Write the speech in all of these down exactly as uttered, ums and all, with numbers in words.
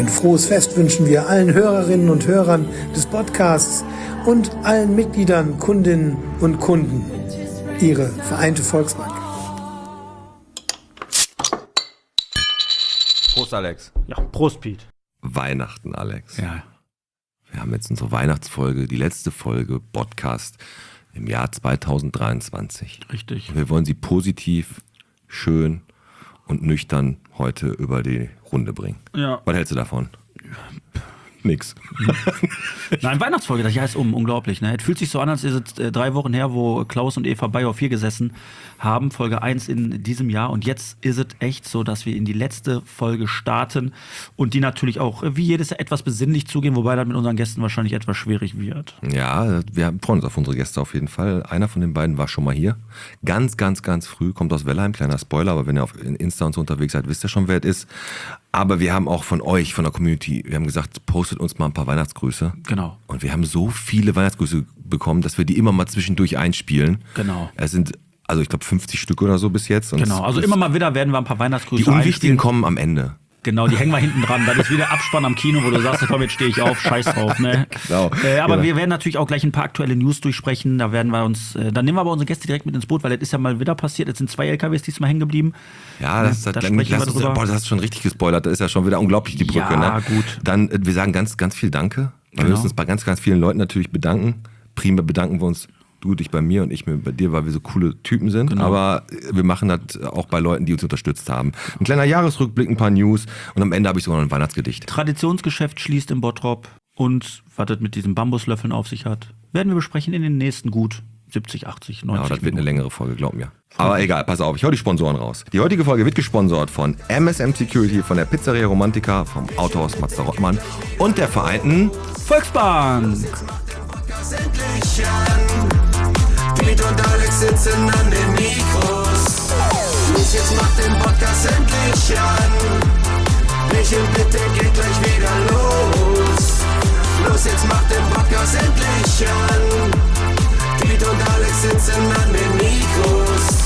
Ein frohes Fest wünschen wir allen Hörerinnen und Hörern des Podcasts und allen Mitgliedern, Kundinnen und Kunden. Ihre Vereinte Volksbank. Prost, Alex. Ja, Prost, Piet. Weihnachten, Alex. Ja. Wir haben jetzt unsere Weihnachtsfolge, die letzte Folge Podcast im Jahr zwanzig dreiundzwanzig. Richtig. Wir wollen sie positiv, schön und nüchtern heute über die Runde bringen. Ja. Was hältst du davon? Nix. Nein, Weihnachtsfolge, das Jahr ist um, unglaublich. Ne? Es fühlt sich so an, als ist es äh, drei Wochen her, wo Klaus und Eva Beihoff hier gesessen haben, Folge eins in diesem Jahr. Und jetzt ist es echt so, dass wir in die letzte Folge starten und die natürlich auch äh, wie jedes Jahr etwas besinnlich zugehen, wobei das mit unseren Gästen wahrscheinlich etwas schwierig wird. Ja, wir freuen uns auf unsere Gäste auf jeden Fall. Einer von den beiden war schon mal hier. Ganz, ganz, ganz früh, kommt aus Wellheim, kleiner Spoiler, aber wenn ihr auf Insta und so unterwegs seid, wisst ihr schon, wer es ist. Aber wir haben auch von euch, von der Community, wir haben gesagt, postet uns mal ein paar Weihnachtsgrüße. Genau. Und wir haben so viele Weihnachtsgrüße bekommen, dass wir die immer mal zwischendurch einspielen. Genau. Es sind, also ich glaube, fünfzig Stück oder so bis jetzt. Und Genau, also immer mal wieder werden wir ein paar Weihnachtsgrüße die unwichtigen einspielen. kommen am Ende. Genau, die hängen wir hinten dran. Das ist wie der Abspann am Kino, wo du sagst, komm, jetzt stehe ich auf, scheiß drauf. Ne? Genau. Äh, aber Genau. wir werden natürlich auch gleich ein paar aktuelle News durchsprechen. Da werden wir uns, äh, dann nehmen wir aber unsere Gäste direkt mit ins Boot, weil das ist ja mal wieder passiert. Jetzt sind zwei L K Ws diesmal hängen geblieben. Ja, das, Da das, sprechen wir das, drüber. boah, das hast du schon richtig gespoilert. Das ist ja schon wieder unglaublich, die Brücke. Ja, ne? gut. Dann, äh, wir sagen ganz, ganz viel Danke. Wir Genau. müssen uns bei ganz, ganz vielen Leuten natürlich bedanken. Primär bedanken wir uns, du dich bei mir und ich mir bei dir, weil wir so coole Typen sind. Genau. Aber wir machen das auch bei Leuten, die uns unterstützt haben. Ein kleiner Jahresrückblick, ein paar News und am Ende habe ich sogar noch ein Weihnachtsgedicht. Traditionsgeschäft schließt in Bottrop und was das mit diesen Bambuslöffeln auf sich hat, werden wir besprechen in den nächsten gut siebzig, achtzig, neunzig Ja, das wird eine Minuten. längere Folge, glaub mir. Aber egal, pass auf, ich hau die Sponsoren raus. Die heutige Folge wird gesponsert von M S M Security, von der Pizzeria Romantica, vom Autohaus Mazda Rottmann und der Vereinten Volksbank. Piet und Alex sitzen an den Mikros. Los, jetzt macht den Podcast endlich an. Michel, bitte geht gleich wieder los. Los, jetzt macht den Podcast endlich an. Piet und Alex sitzen an den Mikros.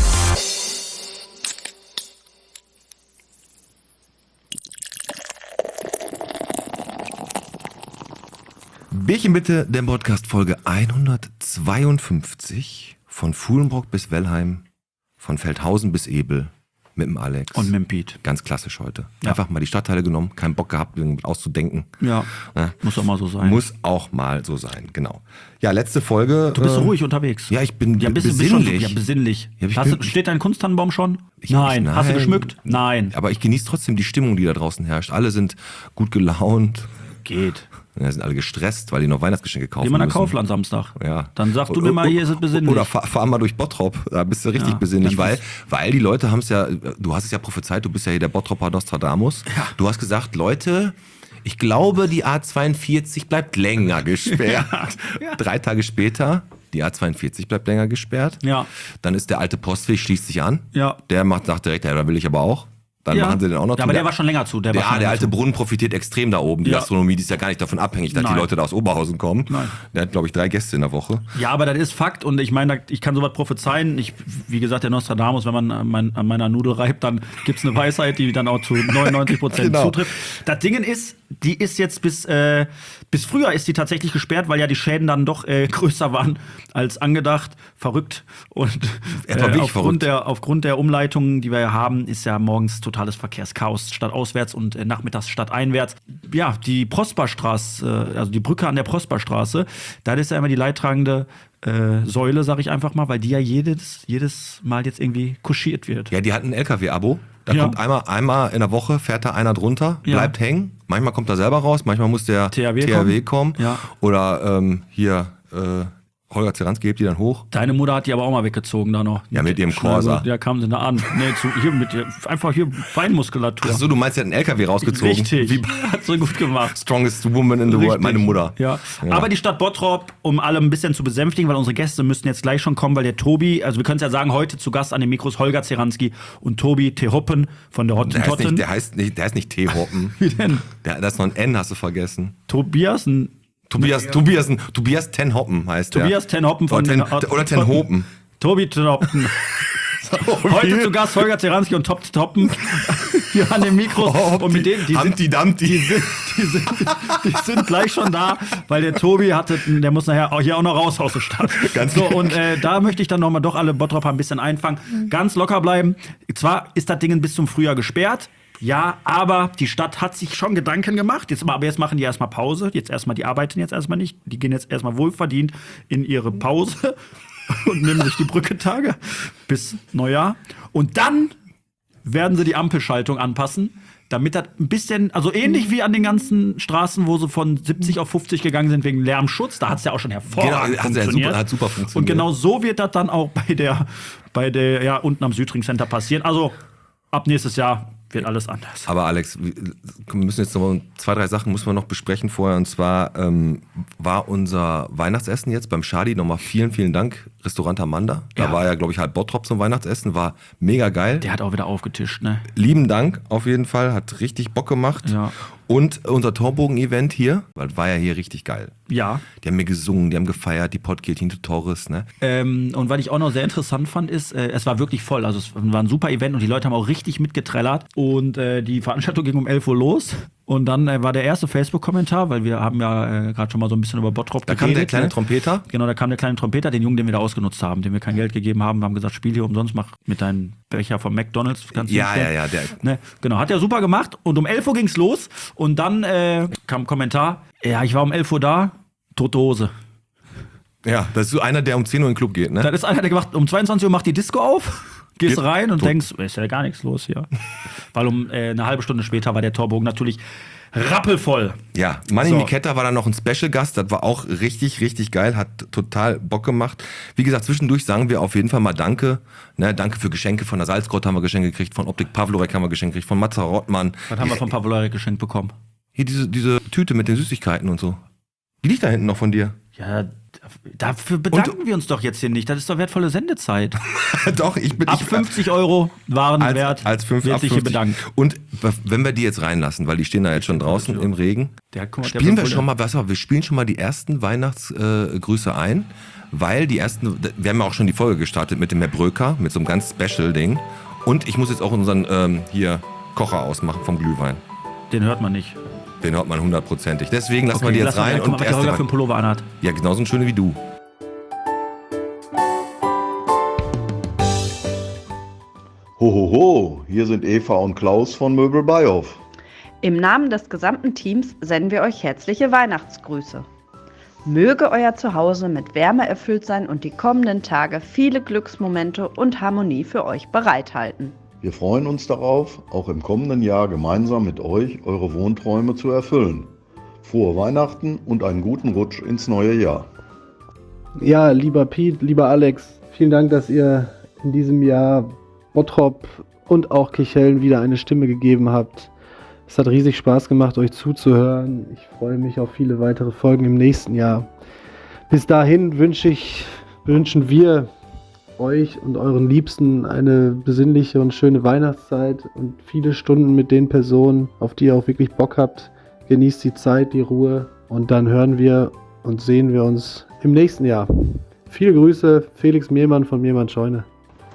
Bierchen bitte, der Podcast Folge hundertzweiundfünfzig von Fuhlenbrock bis Wellheim, von Feldhausen bis Ebel mit dem Alex. Und mit dem Piet. Ganz klassisch heute. Ja. Einfach mal die Stadtteile genommen, keinen Bock gehabt, irgendwas auszudenken. Ja, Ne? muss auch mal so sein. Muss auch mal so sein, genau. Ja, letzte Folge. Du bist so äh, ruhig unterwegs. Ja, ich bin Ja, bist du bist schon so, besinnlich. ja, besinnlich. Ja, ich Hast bin- du, steht dein Kunsttannenbaum schon? Ich- nein. nein. Hast du geschmückt? Nein. Aber ich genieße trotzdem die Stimmung, die da draußen herrscht. Alle sind gut gelaunt. Geht. Ja, sind alle gestresst, weil die noch Weihnachtsgeschenke kaufen Geh mal nach müssen. Kaufland Samstag. Ja. Dann sag du mir mal, hier ist es besinnlich. Oder fahr, fahr mal durch Bottrop, da bist du richtig Ja, besinnlich, dann weil, ist- weil die Leute haben es ja, du hast es ja prophezeit, du bist ja hier der Bottroper Nostradamus. Ja. Du hast gesagt, Leute, ich glaube, die A zweiundvierzig bleibt länger gesperrt. Ja. Drei Tage später, die A zweiundvierzig bleibt länger gesperrt. Ja. Dann ist der alte Postweg, schließt sich an. Ja. Der macht, sagt direkt, ja, da will ich aber auch. Dann Ja. machen sie den auch noch Ja, zu. aber der war schon länger zu. Der, war Ja, schon der länger alte zu. Brunnen profitiert extrem da oben. Die Ja. Gastronomie, die ist ja gar nicht davon abhängig, dass Nein. die Leute da aus Oberhausen kommen. Nein. Der hat, glaube ich, drei Gäste in der Woche. Ja, aber das ist Fakt und ich meine, ich kann sowas prophezeien. Ich, wie gesagt, der Nostradamus, wenn man an, mein, an meiner Nudel reibt, dann gibt's eine Weisheit, die dann auch zu neunundneunzig Prozent Genau. zutrifft. Das Ding ist, die ist jetzt bis, äh, bis früher ist die tatsächlich gesperrt, weil ja die Schäden dann doch äh, größer waren als angedacht. Verrückt. Und Erstmal äh, wirklich aufgrund, verrückt. der, aufgrund der Umleitungen, die wir ja haben, ist ja morgens totales Verkehrschaos, stadtauswärts und äh, nachmittags stadteinwärts. Ja, die Prosperstraße, äh, also die Brücke an der Prosperstraße, da ist ja immer die leidtragende äh, Säule, sag ich einfach mal, weil die ja jedes, jedes Mal jetzt irgendwie kuschiert wird. Ja, die hat ein L K W-Abo. Da Ja. kommt einmal, einmal in der Woche, fährt da einer drunter, Ja. bleibt hängen. Manchmal kommt er selber raus, manchmal muss der T H W T H W kommen. Ja. Oder ähm, hier, äh, Holger Zeranski hebt die dann hoch. Deine Mutter hat die aber auch mal weggezogen da noch. Ja, mit ihrem Corsa. Ja, kam sie da an. Nee, zu, hier mit ihr, einfach hier Beinmuskulatur. Achso, du meinst, der hat einen L K W rausgezogen? Richtig. Wie Hat sie gut gemacht. Strongest Woman in the World, Richtig. meine Mutter. Ja. Ja. Aber die Stadt Bottrop, um alle ein bisschen zu besänftigen, weil unsere Gäste müssten jetzt gleich schon kommen, weil der Tobi, also wir können es ja sagen, heute zu Gast an den Mikros Holger Zeranski und Tobi T. Hoppen von der Der heißt Hottentotten. nicht, der heißt nicht, der heißt nicht T-Hoppen. Wie denn? Der, da ist noch ein N, hast du vergessen. Tobias, ein Tobias, Tobias, Tobias Ten Hoppen heißt der. Tobias Ten Hoppen von Oder Ten, den- oder Ten Hopen. Tobi Ten Hoppen. Heute zu Gast Holger Zeranski und Top Toppen. hier an den Mikros. Oh, und mit denen, die Humpty sind, Dumpty. die, sind, die, sind, die sind gleich schon da, weil der Tobi hatte, der muss nachher auch hier auch noch raus aus der Stadt. Ganz so, und äh, da möchte ich dann nochmal doch alle Bottropper ein bisschen einfangen. Ganz locker bleiben. Zwar ist das Ding bis zum Frühjahr gesperrt. Ja, aber die Stadt hat sich schon Gedanken gemacht. Jetzt, aber jetzt machen die erstmal Pause. Jetzt erstmal, die arbeiten jetzt erstmal nicht. Die gehen jetzt erstmal wohlverdient in ihre Pause und nehmen sich die Brückentage bis Neujahr. Und dann werden sie die Ampelschaltung anpassen, damit das ein bisschen, also ähnlich wie an den ganzen Straßen, wo sie von siebzig auf fünfzig gegangen sind wegen Lärmschutz. Da hat es ja auch schon hervorragend Genau, hat ja funktioniert. super, hat super funktioniert. Und genau so wird das dann auch bei der, bei der, ja, unten am Südring Center passieren. Also ab nächstes Jahr wird alles anders. Aber Alex, wir müssen jetzt noch zwei, drei Sachen müssen wir noch besprechen vorher. Und zwar ähm, war unser Weihnachtsessen jetzt beim Schadi. Nochmal vielen, vielen Dank, Restaurant Amanda. Da Ja. war ja, glaube ich, halb Bottrop zum Weihnachtsessen. War mega geil. Der hat auch wieder aufgetischt, ne? Lieben Dank auf jeden Fall. Hat richtig Bock gemacht. Ja. Und unser Torbogen-Event hier, weil war ja hier richtig geil. Ja. Die haben mir gesungen, die haben gefeiert, die Podkirchen Torres, ne? Ähm, und was ich auch noch sehr interessant fand, ist, äh, es war wirklich voll. Also es war ein super Event und die Leute haben auch richtig mitgetrellert. Und äh, die Veranstaltung ging um elf Uhr los. Und dann äh, war der erste Facebook-Kommentar, weil wir haben ja äh, gerade schon mal so ein bisschen über Bottrop Da geredet. kam der kleine ne? Trompeter. Genau, da kam der kleine Trompeter, den Jungen, den wir da ausgenutzt haben, dem wir kein Geld gegeben haben. Wir haben gesagt, spiel hier umsonst, mach mit deinem Becher vom McDonald's. Kannst du Ja, hinstellen. ja, ja, der- Ne? Genau, hat er super gemacht. Und um elf Uhr ging's los. Und dann äh, kam ein Kommentar, ja, ich war um elf Uhr da, tote Hose. Ja, das ist so einer, der um zehn Uhr in den Club geht, ne? Dann ist einer, der gemacht, um zweiundzwanzig Uhr macht die Disco auf, gehst Geht rein und tot. denkst, ist ja gar nichts los hier. Weil um äh, eine halbe Stunde später war der Torbogen natürlich rappelvoll. Ja, Manni So. Niketta war dann noch ein Special-Gast, das war auch richtig, richtig geil, hat total Bock gemacht. Wie gesagt, zwischendurch sagen wir auf jeden Fall mal Danke. Ne, danke für Geschenke, von der Salzgrotte haben wir Geschenke gekriegt, von Optik Pavlorek haben wir Geschenke gekriegt, von Matza Rottmann. Was haben wir von Pavlorek geschenkt bekommen? Hier diese, diese Tüte mit den Süßigkeiten und so. Die liegt da hinten noch von dir. Ja, dafür bedanken wir uns doch jetzt hier nicht. Das ist doch wertvolle Sendezeit. Doch, ich bin Ab ich, fünfzig Euro Warenwert als, als fünf, wird ab sich hier fünfzig. bedankt. Und wenn wir die jetzt reinlassen, weil die stehen da jetzt schon draußen im Regen, Der, guck mal, der spielen wir fünf schon mal, was, wir spielen schon mal die ersten Weihnachtsgrüße äh, Grüße ein, weil die ersten, wir haben ja auch schon die Folge gestartet mit dem Herr Bröker, mit so einem ganz Special-Ding. Und ich muss jetzt auch unseren ähm, hier Kocher ausmachen vom Glühwein. Den hört man nicht. Den hört man hundertprozentig. Deswegen lassen wir die jetzt lass mal rein. guck mal, Und was der Holger erste für einen Pullover anhat. ja, genauso ein schöner wie du. Hohoho, hier sind Eva und Klaus von Möbel Beihoff. Im Namen des gesamten Teams senden wir euch herzliche Weihnachtsgrüße. Möge euer Zuhause mit Wärme erfüllt sein und die kommenden Tage viele Glücksmomente und Harmonie für euch bereithalten. Wir freuen uns darauf, auch im kommenden Jahr gemeinsam mit euch eure Wohnträume zu erfüllen. Frohe Weihnachten und einen guten Rutsch ins neue Jahr. Ja, lieber Pete, lieber Alex, vielen Dank, dass ihr in diesem Jahr Bottrop und auch Kirchhellen wieder eine Stimme gegeben habt. Es hat riesig Spaß gemacht, euch zuzuhören. Ich freue mich auf viele weitere Folgen im nächsten Jahr. Bis dahin wünsche ich, wünschen wir euch und euren Liebsten eine besinnliche und schöne Weihnachtszeit und viele Stunden mit den Personen, auf die ihr auch wirklich Bock habt. Genießt die Zeit, die Ruhe und dann hören wir und sehen wir uns im nächsten Jahr. Viele Grüße, Felix Mehlmann von Mehlmann Scheune.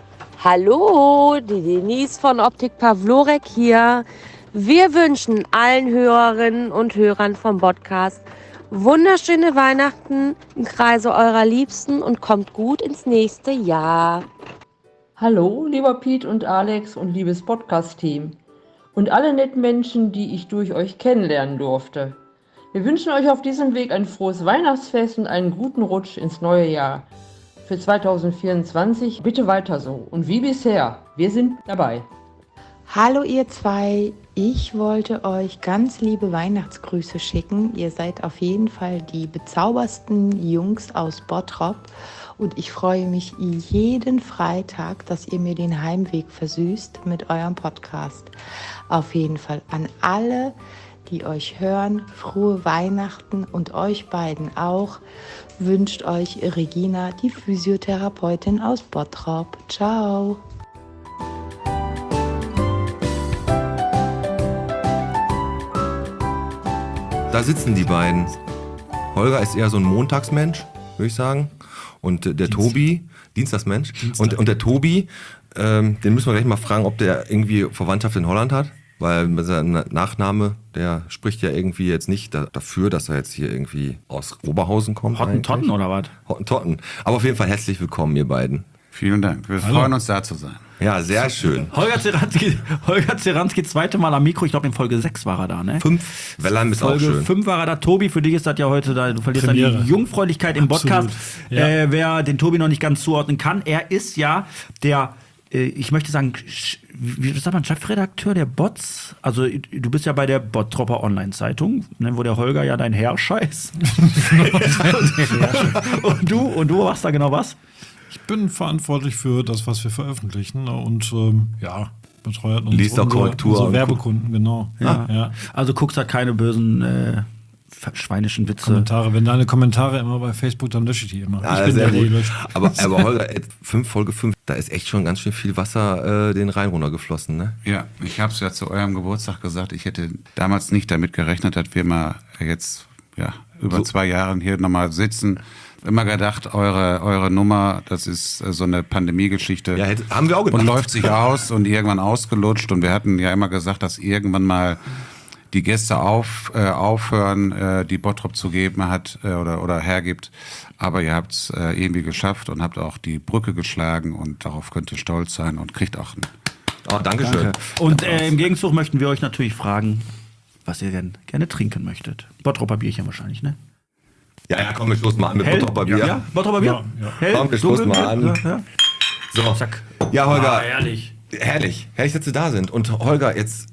Hallo, die Denise von Optik Pavlorek hier. Wir wünschen allen Hörerinnen und Hörern vom Podcast wunderschöne Weihnachten im Kreise eurer Liebsten und kommt gut ins nächste Jahr. Hallo, lieber Pete und Alex und liebes Podcast-Team und alle netten Menschen, die ich durch euch kennenlernen durfte. Wir wünschen euch auf diesem Weg ein frohes Weihnachtsfest und einen guten Rutsch ins neue Jahr. Für zwanzig vierundzwanzig bitte weiter so und wie bisher, wir sind dabei. Hallo ihr zwei, ich wollte euch ganz liebe Weihnachtsgrüße schicken. Ihr seid auf jeden Fall die bezaubersten Jungs aus Bottrop und ich freue mich jeden Freitag, dass ihr mir den Heimweg versüßt mit eurem Podcast. Auf jeden Fall an alle, die euch hören, frohe Weihnachten und euch beiden auch. Wünscht euch Regina, die Physiotherapeutin aus Bottrop. Ciao! Da sitzen die beiden. Holger ist eher so ein Montagsmensch, würde ich sagen. Und äh, der Dienstag. Tobi, Dienstagsmensch. Dienstag. Und, und der Tobi, ähm, den müssen wir gleich mal fragen, ob der irgendwie Verwandtschaft in Holland hat. Weil sein Nachname, der spricht ja irgendwie jetzt nicht da, dafür, dass er jetzt hier irgendwie aus Oberhausen kommt. Hottentotten oder was? Hottentotten. Aber auf jeden Fall herzlich willkommen, ihr beiden. Vielen Dank. Wir Hallo. freuen uns, da zu sein. Ja, sehr schön. Holger Zeranski, Holger Zeranski, zweite Mal am Mikro. Ich glaube, in Folge sechs war er da, ne? Fünf. Wellheim ist auch Folge schön. fünf war er da. Tobi, für dich ist das ja heute, da, du verlierst Premiere. deine Jungfräulichkeit im Podcast. Ja. Äh, wer den Tobi noch nicht ganz zuordnen kann, er ist ja der, äh, ich möchte sagen, sch- wie sagt man, Chefredakteur der Bots. Also du bist ja bei der Bottropper Online-Zeitung, ne, wo der Holger ja dein Herrscher ist. und du, und du machst da genau was? Ich bin verantwortlich für das, was wir veröffentlichen, ne, und ähm, ja, betreut uns Liest auch unsere, Korrektur unsere und- Werbekunden, genau. Ja. Ja. Also guckst halt keine bösen äh, schweinischen Witze. Kommentare, wenn deine Kommentare immer bei Facebook, dann lösche ich die immer. Ja, ich bin sehr der, der die gut. löscht. Aber, aber Holger, ey, fünf, Folge fünf, da ist echt schon ganz schön viel Wasser äh, den Rhein runtergeflossen, ne? Ja, ich habe es ja zu eurem Geburtstag gesagt, ich hätte damals nicht damit gerechnet, dass wir mal jetzt ja, über So. zwei Jahre hier nochmal sitzen. Immer gedacht, eure, eure Nummer, das ist äh, so eine Pandemie-Geschichte. Ja, hätte, haben wir auch gedacht. Und läuft sich aus und irgendwann ausgelutscht. Und wir hatten ja immer gesagt, dass irgendwann mal die Gäste auf, äh, aufhören, äh, die Bottrop zu geben hat äh, oder, oder hergibt. Aber ihr habt es äh, irgendwie geschafft und habt auch die Brücke geschlagen und darauf könnt ihr stolz sein und kriegt auch einen. Oh, Dankeschön. Danke. Und äh, im Gegenzug möchten wir euch natürlich fragen, was ihr denn gerne trinken möchtet. Bottropper Bierchen wahrscheinlich, ne? Ja, ja, komm, wir stoßen mal an mit Hell? Bottroper Bier. Ja, Bottropper Bier? Ja, ja. Hell? Komm, wir stoßen Dunkel? mal an. Ja, ja. So, Zack. ja, Holger. Ah, herrlich. Herrlich. Herrlich, dass Sie da sind. Und Holger, jetzt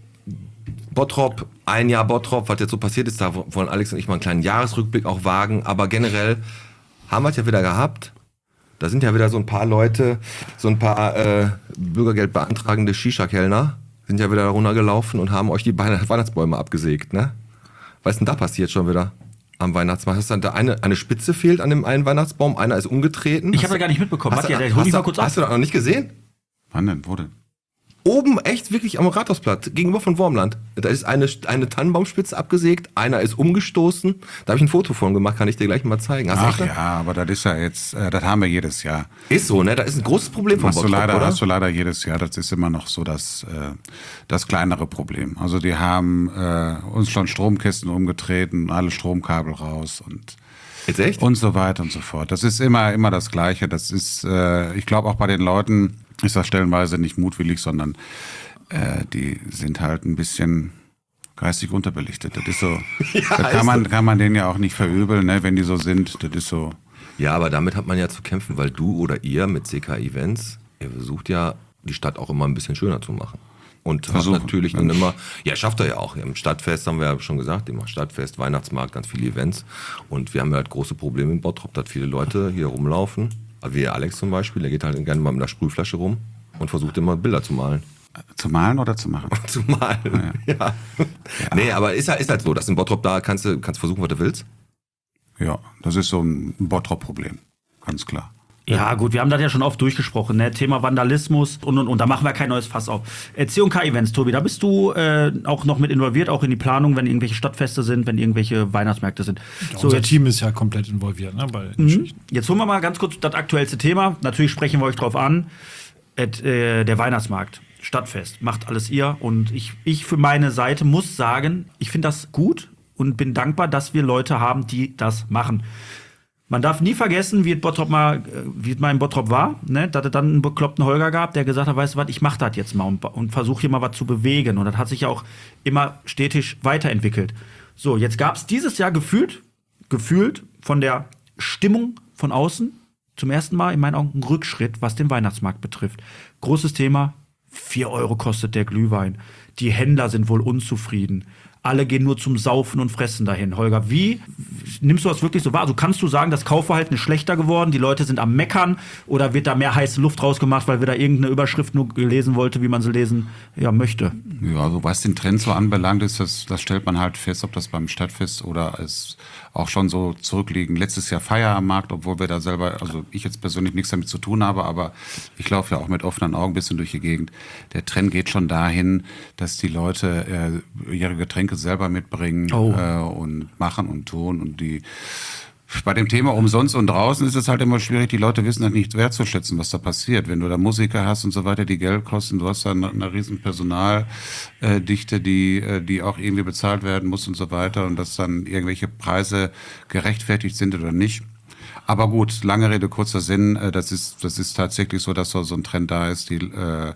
Bottrop, ein Jahr Bottrop, was jetzt so passiert ist, da wollen Alex und ich mal einen kleinen Jahresrückblick auch wagen. Aber generell haben wir es ja wieder gehabt. Da sind ja wieder so ein paar Leute, so ein paar äh, Bürgergeld beantragende Shisha-Kellner, sind ja wieder da runtergelaufen und haben euch die Weihn- Weihnachtsbäume abgesägt, ne? Was ist denn da passiert schon wieder am Weihnachtsmarkt? Hast du da eine, eine Spitze fehlt an dem einen Weihnachtsbaum, einer ist umgetreten? Ich habe da gar nicht mitbekommen. Hast, Warte, du, der hol hast, dich mal du, kurz ab. hast du das noch nicht gesehen? Wann denn? Wo denn? Oben, echt, wirklich am Rathausplatz, gegenüber von Wormland. Da ist eine, eine Tannenbaumspitze abgesägt, einer ist umgestoßen. Da habe ich ein Foto von gemacht, kann ich dir gleich mal zeigen. Hast du Ach echt ja, aber das ist ja jetzt, äh, das haben wir jedes Jahr. Ist so, ne? Da ist ein großes Problem von Hast du, Bottrop, leider, oder? hast du leider jedes Jahr, das ist immer noch so das, äh, das kleinere Problem. Also die haben äh, uns schon Stromkästen umgetreten, alle Stromkabel raus und Jetzt echt? und so weiter und so fort. Das ist immer immer das Gleiche. Das ist, äh, ich glaube auch bei den Leuten ist das stellenweise nicht mutwillig, sondern äh, die sind halt ein bisschen geistig unterbelichtet. Das ist so, Ja, das ist kann man so. kann man denen ja auch nicht verübeln, ne, wenn die so sind. Das ist so. Ja, aber damit hat man ja zu kämpfen, weil du oder ihr mit C K Events, ihr versucht ja, die Stadt auch immer ein bisschen schöner zu machen. Und habt Versuchen. natürlich dann immer, ja, schafft er ja auch. Im Stadtfest haben wir ja schon gesagt, immer Stadtfest, Weihnachtsmarkt, ganz viele Events. Und wir haben ja halt große Probleme in Bottrop, dass viele Leute hier rumlaufen. Wie Alex zum Beispiel, der geht halt gerne mal mit einer Sprühflasche rum und versucht immer Bilder zu malen. Zu malen oder zu machen? Zu malen, ja. ja. Nee, aber ist halt, ist halt so, dass in Bottrop da kannst du kannst versuchen, was du willst. Ja, das ist so ein Bottrop-Problem, ganz klar. Ja, gut, wir haben das ja schon oft durchgesprochen, ne? Thema Vandalismus und und und. Da machen wir kein neues Fass auf. Äh, C und K-Events, Tobi, da bist du äh, auch noch mit involviert, auch in die Planung, wenn irgendwelche Stadtfeste sind, wenn irgendwelche Weihnachtsmärkte sind. Ja, So, unser jetzt, Team ist ja komplett involviert, ne, bei den Mhm. Geschichten. Jetzt holen wir mal ganz kurz das aktuellste Thema. Natürlich sprechen wir euch drauf an. Et, äh, der Weihnachtsmarkt, Stadtfest, macht alles ihr. Und ich, ich für meine Seite muss sagen, ich finde das gut und bin dankbar, dass wir Leute haben, die das machen. Man darf nie vergessen, wie es Bottrop mal, äh, wie es mal in Bottrop war, ne? Dass es dann einen bekloppten Holger gab, der gesagt hat, weißt du was, ich mach das jetzt mal und, und versuche hier mal was zu bewegen. Und das hat sich ja auch immer stetig weiterentwickelt. So, jetzt gab es dieses Jahr gefühlt, gefühlt von der Stimmung von außen zum ersten Mal in meinen Augen einen Rückschritt, was den Weihnachtsmarkt betrifft. Großes Thema, vier Euro kostet der Glühwein. Die Händler sind wohl unzufrieden. Alle gehen nur zum Saufen und Fressen dahin. Holger, wie nimmst du das wirklich so wahr? Also kannst du sagen, das Kaufverhalten ist schlechter geworden, die Leute sind am Meckern oder wird da mehr heiße Luft rausgemacht, weil wir da irgendeine Überschrift nur gelesen wollte, wie man sie lesen ja, möchte? Ja, also was den Trend so anbelangt, ist, das, das stellt man halt fest, ob das beim Stadtfest oder es auch schon so zurückliegen. Letztes Jahr Feier am Markt, obwohl wir da selber, also ich jetzt persönlich nichts damit zu tun habe, aber ich laufe ja auch mit offenen Augen ein bisschen durch die Gegend. Der Trend geht schon dahin, dass die Leute äh, ihre Getränke selber mitbringen Oh. äh, und machen und tun und die Bei dem Thema umsonst und draußen ist es halt immer schwierig, die Leute wissen halt nicht wertzuschätzen, was da passiert. Wenn du da Musiker hast und so weiter, die Geld kosten, du hast da eine, eine riesen Personaldichte, die, die auch irgendwie bezahlt werden muss und so weiter und dass dann irgendwelche Preise gerechtfertigt sind oder nicht. Aber gut, lange Rede, kurzer Sinn, das ist, das ist tatsächlich so, dass so ein Trend da ist, die äh,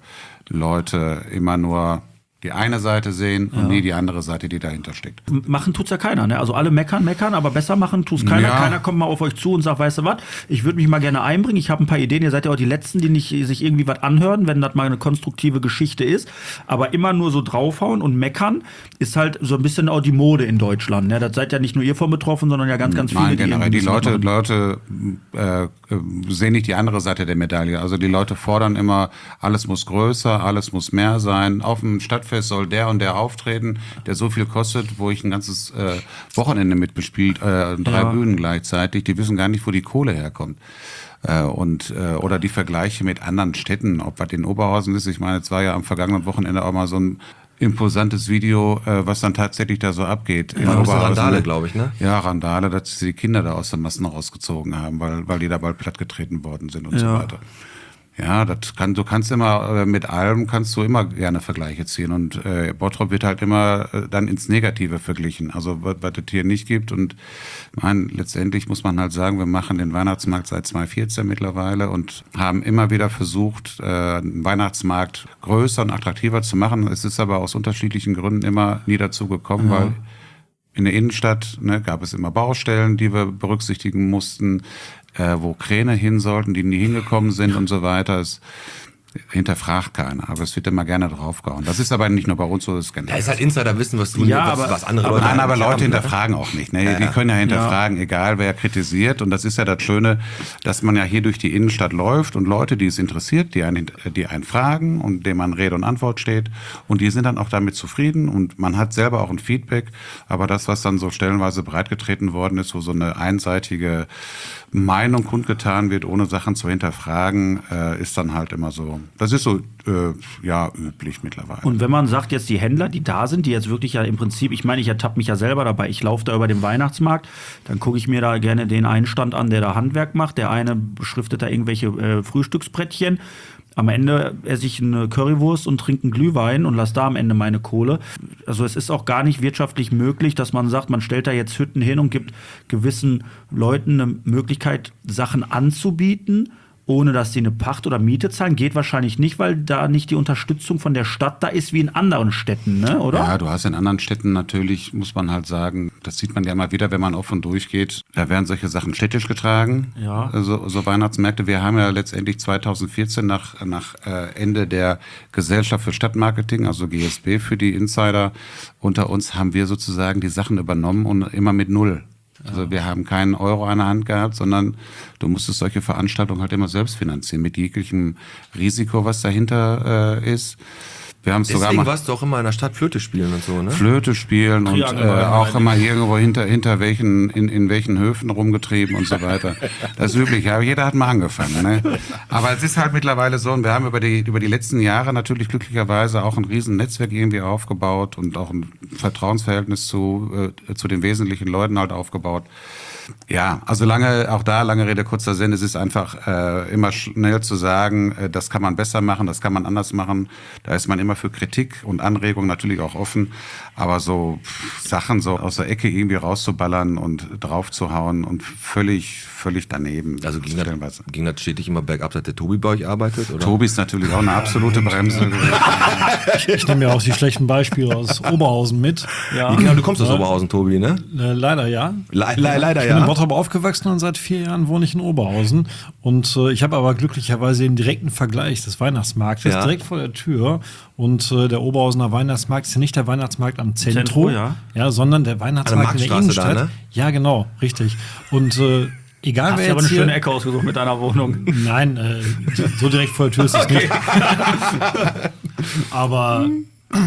Leute immer nur die eine Seite sehen und Ja. nie die andere Seite, die dahinter steckt. Machen tut's ja keiner, ne? Also alle meckern, meckern, aber besser machen tut's keiner. Ja. Keiner kommt mal auf euch zu und sagt, weißt du was, ich würde mich mal gerne einbringen, ich habe ein paar Ideen, ihr seid ja auch die Letzten, die nicht sich irgendwie was anhören, wenn das mal eine konstruktive Geschichte ist. Aber immer nur so draufhauen und meckern ist halt so ein bisschen auch die Mode in Deutschland. Ne? Das seid ja nicht nur ihr von betroffen, sondern ja ganz, ganz viele. Nein, generell. Die, die Leute, machen. Leute äh, sehen nicht die andere Seite der Medaille. Also die Leute fordern immer, alles muss größer, alles muss mehr sein. Auf dem Stadtfest soll der und der auftreten, der so viel kostet, wo ich ein ganzes äh, Wochenende mitbespielt, äh, drei Ja. Bühnen gleichzeitig. Die wissen gar nicht, wo die Kohle herkommt. Äh, und äh, oder die Vergleiche mit anderen Städten, ob was in Oberhausen ist. Ich meine, es war ja am vergangenen Wochenende auch mal so ein imposantes Video, äh, was dann tatsächlich da so abgeht. in War ein bisschen Oberhausen. Randale, glaube ich, ne? Ja, Randale, dass die Kinder da aus den Massen rausgezogen haben, weil, weil die da bald plattgetreten worden sind und so Ja. weiter. Ja, das kann, du kannst immer, äh, mit allem kannst du immer gerne Vergleiche ziehen und äh, Bottrop wird halt immer äh, dann ins Negative verglichen, also was, was es hier nicht gibt und mein, letztendlich muss man halt sagen, wir machen den Weihnachtsmarkt seit zweitausendvierzehn mittlerweile und haben immer wieder versucht, äh, den Weihnachtsmarkt größer und attraktiver zu machen. Es ist aber aus unterschiedlichen Gründen immer nie dazu gekommen, Ja. weil in der Innenstadt ne, gab es immer Baustellen, die wir berücksichtigen mussten, äh, wo Kräne hin sollten, die nie hingekommen sind und so weiter. Es hinterfragt keiner, aber es wird immer gerne draufgehauen. Das ist aber nicht nur bei uns so, das ist generell. Da ist halt Insiderwissen, was du Ja, was, aber- was andere Aber Leute nein, aber eigentlich Leute haben, ne? hinterfragen auch nicht. Ne? Ja, Die ja. können ja hinterfragen, egal wer kritisiert. Und das ist ja das Schöne, dass man ja hier durch die Innenstadt läuft und Leute, die es interessiert, die einen, die einen fragen und denen man Rede und Antwort steht. Und die sind dann auch damit zufrieden und man hat selber auch ein Feedback. Aber das, was dann so stellenweise breitgetreten worden ist, wo so eine einseitige Meinung kundgetan wird, ohne Sachen zu hinterfragen, äh, ist dann halt immer so. Das ist so, äh, ja, üblich mittlerweile. Und wenn man sagt, jetzt die Händler, die da sind, die jetzt wirklich ja im Prinzip, ich meine, ich ertappe mich ja selber dabei, ich laufe da über den Weihnachtsmarkt, dann gucke ich mir da gerne den einen Stand an, der da Handwerk macht, der eine beschriftet da irgendwelche äh, Frühstücksbrettchen. Am Ende esse ich eine Currywurst und trinke einen Glühwein und lasse da am Ende meine Kohle. Also es ist auch gar nicht wirtschaftlich möglich, dass man sagt, man stellt da jetzt Hütten hin und gibt gewissen Leuten eine Möglichkeit, Sachen anzubieten, ohne dass sie eine Pacht oder Miete zahlen. Geht wahrscheinlich nicht, weil da nicht die Unterstützung von der Stadt da ist wie in anderen Städten, ne? Oder? Ja, du hast in anderen Städten natürlich, muss man halt sagen, das sieht man ja immer wieder, wenn man offen durchgeht, da werden solche Sachen städtisch getragen, Ja. so, so Weihnachtsmärkte. Wir haben ja letztendlich zweitausendvierzehn nach, nach äh, Ende der Gesellschaft für Stadtmarketing, also G S B für die Insider unter uns, haben wir sozusagen die Sachen übernommen und immer mit Null. Also wir haben keinen Euro an der Hand gehabt, sondern du musstest solche Veranstaltungen halt immer selbst finanzieren, mit jeglichem Risiko, was dahinter äh, ist. Wir haben es sogar Deswegen mal warst du auch immer in der Stadt Flöte spielen und so, ne? Flöte spielen und Triangel äh, war ja auch eigentlich- immer irgendwo hinter hinter welchen in, in welchen Höfen rumgetrieben und so weiter. Das ist üblich, ja, jeder hat mal angefangen. Ne? Aber es ist halt mittlerweile so, und wir haben über die über die letzten Jahre natürlich glücklicherweise auch ein riesen Netzwerk irgendwie aufgebaut und auch ein Vertrauensverhältnis zu äh, zu den wesentlichen Leuten halt aufgebaut. Ja, also lange, auch da, lange Rede, kurzer Sinn, es ist einfach äh, immer schnell zu sagen, äh, das kann man besser machen, das kann man anders machen. Da ist man immer für Kritik und Anregungen natürlich auch offen. Aber so pff, Sachen so aus der Ecke irgendwie rauszuballern und draufzuhauen und völlig, völlig daneben. Also ging das, stellenweise. ging das stetig immer bergab, seit der Tobi bei euch arbeitet? Oder? Tobi ist natürlich auch eine absolute Bremse. Ich nehme ja auch die schlechten Beispiele aus Oberhausen mit. Ja. Genau, du kommst aus Ja. Oberhausen, Tobi, ne? Äh, leider ja. Le le leider Ich bin in ja. Bottrop aufgewachsen und seit vier Jahren wohne ich in Oberhausen. Und äh, ich habe aber glücklicherweise den direkten Vergleich des Weihnachtsmarktes Ja. direkt vor der Tür. Und äh, der Oberhausener Weihnachtsmarkt ist ja nicht der Weihnachtsmarkt am Zentrum, Zentrum, ja. ja, sondern der Weihnachtsmarkt in der Marktstraße da, Innenstadt. ne? Ja, genau, richtig. Und äh, egal Hast wer du aber eine jetzt hier, schöne Ecke ausgesucht mit deiner Wohnung. Nein, äh, so direkt vor der Tür ist es nicht. Aber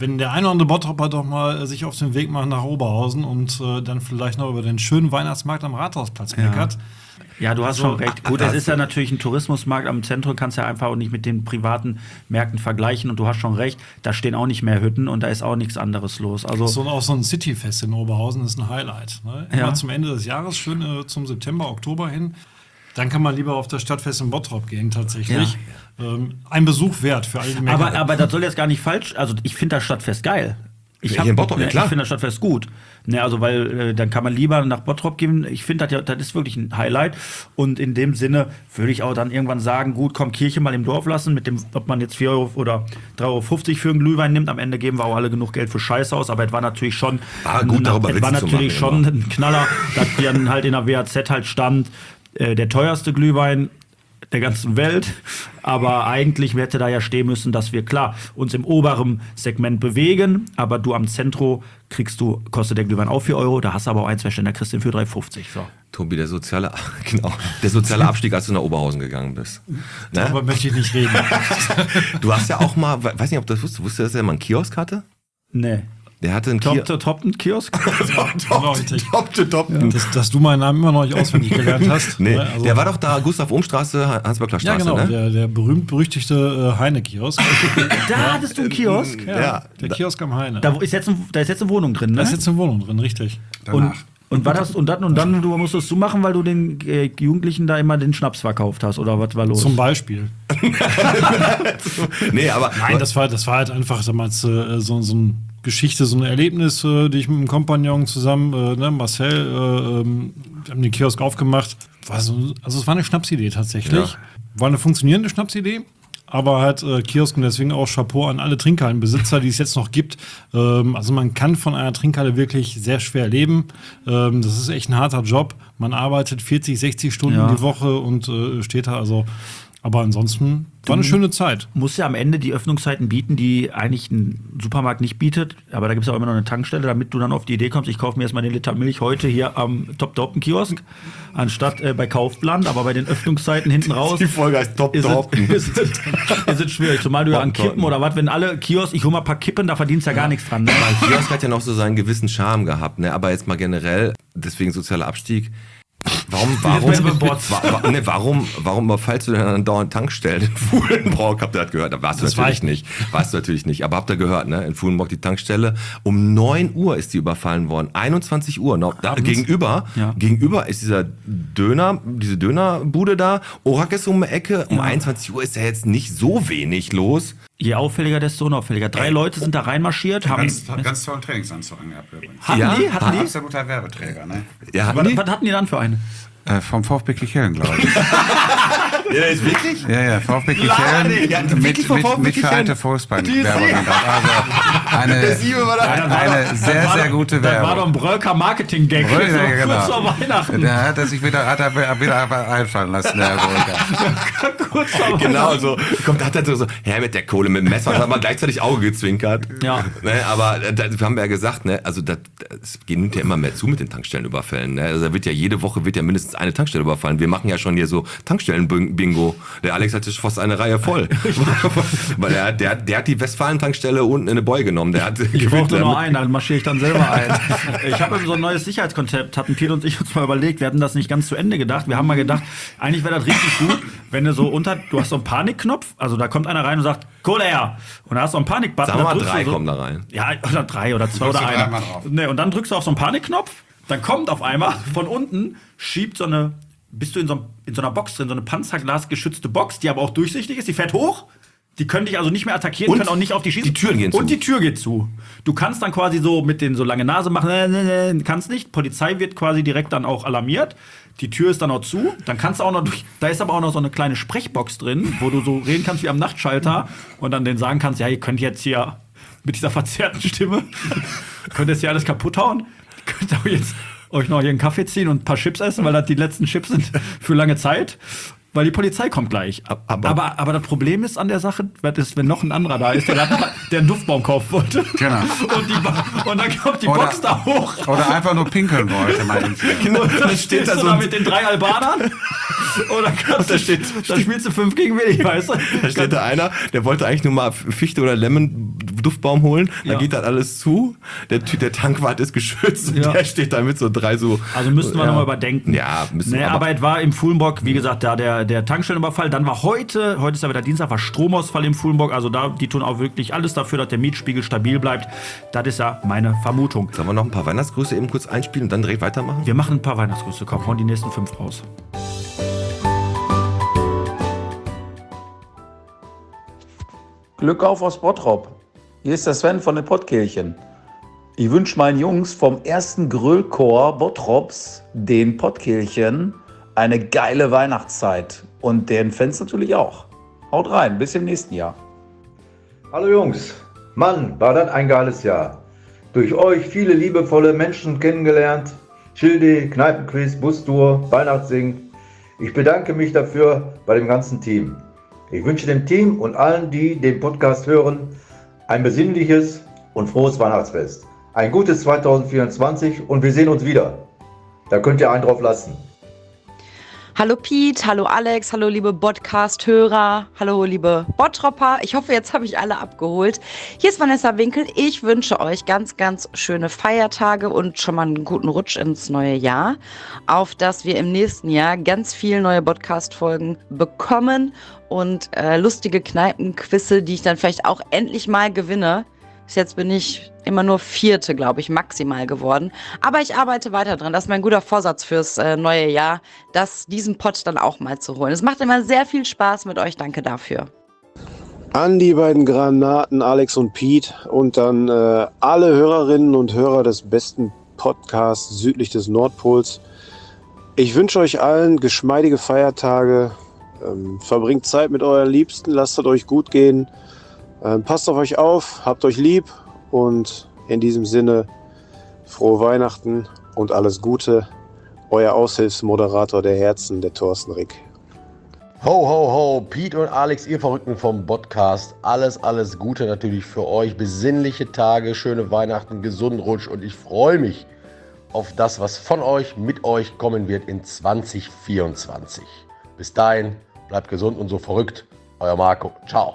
wenn der eine oder andere Bottropper doch mal äh, sich auf den Weg macht nach Oberhausen und äh, dann vielleicht noch über den schönen Weihnachtsmarkt am Rathausplatz meckert. Ja, du hast Also, schon recht. Gut, es ist ja natürlich ein Tourismusmarkt am Zentrum, kannst ja einfach auch nicht mit den privaten Märkten vergleichen. Und du hast schon recht, da stehen auch nicht mehr Hütten und da ist auch nichts anderes los. Also so, auch so ein Cityfest in Oberhausen ist ein Highlight. Ne? Immer Ja. zum Ende des Jahres, schön äh, zum September, Oktober hin. Dann kann man lieber auf das Stadtfest in Bottrop gehen, tatsächlich. Ähm, ein Besuch wert für alle, die meckern. aber, aber das soll jetzt gar nicht falsch. Also ich finde das Stadtfest geil. Ich, Hier in Bottrop, ja, ich klar. finde das Stadtfest gut. Ne, also weil äh, dann kann man lieber nach Bottrop gehen. Ich finde, das, ja, das ist wirklich ein Highlight. Und in dem Sinne würde ich auch dann irgendwann sagen, gut, komm, Kirche mal im Dorf lassen, mit dem, ob man jetzt vier Euro oder drei Euro fünfzig für einen Glühwein nimmt. Am Ende geben wir auch alle genug Geld für Scheiße aus. Aber es war natürlich schon, Ah, gut, darüber es Witze war zu natürlich machen, schon ein Knaller, dass dann halt in der W A Z halt stand, äh, der teuerste Glühwein der ganzen Welt, aber eigentlich hätte da ja stehen müssen, dass wir klar uns im oberen Segment bewegen, aber du am Zentro kriegst du, kostet der Glühwein auch vier Euro, da hast du aber auch ein, zwei Ständer, kriegst du den für drei fünfzig. So. Tobi, der soziale, genau, der soziale Abstieg, als du nach Oberhausen gegangen bist. Ne? Darüber möchte ich nicht reden. Du hast ja auch mal, we- weiß nicht, ob du das wusstest, wusstest du, dass er mal einen Kiosk hatte? Nee. Der hatte einen Top, Kiosk. top, top, ein Kiosk? Top to top. Dass, dass du meinen Namen immer noch nicht auswendig gelernt hast. Nee, Ne? Also- der war doch da, Gustav-Ohm-Straße, Hans-Böckler-Straße, Ja, genau, ne? der, der berühmt-berüchtigte äh, Heine-Kiosk. Da hattest du einen Kiosk? Ja, Ja. der Kiosk am Heine. Da ist jetzt, ein, da ist jetzt eine Wohnung drin, ne? Da ist jetzt eine Wohnung drin, richtig. und, und, war das, und, dann, und dann du musstest du machen, weil du den äh, Jugendlichen da immer den Schnaps verkauft hast, oder was war los? Zum Beispiel. Nee, aber Nein, das war, das war halt einfach damals äh, so, so eine Geschichte, so ein Erlebnis, äh, die ich mit einem Kompagnon zusammen, äh, ne, Marcel, äh, ähm, wir haben den Kiosk aufgemacht. War so, also es war eine Schnapsidee tatsächlich. Ja. War eine funktionierende Schnapsidee. Aber halt äh, Kiosk und deswegen auch Chapeau an alle Trinkhallenbesitzer, die es jetzt noch gibt. Ähm, also man kann von einer Trinkhalle wirklich sehr schwer leben. Ähm, das ist echt ein harter Job. Man arbeitet vierzig, sechzig Stunden Ja. die Woche und äh, steht da also. Aber ansonsten war eine schöne Zeit. Muss ja am Ende die Öffnungszeiten bieten, die eigentlich ein Supermarkt nicht bietet. Aber da gibt es auch immer noch eine Tankstelle, damit du dann auf die Idee kommst, ich kaufe mir erstmal den Liter Milch heute hier am Top-Dopen-Kiosk, anstatt äh, bei Kaufland. Aber bei den Öffnungszeiten hinten raus die Folge heißt Top ist, Dopen. es, ist, es, ist es schwierig. Zumal du ja an Kippen oder was, wenn alle Kiosk, ich hole mal ein paar Kippen, da verdienst du ja gar nichts dran. Ne? Aber ein Kiosk hat ja noch so seinen gewissen Charme gehabt, ne? Aber jetzt mal generell, deswegen sozialer Abstieg. Warum, warum, Jetzt werden wir Bots. wa, wa, ne, warum, warum überfallst du denn dann dauernd Tankstellen in Fuhlenbrock? Habt ihr das gehört? Da warst du Das war natürlich ich nicht. Warst du natürlich nicht. Aber habt ihr gehört, ne? In Fuhlenbrock die Tankstelle. Um neun Uhr ist die überfallen worden. einundzwanzig Uhr. Noch, da, gegenüber, Ja. gegenüber ist dieser Döner, diese Dönerbude da. Orak ist um die Ecke. Um einundzwanzig Uhr ist ja jetzt nicht so wenig los. Je auffälliger, desto unauffälliger. Drei Leute sind da reinmarschiert, haben. Ganz, ganz tollen Trainingsanzug angehabt übrigens. Hatten Ja? die? Hatten die? Absoluter Werbeträger, ne? Ja, hatten Was, die? was hatten die dann für eine? Äh, vom VfB Kichellen, glaube ich. Ja, ist wirklich? Ja, ja, VfB Lade, Kichellen ja, mit, wirklich vom mit, VfB mit Kichellen? vereinte Volksbank. Die ist- Werbung gemacht. Also eine, Siebe war da- eine, Das war eine Das sehr, war sehr doch- gute Das war doch Werbung. ein Brölker Marketing-Gag. Brölker, so ja, genau. Kurz vor Weihnachten. Da hat er sich wieder, hat er wieder einfallen lassen, der Herr Brölker. Kurz vor Genau Weihnachten. so. Kommt, hat er so, so, her mit der Kohle, mit dem Messer, und hat man gleichzeitig Auge gezwinkert. Ja. Ne, aber äh, da haben wir ja gesagt, ne, also das, das geht ja immer mehr zu mit den Tankstellenüberfällen. Ne? Also da wird ja jede Woche wird ja mindestens eine Tankstelle überfallen. Wir machen ja schon hier so Tankstellen-Bingo. Der Alex hatte fast eine Reihe voll. Weil der, der, der hat die Westfalen-Tankstelle unten in eine Boy genommen. Der hat Ich brauchte nur einen, dann marschiere ich dann selber ein. Ich habe so ein neues Sicherheitskonzept, hatten Piet und ich uns mal überlegt. Wir hatten das nicht ganz zu Ende gedacht. Wir haben mal gedacht, eigentlich wäre das richtig gut, wenn du so unter, du hast so einen Panikknopf, also da kommt einer rein und sagt, Kohle her. Und da hast du einen Panikbutton. Sagen wir da mal, drückst du drei so, kommen da rein. Ja, oder drei oder zwei drückst oder du einer. dreimal drauf. Nee, und dann drückst du auf so einen Panikknopf, dann kommt auf einmal von unten, schiebt so eine, bist du in so, einem- in so einer Box drin, so eine panzerglasgeschützte Box, die aber auch durchsichtig ist, die fährt hoch. Die können dich also nicht mehr attackieren, Und können auch nicht auf dich schießen. die Türen gehen zu. Und die Tür geht zu. Du kannst dann quasi so mit den so lange Nase machen, äh, äh, äh, kannst nicht. Polizei wird quasi direkt dann auch alarmiert. Die Tür ist dann auch zu. Dann kannst du auch noch durch. Da ist aber auch noch so eine kleine Sprechbox drin, wo du so reden kannst wie am Nachtschalter und dann denen sagen kannst, ja, ihr könnt jetzt hier mit dieser verzerrten Stimme, könnt jetzt hier alles kaputt hauen. Ihr könnt auch jetzt euch noch hier einen Kaffee ziehen und ein paar Chips essen, weil das die letzten Chips sind für lange Zeit. Weil die Polizei kommt gleich. Aber- aber, aber das Problem ist an der Sache, was ist, wenn noch ein anderer da ist, der, der einen Duftbaum kaufen wollte. Genau. Und, die, Ba- und dann kommt die Oder- Box da hoch. Oder einfach nur pinkeln wollte, mein Und dann steht da so da mit den drei Albanern. Oder kannst da du, steht- dann spielst du fünf gegen Willi, weißt du? Da steht da einer, der wollte eigentlich nur mal Fichte oder Lemon Duftbaum holen, dann Ja. geht das alles zu, der, der Tankwart ist geschützt und Ja. der steht da mit so drei so... Also müssten wir ja. nochmal überdenken. Ja, müssen nee, wir. aber es war im Fuhlenbock, wie gesagt, da der, der Tankstellenüberfall. Dann war heute, heute ist ja wieder Dienstag, war Stromausfall im Fuhlenbock. Also da, die tun auch wirklich alles dafür, dass der Mietspiegel stabil bleibt. Das ist ja meine Vermutung. Sollen wir noch ein paar Weihnachtsgrüße eben kurz einspielen und dann direkt weitermachen? Wir machen ein paar Weihnachtsgrüße. Komm, hauen die nächsten fünf raus. Glück auf aus Bottrop. Hier ist der Sven von den Pottkirchen. Ich wünsche meinen Jungs vom ersten Grillchor Bottrops, den Pottkirchen, eine geile Weihnachtszeit. Und den Fans natürlich auch. Haut rein, bis im nächsten Jahr. Hallo Jungs, Mann, war das ein geiles Jahr. Durch euch viele liebevolle Menschen kennengelernt. Schilde, Kneipenquiz, Bustour, Weihnachtssingen. Ich bedanke mich dafür bei dem ganzen Team. Ich wünsche dem Team und allen, die den Podcast hören, ein besinnliches und frohes Weihnachtsfest. Ein gutes zweitausendvierundzwanzig und wir sehen uns wieder. Da könnt ihr einen drauf lassen. Hallo Piet, hallo Alex, hallo liebe Podcast-Hörer, hallo liebe Bottropper. Ich hoffe, jetzt habe ich alle abgeholt. Hier ist Vanessa Winkel. Ich wünsche euch ganz, ganz schöne Feiertage und schon mal einen guten Rutsch ins neue Jahr. Auf dass wir im nächsten Jahr ganz viele neue Podcast-Folgen bekommen und äh, lustige Kneipenquizze, die ich dann vielleicht auch endlich mal gewinne. Bis jetzt bin ich immer nur Vierte, glaube ich, maximal geworden. Aber ich arbeite weiter dran. Das ist mein guter Vorsatz fürs äh, neue Jahr, das diesen Pott dann auch mal zu holen. Es macht immer sehr viel Spaß mit euch. Danke dafür. An die beiden Granaten Alex und Piet und dann äh, alle Hörerinnen und Hörer des besten Podcasts südlich des Nordpols. Ich wünsche euch allen geschmeidige Feiertage. Ähm, verbringt Zeit mit euren Liebsten, lasst es euch gut gehen. Ähm, passt auf euch auf, habt euch lieb und in diesem Sinne frohe Weihnachten und alles Gute. Euer Aushilfsmoderator der Herzen, der Thorsten Rick. Ho, ho, ho, Piet und Alex, ihr Verrückten vom Podcast. Alles, alles Gute natürlich für euch. Besinnliche Tage, schöne Weihnachten, gesunden Rutsch und ich freue mich auf das, was von euch, mit euch kommen wird in zwanzig vierundzwanzig. Bis dahin, bleibt gesund und so verrückt. Euer Marco. Ciao.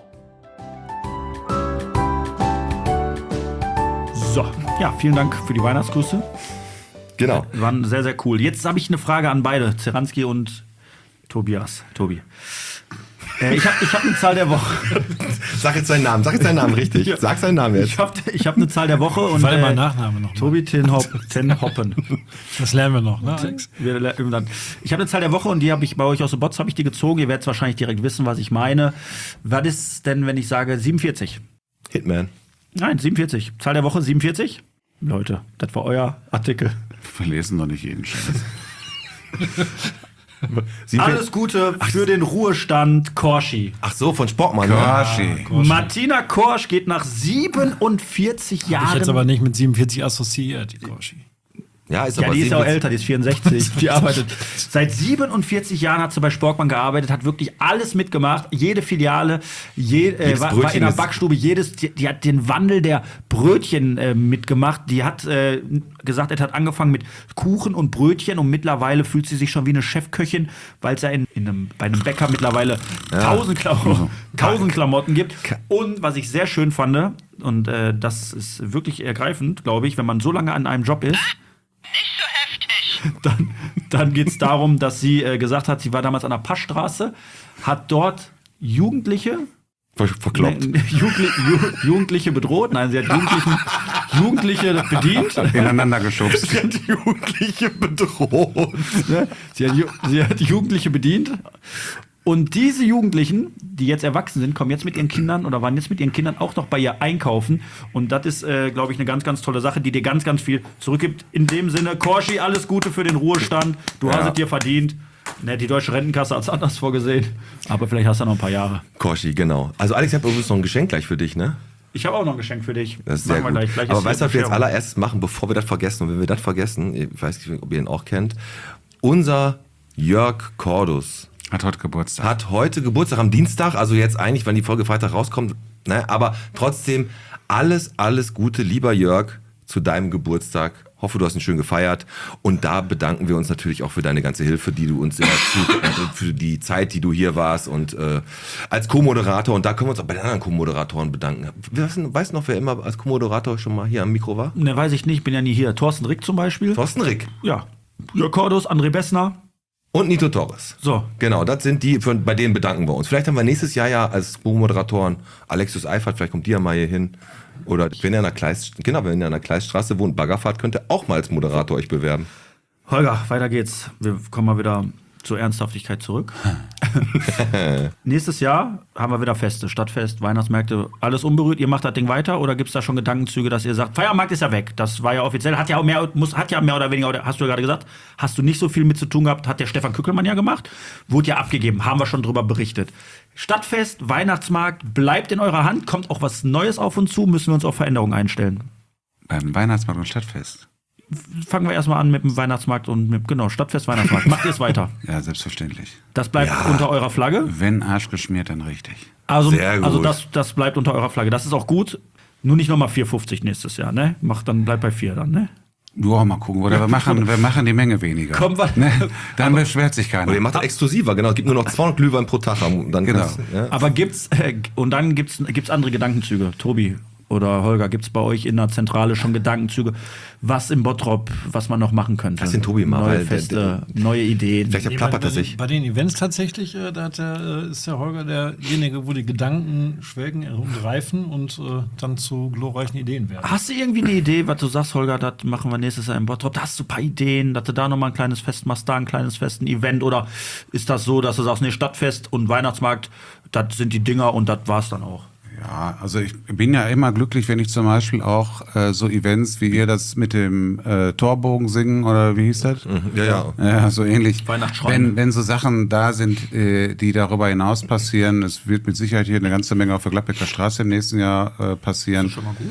So, ja, vielen Dank für die Weihnachtsgrüße. Genau. Äh, waren sehr, sehr cool. Jetzt habe ich eine Frage an beide, Zeranski und Tobias. Tobi. Äh, ich habe ich hab eine Zahl der Woche. Sag jetzt seinen Namen, sag jetzt seinen Namen richtig. Ja. Sag seinen Namen jetzt. Ich habe ich hab eine Zahl der Woche. Und, Warte mal, äh, Nachname noch mal. Tobi Tenhop, Tenhoppen. Das lernen wir noch, ne, Alex? Wir le- irgendwann. Ich habe eine Zahl der Woche und die habe ich bei euch aus den Bots habe ich die gezogen. Ihr werdet wahrscheinlich direkt wissen, was ich meine. Was ist denn, wenn ich sage siebenundvierzig? Hitman. Nein, siebenundvierzig. Zahl der Woche siebenundvierzig? Leute, das war euer Artikel. Wir lesen doch nicht jeden Scheiß. Alles Gute für den Ruhestand Korschi. Ach so, von Sportmann. Korschi. Ja, Martina Korsch geht nach siebenundvierzig Jahren. Ich jetzt aber nicht mit siebenundvierzig assoziiert, die Korschi. Ja, ist Ja, aber die ist ja auch siebenundvierzig. älter, die ist vierundsechzig. Die arbeitet seit siebenundvierzig Jahren, hat sie bei Sporkmann gearbeitet, hat wirklich alles mitgemacht, jede Filiale, je, äh, Jedes war, war in Brötchen der ist- Backstube, jedes, die, die hat den Wandel der Brötchen äh, mitgemacht. Die hat äh, gesagt, er hat angefangen mit Kuchen und Brötchen und mittlerweile fühlt sie sich schon wie eine Chefköchin, weil es ja in, in einem, bei einem Bäcker mittlerweile Ja. tausend, Klam tausend Klamotten gibt. Und was ich sehr schön fand, und äh, das ist wirklich ergreifend, glaube ich, wenn man so lange an einem Job ist, dann, dann geht es darum, dass sie äh, gesagt hat, sie war damals an der Passstraße, hat dort Jugendliche Ver verkloppt. Ne, Jugendli Ju Jugendliche bedroht. Nein, sie hat Jugendlichen, Jugendliche bedient. Ineinander geschubst. Sie hat Jugendliche bedroht. Ne? Sie, hat Ju sie hat Jugendliche bedient. Und diese Jugendlichen, die jetzt erwachsen sind, kommen jetzt mit ihren Kindern oder waren jetzt mit ihren Kindern auch noch bei ihr einkaufen. Und das ist, äh, glaube ich, eine ganz, ganz tolle Sache, die dir ganz, ganz viel zurückgibt. In dem Sinne, Korschi, alles Gute für den Ruhestand. Du Ja. hast es dir verdient. Ne, die Deutsche Rentenkasse hat es anders vorgesehen. Aber vielleicht hast du noch ein paar Jahre. Korschi, genau. Also Alex, ich habe übrigens noch ein Geschenk gleich für dich, ne? Ich habe auch noch ein Geschenk für dich. Das ist sehr Machen wir gut. gleich. Gleich Aber ist weißt du, hier was wir jetzt Bescherung. allererstes machen, bevor wir das vergessen? Und wenn wir das vergessen, ich weiß nicht, ob ihr ihn auch kennt, unser Jörg Cordus hat heute Geburtstag. Hat heute Geburtstag am Dienstag, also jetzt eigentlich, wenn die Folge Freitag rauskommt, ne? Aber trotzdem alles, alles Gute, lieber Jörg, zu deinem Geburtstag. Hoffe, du hast ihn schön gefeiert. Und da bedanken wir uns natürlich auch für deine ganze Hilfe, die du uns immer zu, für die Zeit, die du hier warst und äh, als Co-Moderator. Und da können wir uns auch bei den anderen Co-Moderatoren bedanken. Weißt du weißt noch, wer immer als Co-Moderator schon mal hier am Mikro war? Ne, weiß ich nicht. Bin ja nie hier. Thorsten Rick zum Beispiel. Thorsten Rick. Ja. Jörg Cordus, André Bessner. Und Nito Torres. So. Genau, das sind die, für, bei denen bedanken wir uns. Vielleicht haben wir nächstes Jahr ja als Co-Moderatoren Alexis Eifert, vielleicht kommt die ja mal hier hin. Oder wenn ihr an der Kleist, genau, wenn ihr an der Kleiststraße wohnt, Baggerfahrt, könnt ihr auch mal als Moderator euch bewerben. Holger, weiter geht's. Wir kommen mal wieder zur Ernsthaftigkeit zurück. Nächstes Jahr haben wir wieder Feste, Stadtfest, Weihnachtsmärkte, alles unberührt. Ihr macht das Ding weiter oder gibt es da schon Gedankenzüge, dass ihr sagt, Feiermarkt ist ja weg. Das war ja offiziell, hat ja auch mehr, muss, hat ja mehr oder weniger, oder hast du ja gerade gesagt, hast du nicht so viel mit zu tun gehabt, hat der Stefan Kückelmann ja gemacht, wurde ja abgegeben, haben wir schon drüber berichtet. Stadtfest, Weihnachtsmarkt, bleibt in eurer Hand, kommt auch was Neues auf uns zu, müssen wir uns auf Veränderungen einstellen. Beim Weihnachtsmarkt und Stadtfest. Fangen wir erstmal an mit dem Weihnachtsmarkt und mit, genau, Stadtfest, Weihnachtsmarkt. Macht ihr es weiter? Ja, selbstverständlich. Das bleibt ja. unter eurer Flagge? Wenn Arsch geschmiert, dann richtig. Also, Sehr gut. also das, das bleibt unter eurer Flagge. Das ist auch gut. Nur nicht nochmal vier fünfzig nächstes Jahr, ne? Macht dann, bleibt bei vier dann, ne? Du auch mal gucken, oder wir machen, wir machen die Menge weniger. Komm, was? Ne? Dann beschwert sich keiner. Oder ihr macht das exklusiver, genau. Es gibt nur noch zweihundert Glühwein pro Tag. Dann Genau. kannst, ja. Aber gibt's, äh, und dann gibt's, gibt's andere Gedankenzüge. Tobi oder Holger, gibt's bei euch in der Zentrale schon Gedankenzüge, was im Bottrop, was man noch machen könnte? Lass den Tobi mal, Neue weil Feste, neue Ideen. Vielleicht Nee, plappert bei, er sich. Bei den Events tatsächlich, äh, da hat der, äh, ist der Holger derjenige, wo die Gedanken schwelgen und reifen und äh, dann zu glorreichen Ideen werden. Hast du irgendwie eine Idee, was du sagst, Holger, das machen wir nächstes Jahr im Bottrop? Da hast du ein paar Ideen, dass du da nochmal ein kleines Fest machst, da ein kleines Fest, ein Event? Oder ist das so, dass du sagst, nee, Stadtfest und Weihnachtsmarkt, das sind die Dinger und das war's dann auch? Ja, also ich bin ja immer glücklich, wenn ich zum Beispiel auch äh, so Events wie ihr das mit dem äh, Torbogen singen oder wie hieß das? Ja, ja. Ja, so ähnlich. Weihnachtsschrein. Wenn, wenn so Sachen da sind, äh, die darüber hinaus passieren, es wird mit Sicherheit hier eine ganze Menge auf der Gladbecker Straße im nächsten Jahr äh, passieren. Ist das schon mal gut?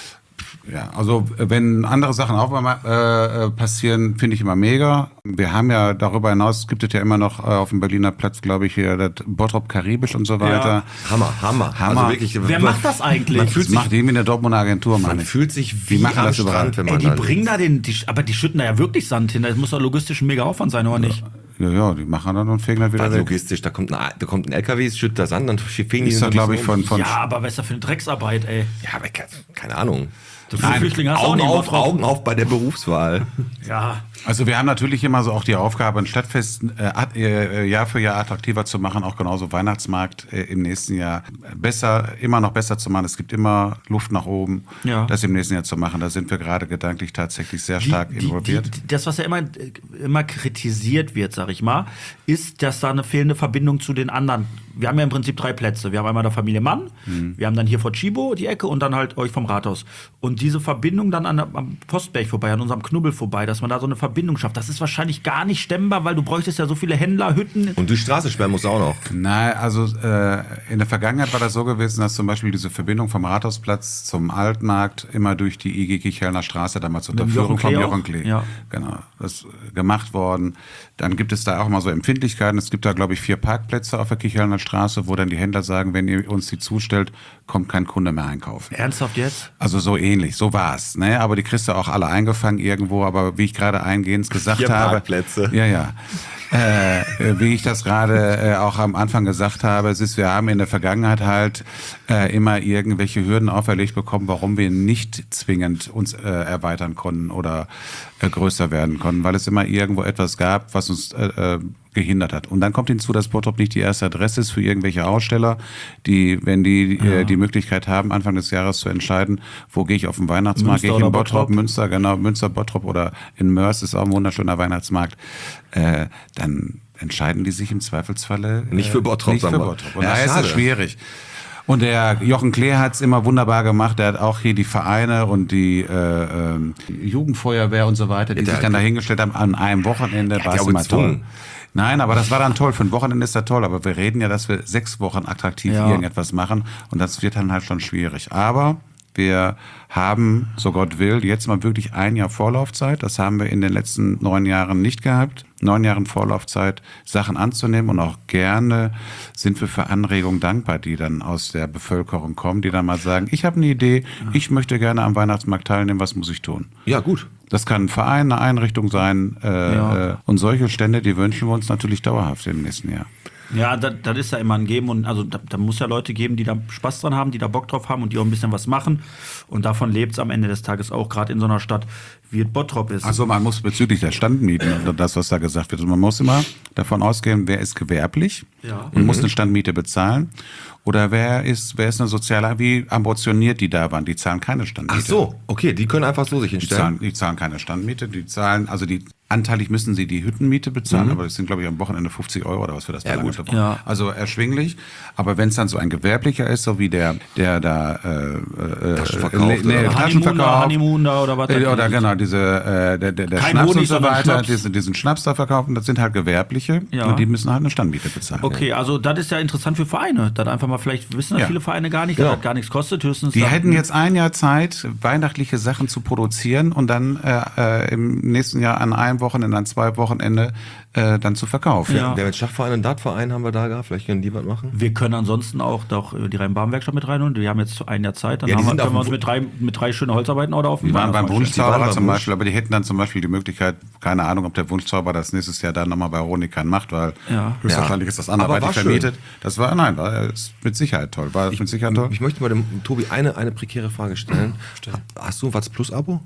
Ja, also wenn andere Sachen auch mal äh, passieren, finde ich immer mega. Wir haben ja darüber hinaus, gibt es ja immer noch äh, auf dem Berliner Platz, glaube ich, hier das Bottrop Karibisch und so weiter. Ja. Hammer, Hammer. Hammer. Also wirklich, Wer macht das eigentlich? Man fühlt sich, macht irgendwie eine Dortmunder Agentur, Mann. Man fühlt sich wie die machen am das überall. Strand, wenn man Ey, die da bringen da den, die, aber die schütten da ja wirklich Sand hin. Das muss doch logistisch ein mega Aufwand sein, oder nicht? Ja, ja, die machen dann und fegen das wieder Was weg. logistisch, da kommt ein, da kommt ein L K W, schüttet das an, dann fegen die Ist so doch, ein glaube bisschen ich, von, um. von Ja, aber was ist das für eine Drecksarbeit, ey? Ja, aber keine, keine Ahnung. So viele Flüchtlinge hast du auch Augen nicht im auf, Bottrop. Augen auf bei der Berufswahl. Ja. Also wir haben natürlich immer so auch die Aufgabe, ein Stadtfest äh, at- äh, Jahr für Jahr attraktiver zu machen, auch genauso Weihnachtsmarkt äh, im nächsten Jahr besser, immer noch besser zu machen. Es gibt immer Luft nach oben, Ja. das im nächsten Jahr zu machen. Da sind wir gerade gedanklich tatsächlich sehr stark Die- die- involviert. Die, das, was ja immer, immer kritisiert wird, sag ich mal, ist, dass da eine fehlende Verbindung zu den anderen. Wir haben ja im Prinzip drei Plätze. Wir haben einmal der Familie Mann, Mhm. wir haben dann hier vor Chibo die Ecke und dann halt euch vom Rathaus. Und diese Verbindung dann an der, am Postberg vorbei, an unserem Knubbel vorbei, dass man da so eine Verbindung schafft, das ist wahrscheinlich gar nicht stemmbar, weil du bräuchtest ja so viele Händler, Hütten. Und die Straße sperren muss auch noch. Nein, also äh, in der Vergangenheit war das so gewesen, dass zum Beispiel diese Verbindung vom Rathausplatz zum Altmarkt immer durch die I G Kichelner Straße damals unter Mit Führung Jochen von Klee Jochen auch? Klee. Ja. Genau, das äh, gemacht worden. Dann gibt es da auch mal so Empfindlichkeiten. Es gibt da, glaube ich, vier Parkplätze auf der Kichelner Straße, wo dann die Händler sagen, wenn ihr uns die zustellt, kommt kein Kunde mehr einkaufen. Ernsthaft jetzt? Also so ähnlich, so war's. Ne? Aber die kriegst du auch alle eingefangen irgendwo. Aber wie ich gerade eingehend gesagt Vier habe, Parkplätze. ja, ja. Äh, wie ich das gerade äh, auch am Anfang gesagt habe, es ist, wir haben in der Vergangenheit halt äh, immer irgendwelche Hürden auferlegt bekommen, warum wir nicht zwingend uns äh, erweitern konnten oder äh, größer werden konnten, weil es immer irgendwo etwas gab, was uns äh, äh, gehindert hat. Und dann kommt hinzu, dass Bottrop nicht die erste Adresse ist für irgendwelche Aussteller, die, wenn die Ja. äh, die Möglichkeit haben, Anfang des Jahres zu entscheiden, wo gehe ich auf den Weihnachtsmarkt, Münster gehe ich in oder Bottrop, Bottrop? Münster, genau, Münster, Bottrop oder in Mörs ist auch ein wunderschöner Weihnachtsmarkt, äh, dann entscheiden die sich im Zweifelsfalle äh, Nicht für Bottrop, nicht für sagen wir. Bottrop. Und Ja, daher ist schade. es schwierig. Und der Jochen Klee hat es immer wunderbar gemacht. Der hat auch hier die Vereine und die, äh, ähm, die Jugendfeuerwehr und so weiter, die Ja, der sich dann hat- dahingestellt haben an einem Wochenende. Der War hat es ja immer gezwungen. toll. Nein, aber das war dann toll. Für ein Wochenende ist das toll. Aber wir reden ja, dass wir sechs Wochen attraktiv Ja. irgendetwas machen. Und das wird dann halt schon schwierig. Aber Wir haben, so Gott will, jetzt mal wirklich ein Jahr Vorlaufzeit. Das haben wir in den letzten neun Jahren nicht gehabt. Neun Jahren Vorlaufzeit, Sachen anzunehmen, und auch gerne sind wir für Anregungen dankbar, die dann aus der Bevölkerung kommen, die dann mal sagen, ich habe eine Idee, ich möchte gerne am Weihnachtsmarkt teilnehmen, was muss ich tun? Ja, gut. Das kann ein Verein, eine Einrichtung sein, äh, Ja. äh, und solche Stände, die wünschen wir uns natürlich dauerhaft im nächsten Jahr. Ja, das, das ist ja immer ein Geben, und also da, da muss ja Leute geben, die da Spaß dran haben, die da Bock drauf haben und die auch ein bisschen was machen, und davon lebt es am Ende des Tages auch, gerade in so einer Stadt, wie es Bottrop ist. Also man muss bezüglich der Standmieten, und das, was da gesagt wird, man muss immer davon ausgehen, wer ist gewerblich Ja. und Mhm. muss eine Standmiete bezahlen, oder wer ist, wer ist eine soziale, wie ambitioniert die da waren, die zahlen keine Standmiete. Ach so, okay, die können einfach so sich Die hinstellen. zahlen, die zahlen keine Standmiete, die zahlen, also die anteilig müssen sie die Hüttenmiete bezahlen, Mhm. aber das sind, glaube ich, am Wochenende fünfzig Euro oder was für das Ja, verlangt gut. wird. Ja. Also erschwinglich, aber wenn es dann so ein gewerblicher ist, so wie der, der da äh, äh, Taschen äh, verkauft, nee, nee, oder? Taschen Honeymoon da, verkauft, Honeymoon da oder was da äh, oder gibt. genau, diese äh, der, der, der Kein Schnaps Honig, und so sondern weiter, Schnaps. diesen, diesen Schnaps da verkaufen, das sind halt gewerbliche, Ja. und die müssen halt eine Standmiete bezahlen. Okay, also das ist ja interessant für Vereine. Das einfach mal, vielleicht wissen das Ja. viele Vereine gar nicht, Genau. dass das gar nichts kostet. Höchstens Die dann- hätten jetzt ein Jahr Zeit, weihnachtliche Sachen zu produzieren und dann äh, äh, im nächsten Jahr an einem Wochenende, an zwei Wochenende äh, dann zu verkaufen. Ja. Der mit Schachverein und Dartverein haben wir da gehabt, vielleicht können die was machen. Wir können ansonsten auch doch äh, die Rhein-Baden-Werkstatt mit reinholen. Wir haben jetzt ein Jahr Zeit, dann Ja, die haben wir, sind können wir auf uns dem mit drei, mit drei schönen Holzarbeiten oder auf Die waren beim Weihnachtsmarkt stellen. Wunschzauberer beim zum Wunsch- Beispiel, aber die hätten dann zum Beispiel die Möglichkeit, keine Ahnung, ob der Wunschzauberer das nächstes Jahr dann nochmal bei Ronikan macht, weil Ja. höchstwahrscheinlich Ja. ist das Aber anderweitig war schön. vermietet. Das war, nein, war ist mit Sicherheit toll. War mit Sicherheit toll. Ich möchte mal dem Tobi eine, eine prekäre Frage stellen. Hast du ein Watz Plus Abo?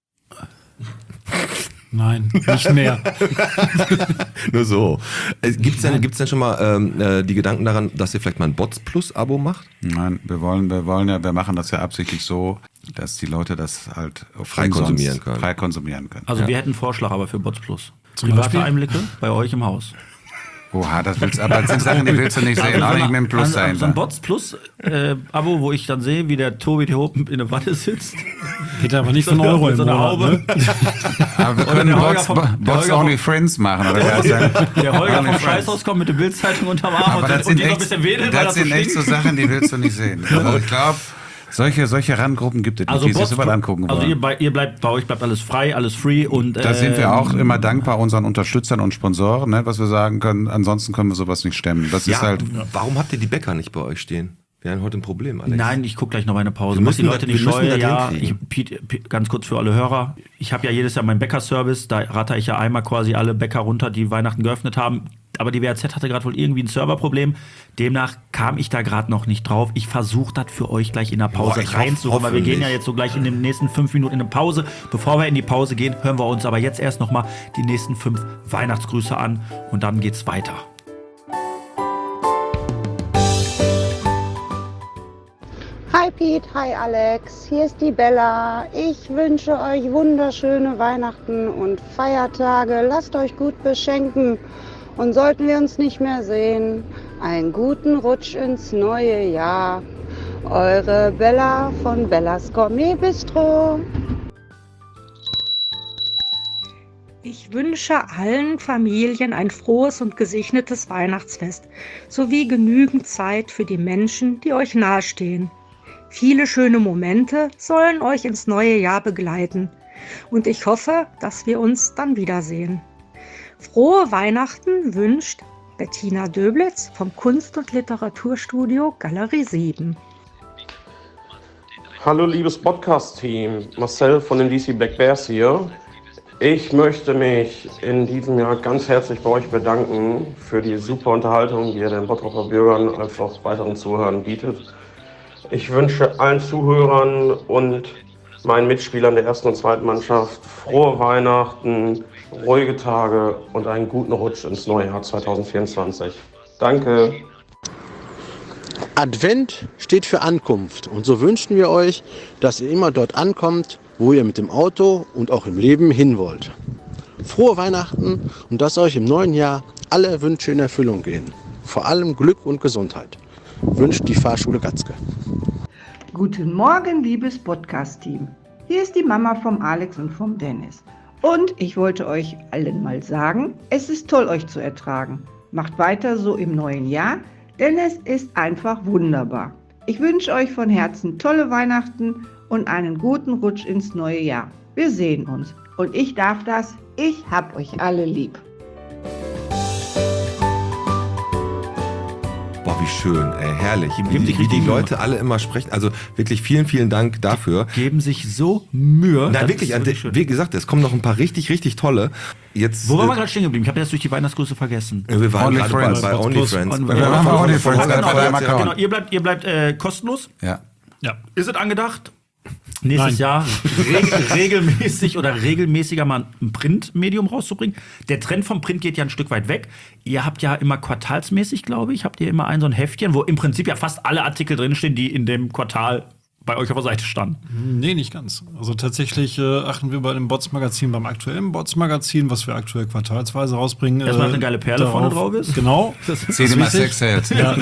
Nein, nicht mehr. Nur so. Gibt es denn, gibt's denn schon mal ähm, äh, die Gedanken daran, dass ihr vielleicht mal ein Bots Plus Abo macht? Nein, wir wollen, wir wollen ja, wir machen das ja absichtlich so, dass die Leute das halt Frei umsonst konsumieren können. Frei konsumieren können. Also ja. wir hätten einen Vorschlag aber für Bots Plus. Zum Private Beispiel? Einblicke bei euch im Haus. Oha, das willst, aber das sind Sachen, die willst du nicht sehen, auch nicht mit dem Plus So ein dahinter. Bots Plus äh, Abo, wo ich dann sehe, wie der Tobi hier oben in der Wanne sitzt. Geht aber nicht So von eine- Euro mit im so einer Monat, Haube. ne? Aber wir Oder können der Holger Bots, vom- der Bots Holger Only vom- Friends machen, oder wie heißt der? Der Holger Only vom Friends. Scheißhaus kommt mit der Bildzeitung unterm Arm Aber und, das und sind die so ein echt, bisschen wedelt, weil das das sind echt so stinkt. Sachen, die willst du nicht sehen. Also ich glaube, solche, solche Randgruppen gibt es nicht, Also, die sich Bots, sowas angucken also wollen. ihr, bei, ihr bleibt, bei euch bleibt alles frei, alles free und Da sind wir ähm, auch immer dankbar unseren Unterstützern und Sponsoren, ne, was wir sagen können. Ansonsten können wir sowas nicht stemmen. Das Ja, ist halt. warum habt ihr die Bäcker nicht bei euch stehen? Wir haben heute ein Problem, Alex. Nein, ich gucke gleich noch mal eine Pause. Wir Mach die müssen Leute das- nicht wir müssen scheu. das Ja, ich, hinkriegen. Piet, Piet, ganz kurz für alle Hörer. Ich habe ja jedes Jahr meinen Bäckerservice. Da ratter ich ja einmal quasi alle Bäcker runter, die Weihnachten geöffnet haben. Aber die W A Z hatte gerade wohl irgendwie ein Serverproblem. Demnach kam ich da gerade noch nicht drauf. Ich versuche das für euch gleich in der Pause Boah, ich reinzuholen, weil wir hoffe gehen ja nicht. jetzt so gleich in den nächsten fünf Minuten in eine Pause. Bevor wir in die Pause gehen, hören wir uns aber jetzt erst noch mal die nächsten fünf Weihnachtsgrüße an und dann geht's weiter. Hi Pete, hi Alex, hier ist die Bella. Ich wünsche euch wunderschöne Weihnachten und Feiertage. Lasst euch gut beschenken und sollten wir uns nicht mehr sehen, einen guten Rutsch ins neue Jahr. Eure Bella von Bellas Gourmet Bistro. Ich wünsche allen Familien ein frohes und gesegnetes Weihnachtsfest sowie genügend Zeit für die Menschen, die euch nahestehen. Viele schöne Momente sollen euch ins neue Jahr begleiten und ich hoffe, dass wir uns dann wiedersehen. Frohe Weihnachten wünscht Bettina Döblitz vom Kunst- und Literaturstudio Galerie sieben. Hallo liebes Podcast-Team, Marcel von den D C Black Bears hier. Ich möchte mich in diesem Jahr ganz herzlich bei euch bedanken für die super Unterhaltung, die ihr den Bottroper Bürgern als auch weiteren Zuhörern bietet. Ich wünsche allen Zuhörern und meinen Mitspielern der ersten und zweiten Mannschaft frohe Weihnachten, ruhige Tage und einen guten Rutsch ins neue Jahr zwanzig vierundzwanzig. Danke. Advent steht für Ankunft und so wünschen wir euch, dass ihr immer dort ankommt, wo ihr mit dem Auto und auch im Leben hin wollt. Frohe Weihnachten und dass euch im neuen Jahr alle Wünsche in Erfüllung gehen. Vor allem Glück und Gesundheit. Wünscht die Fahrschule Gatzke. Guten Morgen, liebes Podcast-Team. Hier ist die Mama vom Alex und vom Dennis. Und ich wollte euch allen mal sagen, es ist toll, euch zu ertragen. Macht weiter so im neuen Jahr, denn es ist einfach wunderbar. Ich wünsche euch von Herzen tolle Weihnachten und einen guten Rutsch ins neue Jahr. Wir sehen uns. Und ich darf das. Ich hab euch alle lieb. Boah, wie schön, ey, herrlich. Wie, wie die Leute alle immer sprechen. Also wirklich vielen, vielen Dank dafür. Geben sich so Mühe. Na wirklich, wirklich wie gesagt, es kommen noch ein paar richtig, richtig tolle. Jetzt, Wo waren wir äh, gerade stehen geblieben? Ich habe jetzt durch die Weihnachtsgrüße vergessen. Wir waren Only gerade Friends. bei, bei OnlyFriends. On- Wir Ja, waren bei genau, OnlyFriends. genau, Bei deinem genau, Account. genau. Ihr bleibt, ihr bleibt äh, kostenlos. Ja. Ja. Ist es angedacht? Nächstes Nein. Jahr reg regelmäßig oder regelmäßiger mal ein Printmedium rauszubringen. Der Trend vom Print geht ja ein Stück weit weg. Ihr habt ja immer quartalsmäßig, glaube ich, habt ihr immer ein so ein Heftchen, wo im Prinzip ja fast alle Artikel drinstehen, die in dem Quartal bei euch auf der Seite standen. Nee, nicht ganz. Also tatsächlich äh, achten wir bei dem Bots-Magazin, beim aktuellen Bots-Magazin, was wir aktuell quartalsweise rausbringen. Erstmal, dass eine geile Perle vorne drauf ist. Genau. Zieh dir mal Sex Sales. Ja.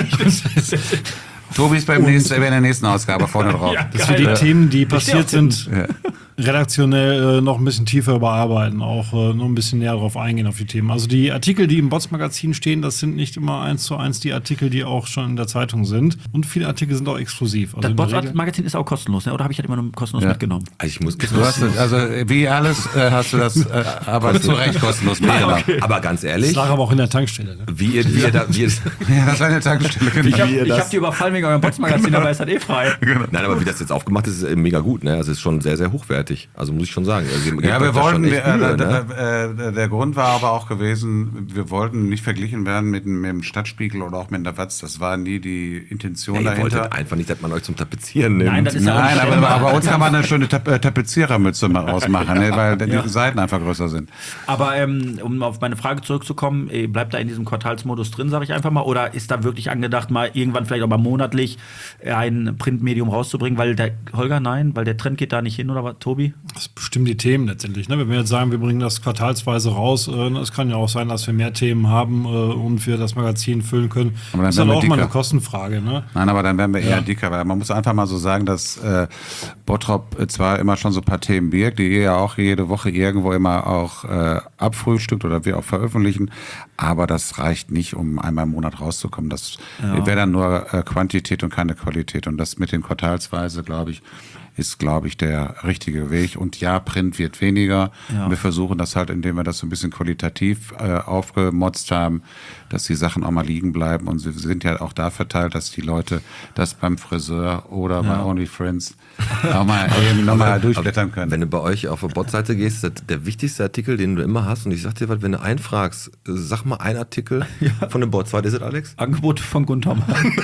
Tobi ist beim nächsten, in der nächsten Ausgabe vorne drauf. Ja, dass wir die Themen, die passiert sind, Ja. redaktionell äh, noch ein bisschen tiefer überarbeiten, auch äh, noch ein bisschen näher darauf eingehen auf die Themen. Also die Artikel, die im Bots-Magazin stehen, das sind nicht immer eins zu eins die Artikel, die auch schon in der Zeitung sind. Und viele Artikel sind auch exklusiv. Also Das in der Regel- Bots-Magazin ist auch kostenlos, ne? Oder habe ich das immer nur kostenlos Ja. mitgenommen? Also ich muss Du hast, das- also wie alles äh, hast du das äh, aber zu Recht kostenlos mitgenommen. Aber ganz ehrlich, Das lag aber auch in der Tankstelle. Ne? wie ihr, wie ihr da, wie ihr, Ja, das war eine Tankstelle. Ich habe Wie ihr ich das- hab die überfallen wegen eurem Bots-Magazin, aber ist das eh frei. Nein, aber wie das jetzt aufgemacht ist, ist äh, mega gut. Ne? Also es ist schon sehr, sehr hochwertig. Also muss ich schon sagen. Also, ihr gebt Ja, euch wir da schon wollten, echt äh, Mühe, der, ne? der, der Grund war aber auch gewesen, wir wollten nicht verglichen werden mit, dem- mit dem Stadtspiegel oder auch mit der Watz. Das war nie die Intention Ey, ihr dahinter. wolltet einfach nicht, dass man euch zum Tapezieren nimmt. Nein, das ist ja auch Nein, nicht aber, schlimm. aber bei uns kann man eine schöne Tap äh, Tapezierermütze mal ausmachen, ne, weil die Ja. Seiten einfach größer sind. Aber ähm, um auf meine Frage zurückzukommen, äh, bleibt da in diesem Quartalsmodus drin, sage ich einfach mal, oder ist da wirklich angedacht, mal irgendwann vielleicht auch mal monatlich äh, ein Printmedium rauszubringen, weil der Holger, nein, weil der Trend geht da nicht hin, oder was, Tobi? Das bestimmen die Themen letztendlich. Ne? Wenn wir jetzt sagen, wir bringen das quartalsweise raus, äh, es kann ja auch sein, dass wir mehr Themen haben äh, und wir das Magazin füllen können. Aber dann Das ist werden dann wir auch mal dicker. eine Kostenfrage. Ne? Nein, aber dann werden wir eher Ja. dicker, weil man muss einfach mal so sagen, dass äh, Bottrop äh, zwar immer schon so ein paar Themen birgt, die ihr ja auch jede Woche irgendwo immer auch äh, abfrühstückt oder wir auch veröffentlichen, aber das reicht nicht, um einmal im Monat rauszukommen. Das Ja. wäre dann nur äh, Quantität und keine Qualität. Und das mit den Quartalsweise, glaube ich, ist, glaube ich, der richtige Weg. Und ja, Print wird weniger. Ja. Wir versuchen das halt, indem wir das so ein bisschen qualitativ äh, aufgemotzt haben, dass die Sachen auch mal liegen bleiben. Und sie sind ja auch da verteilt, dass die Leute das beim Friseur oder Ja. bei OnlyFriends auch mal eben nochmal durchblättern können. Wenn du bei euch auf der Bot-Seite gehst, ist das der wichtigste Artikel, den du immer hast. Und ich sag dir was, wenn du einen fragst, sag mal einen Artikel von dem Bot. Was ist das, Alex? Angebote von Gunther Mann.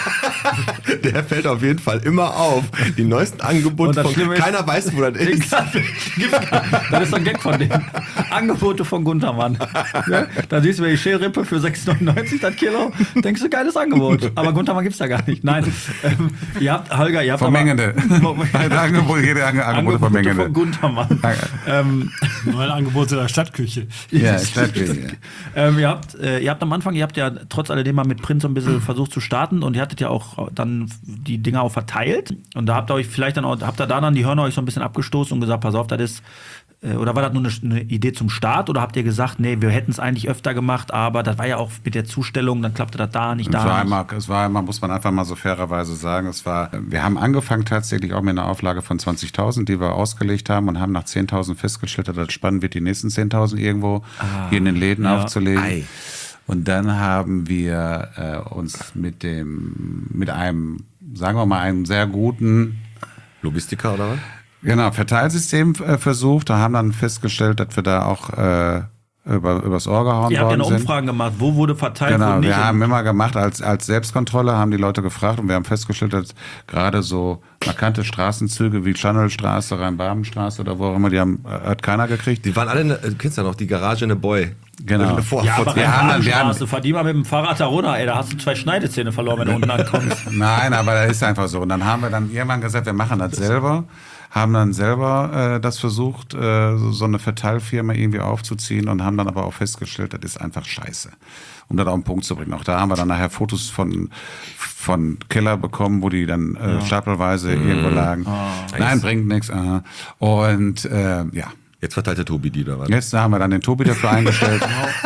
Der fällt auf jeden Fall immer auf. Die neuesten Angebote Und das von Schlimme ist- keiner weiß, wo das ist. Das ist so ein Gag von denen. Angebote von Gunther Mann. Ja, da siehst du, die Schälrippe für sechs neunundneunzig das Kilo. Denkst du, geiles Angebot. Aber Gunther Mann gibt's da gar nicht. Nein. Ähm, ihr habt, Holger, ihr habt Vermengende. Jede Angebot, jede Ange- Angebote vermengende. von Gunther Mann. ähm, Neue Angebote der Stadtküche. Ja, Stadtküche. ähm, ihr, habt, äh, ihr habt am Anfang, ihr habt ja trotz alledem mal mit Print so ein bisschen versucht zu starten und ihr hattet ja auch dann die Dinger auch verteilt. Und da habt ihr euch vielleicht dann auch, habt ihr da dann die Hörner euch so ein bisschen abgestoßen und gesagt, pass auf, das ist, äh, oder war das nur eine, eine Idee zum Start oder habt ihr gesagt, nee, wir hätten es eigentlich öfter gemacht, aber das war ja auch mit der Zustellung, dann klappte das da nicht, Es da war, nicht. einmal, es war einmal, muss man einfach mal so fairerweise sagen, es war, wir haben angefangen tatsächlich auch mit einer Auflage von zwanzigtausend, die wir ausgelegt haben und haben nach zehntausend festgestellt, dass das spannend wird, die nächsten zehntausend irgendwo Ah, hier in den Läden ja. aufzulegen. Ei. Und dann haben wir äh, uns mit dem, mit einem, sagen wir mal, einem sehr guten Logistiker oder was? Genau, Verteilsystem äh, versucht. Da haben dann festgestellt, dass wir da auch äh, über, übers Ohr gehauen Ihr habt ja worden eine sind. Umfragen gemacht, wo wurde verteilt, wo Genau, nicht. wir haben Und- immer gemacht als, als Selbstkontrolle, haben die Leute gefragt und wir haben festgestellt, dass gerade so markante Straßenzüge wie Channelstraße, Rhein-Baben-Straße oder wo auch immer, die haben, äh, hat keiner gekriegt. Die waren alle, in, du kennst ja noch, die Garage in der Boy. Genau. Vor, ja, vor aber wir haben dann- wir haben- Straße, fahr die mal mit dem Fahrrad da runter, ey, da hast du zwei Schneidezähne verloren, wenn du unten ankommst. Nein, aber das ist einfach so. Und dann haben wir dann irgendwann gesagt, wir machen das selber, haben dann selber äh, das versucht, äh, so, so eine Verteilfirma irgendwie aufzuziehen und haben dann aber auch festgestellt, das ist einfach scheiße. Um das auf den Punkt zu bringen. Auch da haben wir dann nachher Fotos von, von Keller bekommen, wo die dann äh, Ja. stapelweise Mhm. irgendwo lagen. Ah. Nein, bringt nichts. Aha. Und äh, ja. Jetzt verteilt der Tobi die oder was? Jetzt haben wir dann den Tobi dafür eingestellt.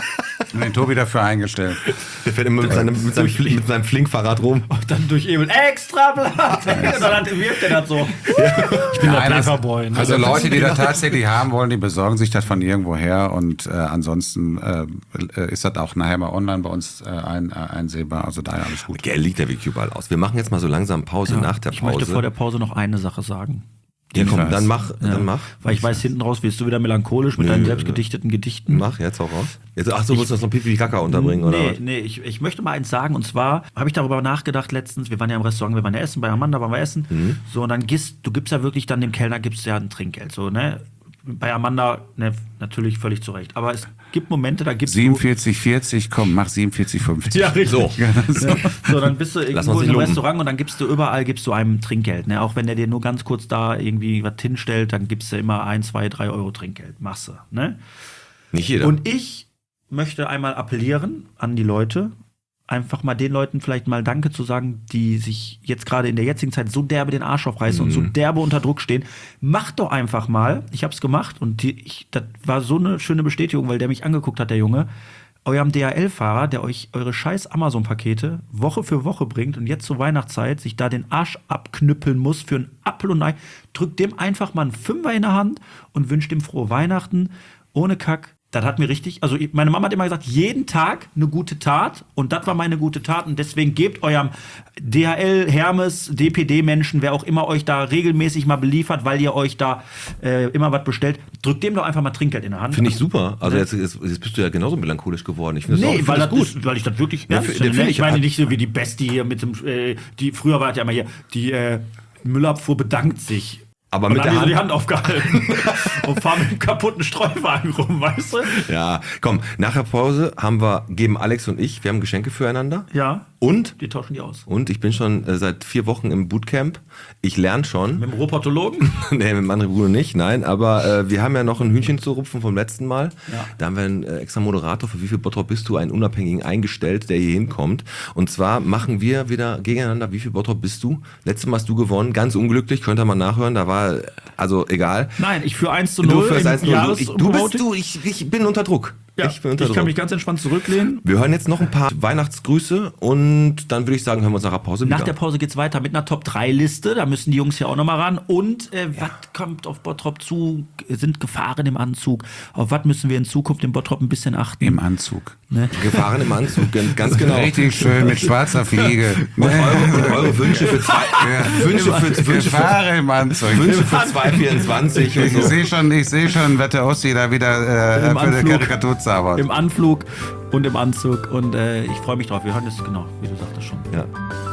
Und den Tobi dafür eingestellt. Der fährt immer mit seinem, mit seinem, Fl- mit seinem Flinkfahrrad rum. Und dann durch Ebel extra Blatt. Und dann wirft er das so. Ich bin Ja, der das- Paperboy. Ne? Also Leute, die das tatsächlich haben wollen, die besorgen sich das von irgendwo her und äh, ansonsten äh, ist das auch nachher mal online bei uns äh, ein, äh, einsehbar. Also daher alles gut. Gell, liegt der Weg überall aus. Wir machen jetzt mal so langsam Pause Ja, nach der ich Pause. möchte vor der Pause noch eine Sache sagen. Ja, komm, dann mach, Ja. dann mach. Weil ich weiß, hinten raus wirst du wieder melancholisch mit Nö, deinen nö. selbstgedichteten Gedichten. Mach jetzt auch raus. Jetzt, ach so, willst du das noch Pipi Kaka unterbringen, oder Nee, was? nee, ich, ich möchte mal eins sagen. Und zwar habe ich darüber nachgedacht letztens, wir waren ja im Restaurant, wir waren ja essen, bei Amanda waren wir essen. Mhm. So, und dann gibst, du gibst ja wirklich dann dem Kellner, gibst ja ein Trinkgeld. So, ne? Bei Amanda, ne, natürlich völlig zu Recht. Aber es gibt Momente, da gibst siebenundvierzig vierzig, komm, mach siebenundvierzig fünfzig. Ja, richtig. So. Ja, so, dann bist du Lass irgendwo uns in nicht einem loben. Restaurant und dann gibst du überall gibst du einem Trinkgeld. Ne? Auch wenn der dir nur ganz kurz da irgendwie was hinstellt, dann gibst du immer ein, zwei, drei Euro Trinkgeld. Machst du. Ne? Nicht jeder. Und ich möchte einmal appellieren an die Leute, einfach mal den Leuten vielleicht mal Danke zu sagen, die sich jetzt gerade in der jetzigen Zeit so derbe den Arsch aufreißen und so Mhm. derbe unter Druck stehen. Macht doch einfach mal, ich hab's gemacht und die, ich, das war so eine schöne Bestätigung, weil der mich angeguckt hat, der Junge, eurem D H L-Fahrer, der euch eure scheiß Amazon-Pakete Woche für Woche bringt und jetzt zur Weihnachtszeit sich da den Arsch abknüppeln muss für ein Apfel und Ei, drückt dem einfach mal einen Fünfer in der Hand und wünscht ihm frohe Weihnachten, ohne Kack. Das hat mir richtig, also ich- meine Mama hat immer gesagt, jeden Tag eine gute Tat und das war meine gute Tat und deswegen gebt eurem D H L, Hermes, D P D-Menschen, wer auch immer euch da regelmäßig mal beliefert, weil ihr euch da äh, immer was bestellt, drückt dem doch einfach mal Trinkgeld in der Hand. Finde ich super. Also Ja. jetzt, jetzt, jetzt bist du ja genauso melancholisch geworden. Ich finde das auch, Nee, ich weil, find das das gut. ist, weil ich das wirklich Ja, ernst f- finde. finde Ne? ich Ich meine hat- nicht so wie die Bestie hier mit dem, äh, die früher war es ja immer hier, die äh, Müllabfuhr bedankt sich. Aber und mit dann der haben die so Hand- die Hand aufgehalten und fahren mit einem kaputten Streuwagen rum, weißt du? Ja, komm, nach der Pause haben wir, geben Alex und ich, wir haben Geschenke füreinander. Ja. Und? Die tauschen die aus. Und ich bin schon äh, seit vier Wochen im Bootcamp. Ich lerne schon. Mit dem Robotologen? Nee, mit dem anderen Bruder nicht, nein. Aber äh, wir haben ja noch ein Hühnchen zu rupfen vom letzten Mal. Ja. Da haben wir einen äh, extra Moderator für Wie viel Bottrop bist du, einen Unabhängigen eingestellt, der hier hinkommt. Und zwar machen wir wieder gegeneinander, wie viel Bottrop bist du? Letztes Mal hast du gewonnen, ganz unglücklich, könnt ihr mal nachhören. Da war, also egal. Nein, ich führe eins zu Du null führst im eins zu null. Jahres- Ich- Du bist Promoting. du, ich, ich bin unter Druck. Ja, ich bin unter ich Druck. kann mich ganz entspannt zurücklehnen. Wir hören jetzt noch ein paar Weihnachtsgrüße und dann würde ich sagen, hören wir uns nach der Pause Nach wieder. der Pause geht's weiter mit einer Top drei Liste. Da müssen die Jungs ja auch nochmal ran. Und äh, was kommt auf Bottrop zu? Sind Gefahren im Anzug? Auf was müssen wir in Zukunft in Bottrop ein bisschen achten? Im Anzug. Ne? Gefahren im Anzug, ganz- ganz genau. Richtig schön mit schwarzer Fliege. Und eure, und eure Wünsche für zwei, Wünsche für, Wünsche für, Gefahren im Anzug. Wünsche für zwei vierundzwanzig und Ich so. sehe schon, ich sehe schon, was der Ossi da wieder äh, Im für eine Anflug. Karikatur zaubert. Im Anflug und im Anzug. Und äh, ich freue mich drauf. Wir hören das genau, wie du sagtest schon. Ja.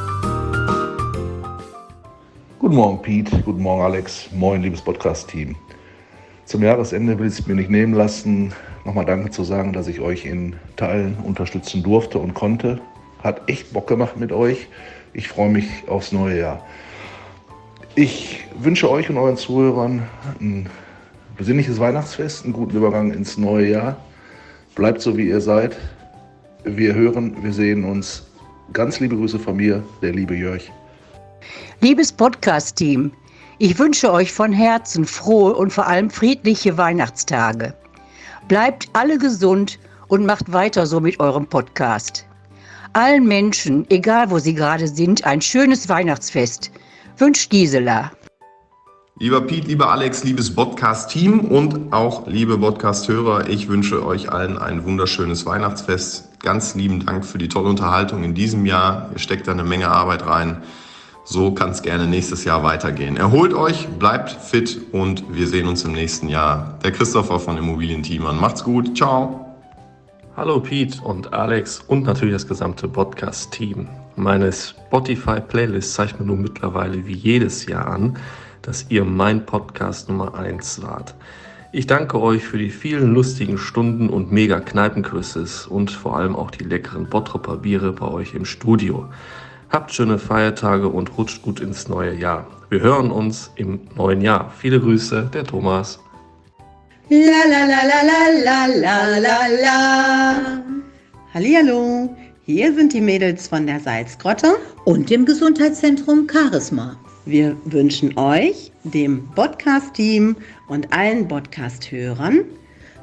Guten Morgen, Pete. Guten Morgen, Alex. Moin, liebes Podcast-Team. Zum Jahresende will ich es mir nicht nehmen lassen, nochmal Danke zu sagen, dass ich euch in Teilen unterstützen durfte und konnte. Hat echt Bock gemacht mit euch. Ich freue mich aufs neue Jahr. Ich wünsche euch und euren Zuhörern ein besinnliches Weihnachtsfest, einen guten Übergang ins neue Jahr. Bleibt so, wie ihr seid. Wir hören, wir sehen uns. Ganz liebe Grüße von mir, der liebe Jörg. Liebes Podcast-Team, ich wünsche euch von Herzen frohe und vor allem friedliche Weihnachtstage. Bleibt alle gesund und macht weiter so mit eurem Podcast. Allen Menschen, egal wo sie gerade sind, ein schönes Weihnachtsfest. Wünscht Gisela. Lieber Piet, lieber Alex, liebes Podcast-Team und auch liebe Podcast-Hörer, ich wünsche euch allen ein wunderschönes Weihnachtsfest. Ganz lieben Dank für die tolle Unterhaltung in diesem Jahr. Ihr steckt da eine Menge Arbeit rein. So kann es gerne nächstes Jahr weitergehen. Erholt euch, bleibt fit und wir sehen uns im nächsten Jahr. Der Christopher von Immobilienteamern. Macht's gut, ciao. Hallo Pete und Alex und natürlich das gesamte Podcast-Team. Meine Spotify-Playlist zeigt mir nun mittlerweile wie jedes Jahr an, dass ihr mein Podcast Nummer eins wart. Ich danke euch für die vielen lustigen Stunden und mega Kneipenquizzes und vor allem auch die leckeren Bottroper Biere bei euch im Studio. Habt schöne Feiertage und rutscht gut ins neue Jahr. Wir hören uns im neuen Jahr. Viele Grüße, der Thomas. La la la la la la la la. Hallihallo, hier sind die Mädels von der Salzgrotte und dem Gesundheitszentrum Charisma. Wir wünschen euch, dem Podcast-Team und allen Podcast-Hörern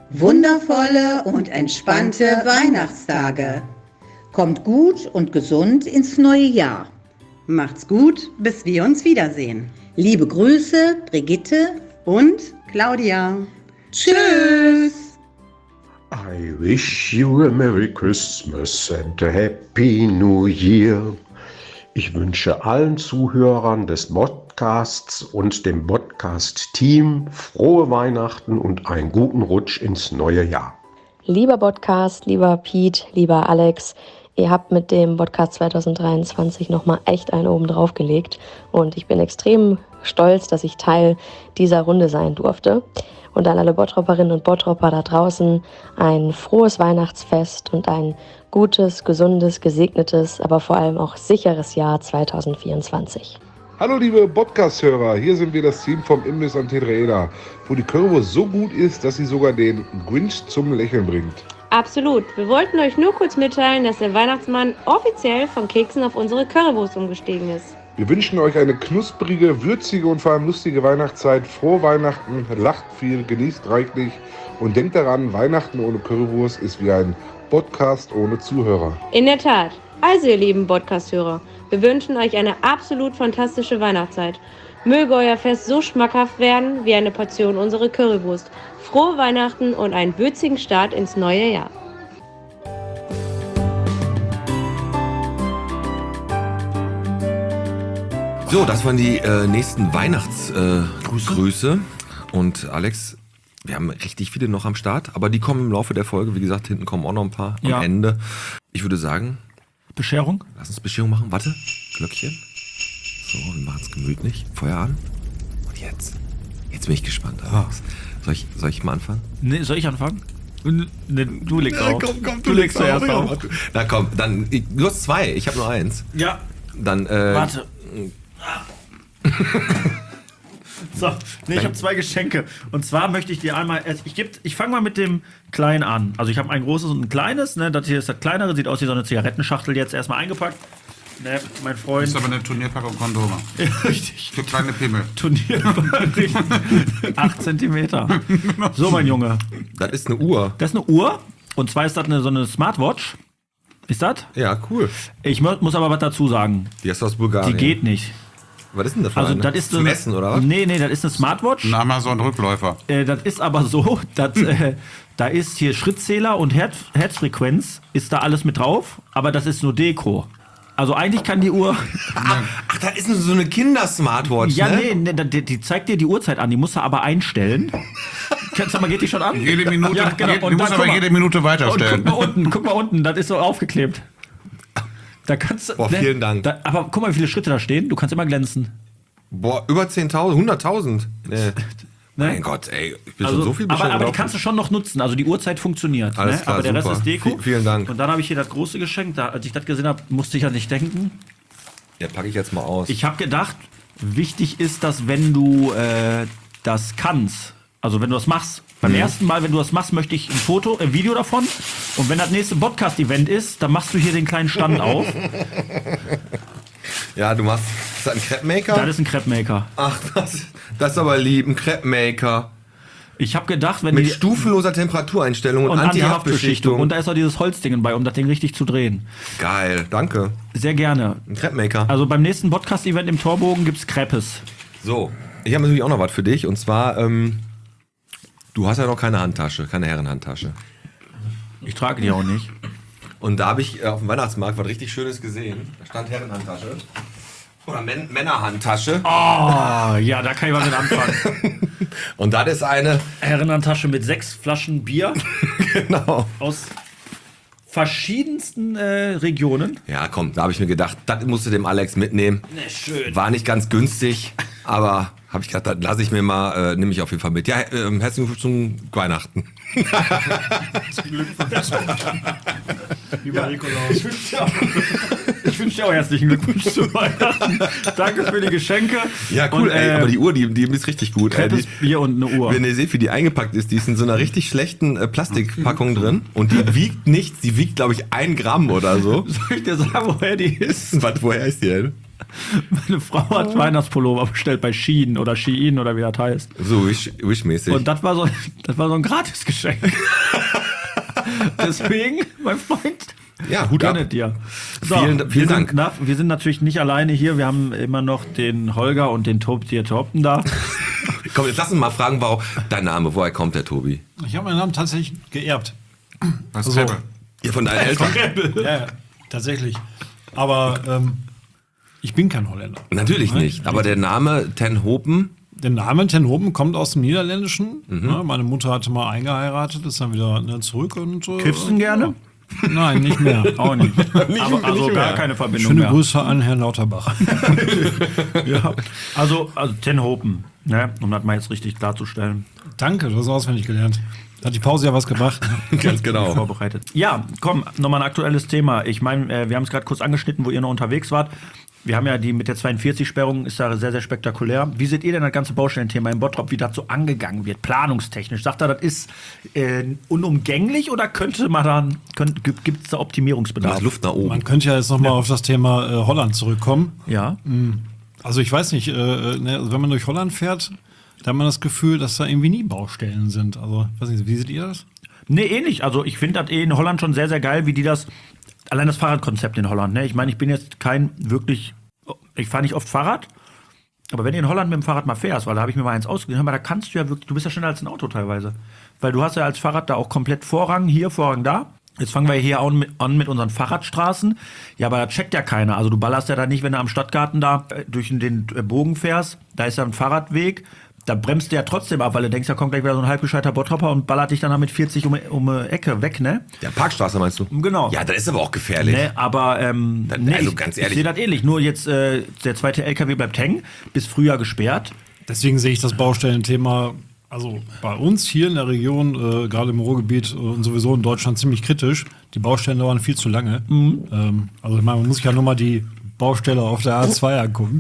wundervolle und entspannte Weihnachtstage. Kommt gut und gesund ins neue Jahr. Macht's gut, bis wir uns wiedersehen. Liebe Grüße, Brigitte und Claudia. Tschüss! I wish you a Merry Christmas and a Happy New Year. Ich wünsche allen Zuhörern des Podcasts und dem Podcast-Team frohe Weihnachten und einen guten Rutsch ins neue Jahr. Lieber Podcast, lieber Pete, lieber Alex, ihr habt mit dem Podcast zwanzig dreiundzwanzig nochmal echt einen oben drauf gelegt und ich bin extrem stolz, dass ich Teil dieser Runde sein durfte. Und an alle Bottroperinnen und Bottropper da draußen ein frohes Weihnachtsfest und ein gutes, gesundes, gesegnetes, aber vor allem auch sicheres Jahr zwanzig vierundzwanzig. Hallo liebe Podcast-Hörer, hier sind wir das Team vom Imbiss am Tetraeder, wo die Currywurst so gut ist, dass sie sogar den Grinch zum Lächeln bringt. Absolut. Wir wollten euch nur kurz mitteilen, dass der Weihnachtsmann offiziell von Keksen auf unsere Currywurst umgestiegen ist. Wir wünschen euch eine knusprige, würzige und vor allem lustige Weihnachtszeit. Frohe Weihnachten, lacht viel, genießt reichlich und denkt daran, Weihnachten ohne Currywurst ist wie ein Podcast ohne Zuhörer. In der Tat. Also ihr lieben Podcast-Hörer, wir wünschen euch eine absolut fantastische Weihnachtszeit. Möge euer Fest so schmackhaft werden wie eine Portion unsere Currywurst. Frohe Weihnachten und einen würzigen Start ins neue Jahr. So, das waren die äh, nächsten Weihnachtsgrüße. Äh, und Alex, wir haben richtig viele noch am Start, aber die kommen im Laufe der Folge. Wie gesagt, hinten kommen auch noch ein paar Ja. am Ende. Ich würde sagen... Bescherung? Lass uns Bescherung machen. Warte, Glöckchen. So, wir machen es gemütlich. Feuer an. Und jetzt? Jetzt bin ich gespannt, Alex. Soll ich, soll ich mal anfangen? Nee, soll ich anfangen? Nee, du legst Ja, auf. komm, komm, du legst zuerst auf. auf. Na komm, dann, ich, du hast zwei, ich habe nur eins. Ja. Dann, äh... Warte. So, nee, ich habe zwei Geschenke. Und zwar möchte ich dir einmal, ich, geb- ich fange mal mit dem Kleinen an. Also ich habe ein großes und ein kleines. Ne? Das hier ist das kleinere, sieht aus wie so eine Zigarettenschachtel, jetzt erstmal eingepackt. Ne, mein Freund. Das ist aber eine Turnierpackung Kondome. Ja, richtig. Für kleine Pimmel. Turnierpackung. acht Zentimeter. So, mein Junge. Das ist eine Uhr. Das ist eine Uhr. Und zwar ist das eine, so eine Smartwatch. Ist das? Ja, cool. Ich mu- muss aber was dazu sagen. Die hast du aus Bulgarien. Die geht nicht. Was ist denn das für Also eine? das ist Zum so eine, Essen, oder was? Nee, nee, das ist eine Smartwatch. Ein Amazon-Rückläufer. Äh, das ist aber so, dass, äh, da ist hier Schrittzähler und Herz, Herzfrequenz, ist da alles mit drauf, aber das ist nur Deko. Also eigentlich kann die Uhr... Ach, da ist so eine Kinder-Smartwatch, Ja, ne? nee, nee die, die zeigt dir die Uhrzeit an, die musst du aber einstellen. Kennst du mal, geht die schon an? Jede Minute, Ja, genau. je- du Und musst dann, aber guck mal- jede Minute weiterstellen. Und guck mal unten, guck mal unten, das ist so aufgeklebt. Da kannst du... Boah, vielen Dank. Da, aber guck mal, wie viele Schritte da stehen, du kannst immer glänzen. Boah, über zehntausend, hunderttausend. Nee. Ne? Mein Gott, ey, ich bin Also, schon so viel aber, beschenkt aber die drauf. kannst du schon noch nutzen. Also die Uhrzeit funktioniert. Alles ne? klar, aber der super. Rest ist Deko. V- vielen Dank. Und dann habe ich hier das große Geschenk. Da, als ich das gesehen habe, musste ich ja nicht denken. Ja, packe ich jetzt mal aus. Ich habe gedacht, wichtig ist, dass wenn du äh, das kannst, also wenn du das machst, beim Mhm. ersten Mal, wenn du das machst, möchte ich ein Foto, ein Video davon. Und wenn das nächste Podcast-Event ist, dann machst du hier den kleinen Stand auf. Ja, du machst... Ist das ein Crepe-Maker? Das ist ein Crepe-Maker. Ach, das, das ist aber lieb, ein Crepe-Maker. Ich habe gedacht, wenn Mit die... stufenloser Temperatureinstellung und, Und Anti-Haftbeschichtung. Anti-Haftbeschichtung. Und da ist auch dieses Holzding bei, um das Ding richtig zu drehen. Geil, danke. Sehr gerne. Ein Crepe-Maker. Also beim nächsten Podcast-Event im Torbogen gibt's Crepes. So, ich habe natürlich auch noch was für dich. Und zwar, ähm, du hast ja noch keine Handtasche, keine Herrenhandtasche. Ich trage die auch nicht. Und da habe ich äh, auf dem Weihnachtsmarkt was richtig Schönes gesehen. Da stand Herrenhandtasche. Oder Män Männerhandtasche. Oh, ja, da kann ich was mit anfangen. Und das ist eine... Herrenhandtasche mit sechs Flaschen Bier. Genau. Aus verschiedensten äh, Regionen. Ja, komm, da habe ich mir gedacht, das musst du dem Alex mitnehmen. Ne, schön. War nicht ganz günstig, aber habe ich gedacht, das lasse ich mir mal, äh, nehme ich auf jeden Fall mit. Ja, äh, herzlichen Glückwunsch zum Weihnachten. Lieber Nikolaus. Ich wünsche dir, auch- ich wünsch dir auch herzlichen Glückwunsch zu Weihnachten. Danke für die Geschenke. Ja, cool, Und, ey, äh, aber die Uhr, die, die ist richtig gut. Ey, Crepes, die, Bier und eine Uhr. wenn ihr seht, wie die eingepackt ist, die ist in so einer richtig schlechten äh, Plastikpackung drin und die wiegt nichts, die wiegt, glaube ich, ein Gramm oder so. Soll ich dir sagen, woher die ist? Was, woher ist die denn? Meine Frau hat Weihnachtspullover bestellt bei Shein oder Shein oder wie das heißt. So wish, wish-mäßig. Und das war so, das war so ein Gratisgeschenk. Deswegen, mein Freund, ja, Hut ab. dir. So, vielen wir vielen Dank. Sind, na, wir sind natürlich nicht alleine hier. Wir haben immer noch den Holger und den Tob, die Tobten da. Komm, jetzt lass uns mal fragen, warum dein Name, woher kommt der Tobi? Ich habe meinen Namen tatsächlich geerbt. Was Also, Rebel? Ja, von deinen Eltern? Ja, ja, tatsächlich. Aber ähm, ich bin kein Holländer. Natürlich Ne? nicht. Aber der Name Ten Hopen. Der Name Ten Hopen kommt aus dem Niederländischen. Mhm. Ne? Meine Mutter hatte mal eingeheiratet, ist dann wieder ne, zurück. Und, äh, Kiffst du gerne? Ja. Nein, nicht mehr. Auch nicht. nicht Aber, also nicht gar mehr. keine Verbindung Schöne mehr. Grüße an Herrn Lauterbach. Ja. Also, also Ten Hopen, ne? Um das mal jetzt richtig klarzustellen. Danke, du hast auswendig gelernt. Hat die Pause ja was gebracht. Ganz genau. Vorbereitet. Ja, komm, nochmal ein aktuelles Thema. Ich meine, äh, wir haben es gerade kurz angeschnitten, wo ihr noch unterwegs wart. Wir haben ja die mit der zweiundvierzig-Sperrung, ist da sehr, sehr spektakulär. Wie seht ihr denn das ganze Baustellenthema in Bottrop, wie das so angegangen wird, planungstechnisch? Sagt er, das ist äh, unumgänglich oder könnte man dann, gibt es da Optimierungsbedarf? Luft nach oben. Man könnte ja jetzt nochmal ja. auf das Thema äh, Holland zurückkommen. Ja. Also ich weiß nicht, äh, ne, also wenn man durch Holland fährt, da hat man das Gefühl, dass da irgendwie nie Baustellen sind. Also, weiß nicht, wie seht ihr das? Nee, ähnlich. Also ich finde das eh in Holland schon sehr, sehr geil, wie die das, allein das Fahrradkonzept in Holland, ne? Ich meine, ich bin jetzt kein wirklich, ich fahre nicht oft Fahrrad, aber wenn du in Holland mit dem Fahrrad mal fährst, weil da habe ich mir mal eins ausgeliehen, hör mal, da kannst du ja wirklich, du bist ja schneller als ein Auto teilweise. Weil du hast ja als Fahrrad da auch komplett Vorrang hier, Vorrang da. Jetzt fangen wir hier an mit, an mit unseren Fahrradstraßen. Ja, aber da checkt ja keiner. Also du ballerst ja da nicht, wenn du am Stadtgarten da durch den Bogen fährst, da ist ja ein Fahrradweg. Da bremst du ja trotzdem ab, weil du denkst, da kommt gleich wieder so ein halbgescheiter Bottropper und ballert dich dann da mit vierzig um um eine Ecke weg, ne? Ja, Parkstraße meinst du? Genau. Ja, das ist aber auch gefährlich. Ne, aber ähm, Dann, nee, also ich, ganz ich ehrlich. sehe das ähnlich. Nur jetzt, äh, der zweite L K W bleibt hängen, bis Frühjahr gesperrt. Deswegen sehe ich das Baustellenthema, also bei uns hier in der Region, äh, gerade im Ruhrgebiet äh, und sowieso in Deutschland ziemlich kritisch. Die Baustellen dauern viel zu lange. Mhm. Ähm, also ich meine, man muss sich ja nur mal die Baustelle auf der A zwei angucken.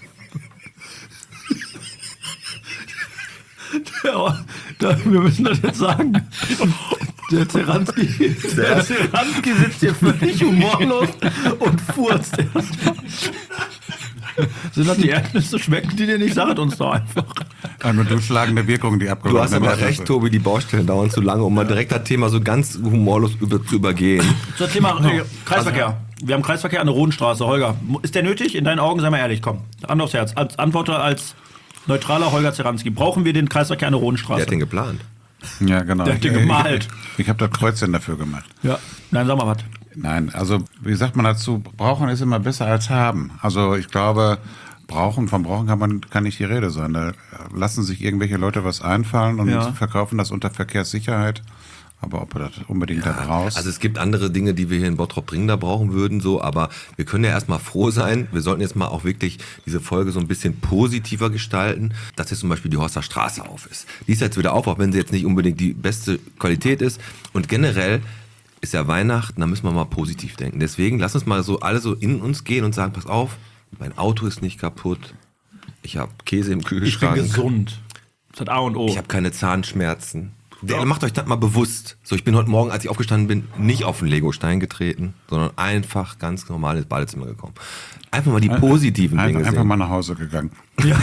Ja, da, wir müssen das jetzt sagen. Der Zeranski, der Zeranski sitzt hier völlig humorlos und furzt erstmal. Sind das die Erdnüsse, schmecken die dir nicht? Sag uns doch einfach. Ja, nur durchschlagende Wirkungen, die abgelaufen Du hast aber recht, Tobi, die Baustellen dauern zu lange, um mal direkt das Thema so ganz humorlos über, zu übergehen. Zum Thema äh, Kreisverkehr. Wir haben Kreisverkehr an der Rodenstraße. Holger, ist der nötig? In deinen Augen, sei mal ehrlich, komm. Hand aufs Herz. Als Antworter als neutraler Holger Zeranski. Brauchen wir den Kreisverkehr an der Rodenstraße? Der hat den geplant. Ja, genau. Der hat den gemalt. Ich, ich habe das Kreuzchen dafür gemacht. Ja. Nein, sag mal was. Nein, also wie sagt man dazu, brauchen ist immer besser als haben. Also ich glaube, brauchen, von brauchen kann man kann nicht die Rede sein. Da lassen sich irgendwelche Leute was einfallen und Ja. verkaufen das unter Verkehrssicherheit. Aber ob du das unbedingt da brauchst. Also es gibt andere Dinge, die wir hier in Bottrop dringender brauchen würden, so, aber wir können ja erstmal froh sein. Wir sollten jetzt mal auch wirklich diese Folge so ein bisschen positiver gestalten, dass jetzt zum Beispiel die Horster Straße auf ist. Die ist jetzt wieder auf, auch wenn sie jetzt nicht unbedingt die beste Qualität ist. Und generell ist ja Weihnachten, da müssen wir mal positiv denken. Deswegen lass uns mal so alle so in uns gehen und sagen, pass auf, mein Auto ist nicht kaputt. Ich habe Käse im Ich Kühlschrank. bin gesund. Das hat A und O. Ich habe keine Zahnschmerzen. Der, macht euch das mal bewusst. So, ich bin heute Morgen, als ich aufgestanden bin, nicht auf den Legostein getreten, sondern einfach ganz normal ins Badezimmer gekommen. Einfach mal die positiven einfach, Dinge einfach sehen. mal nach Hause gegangen.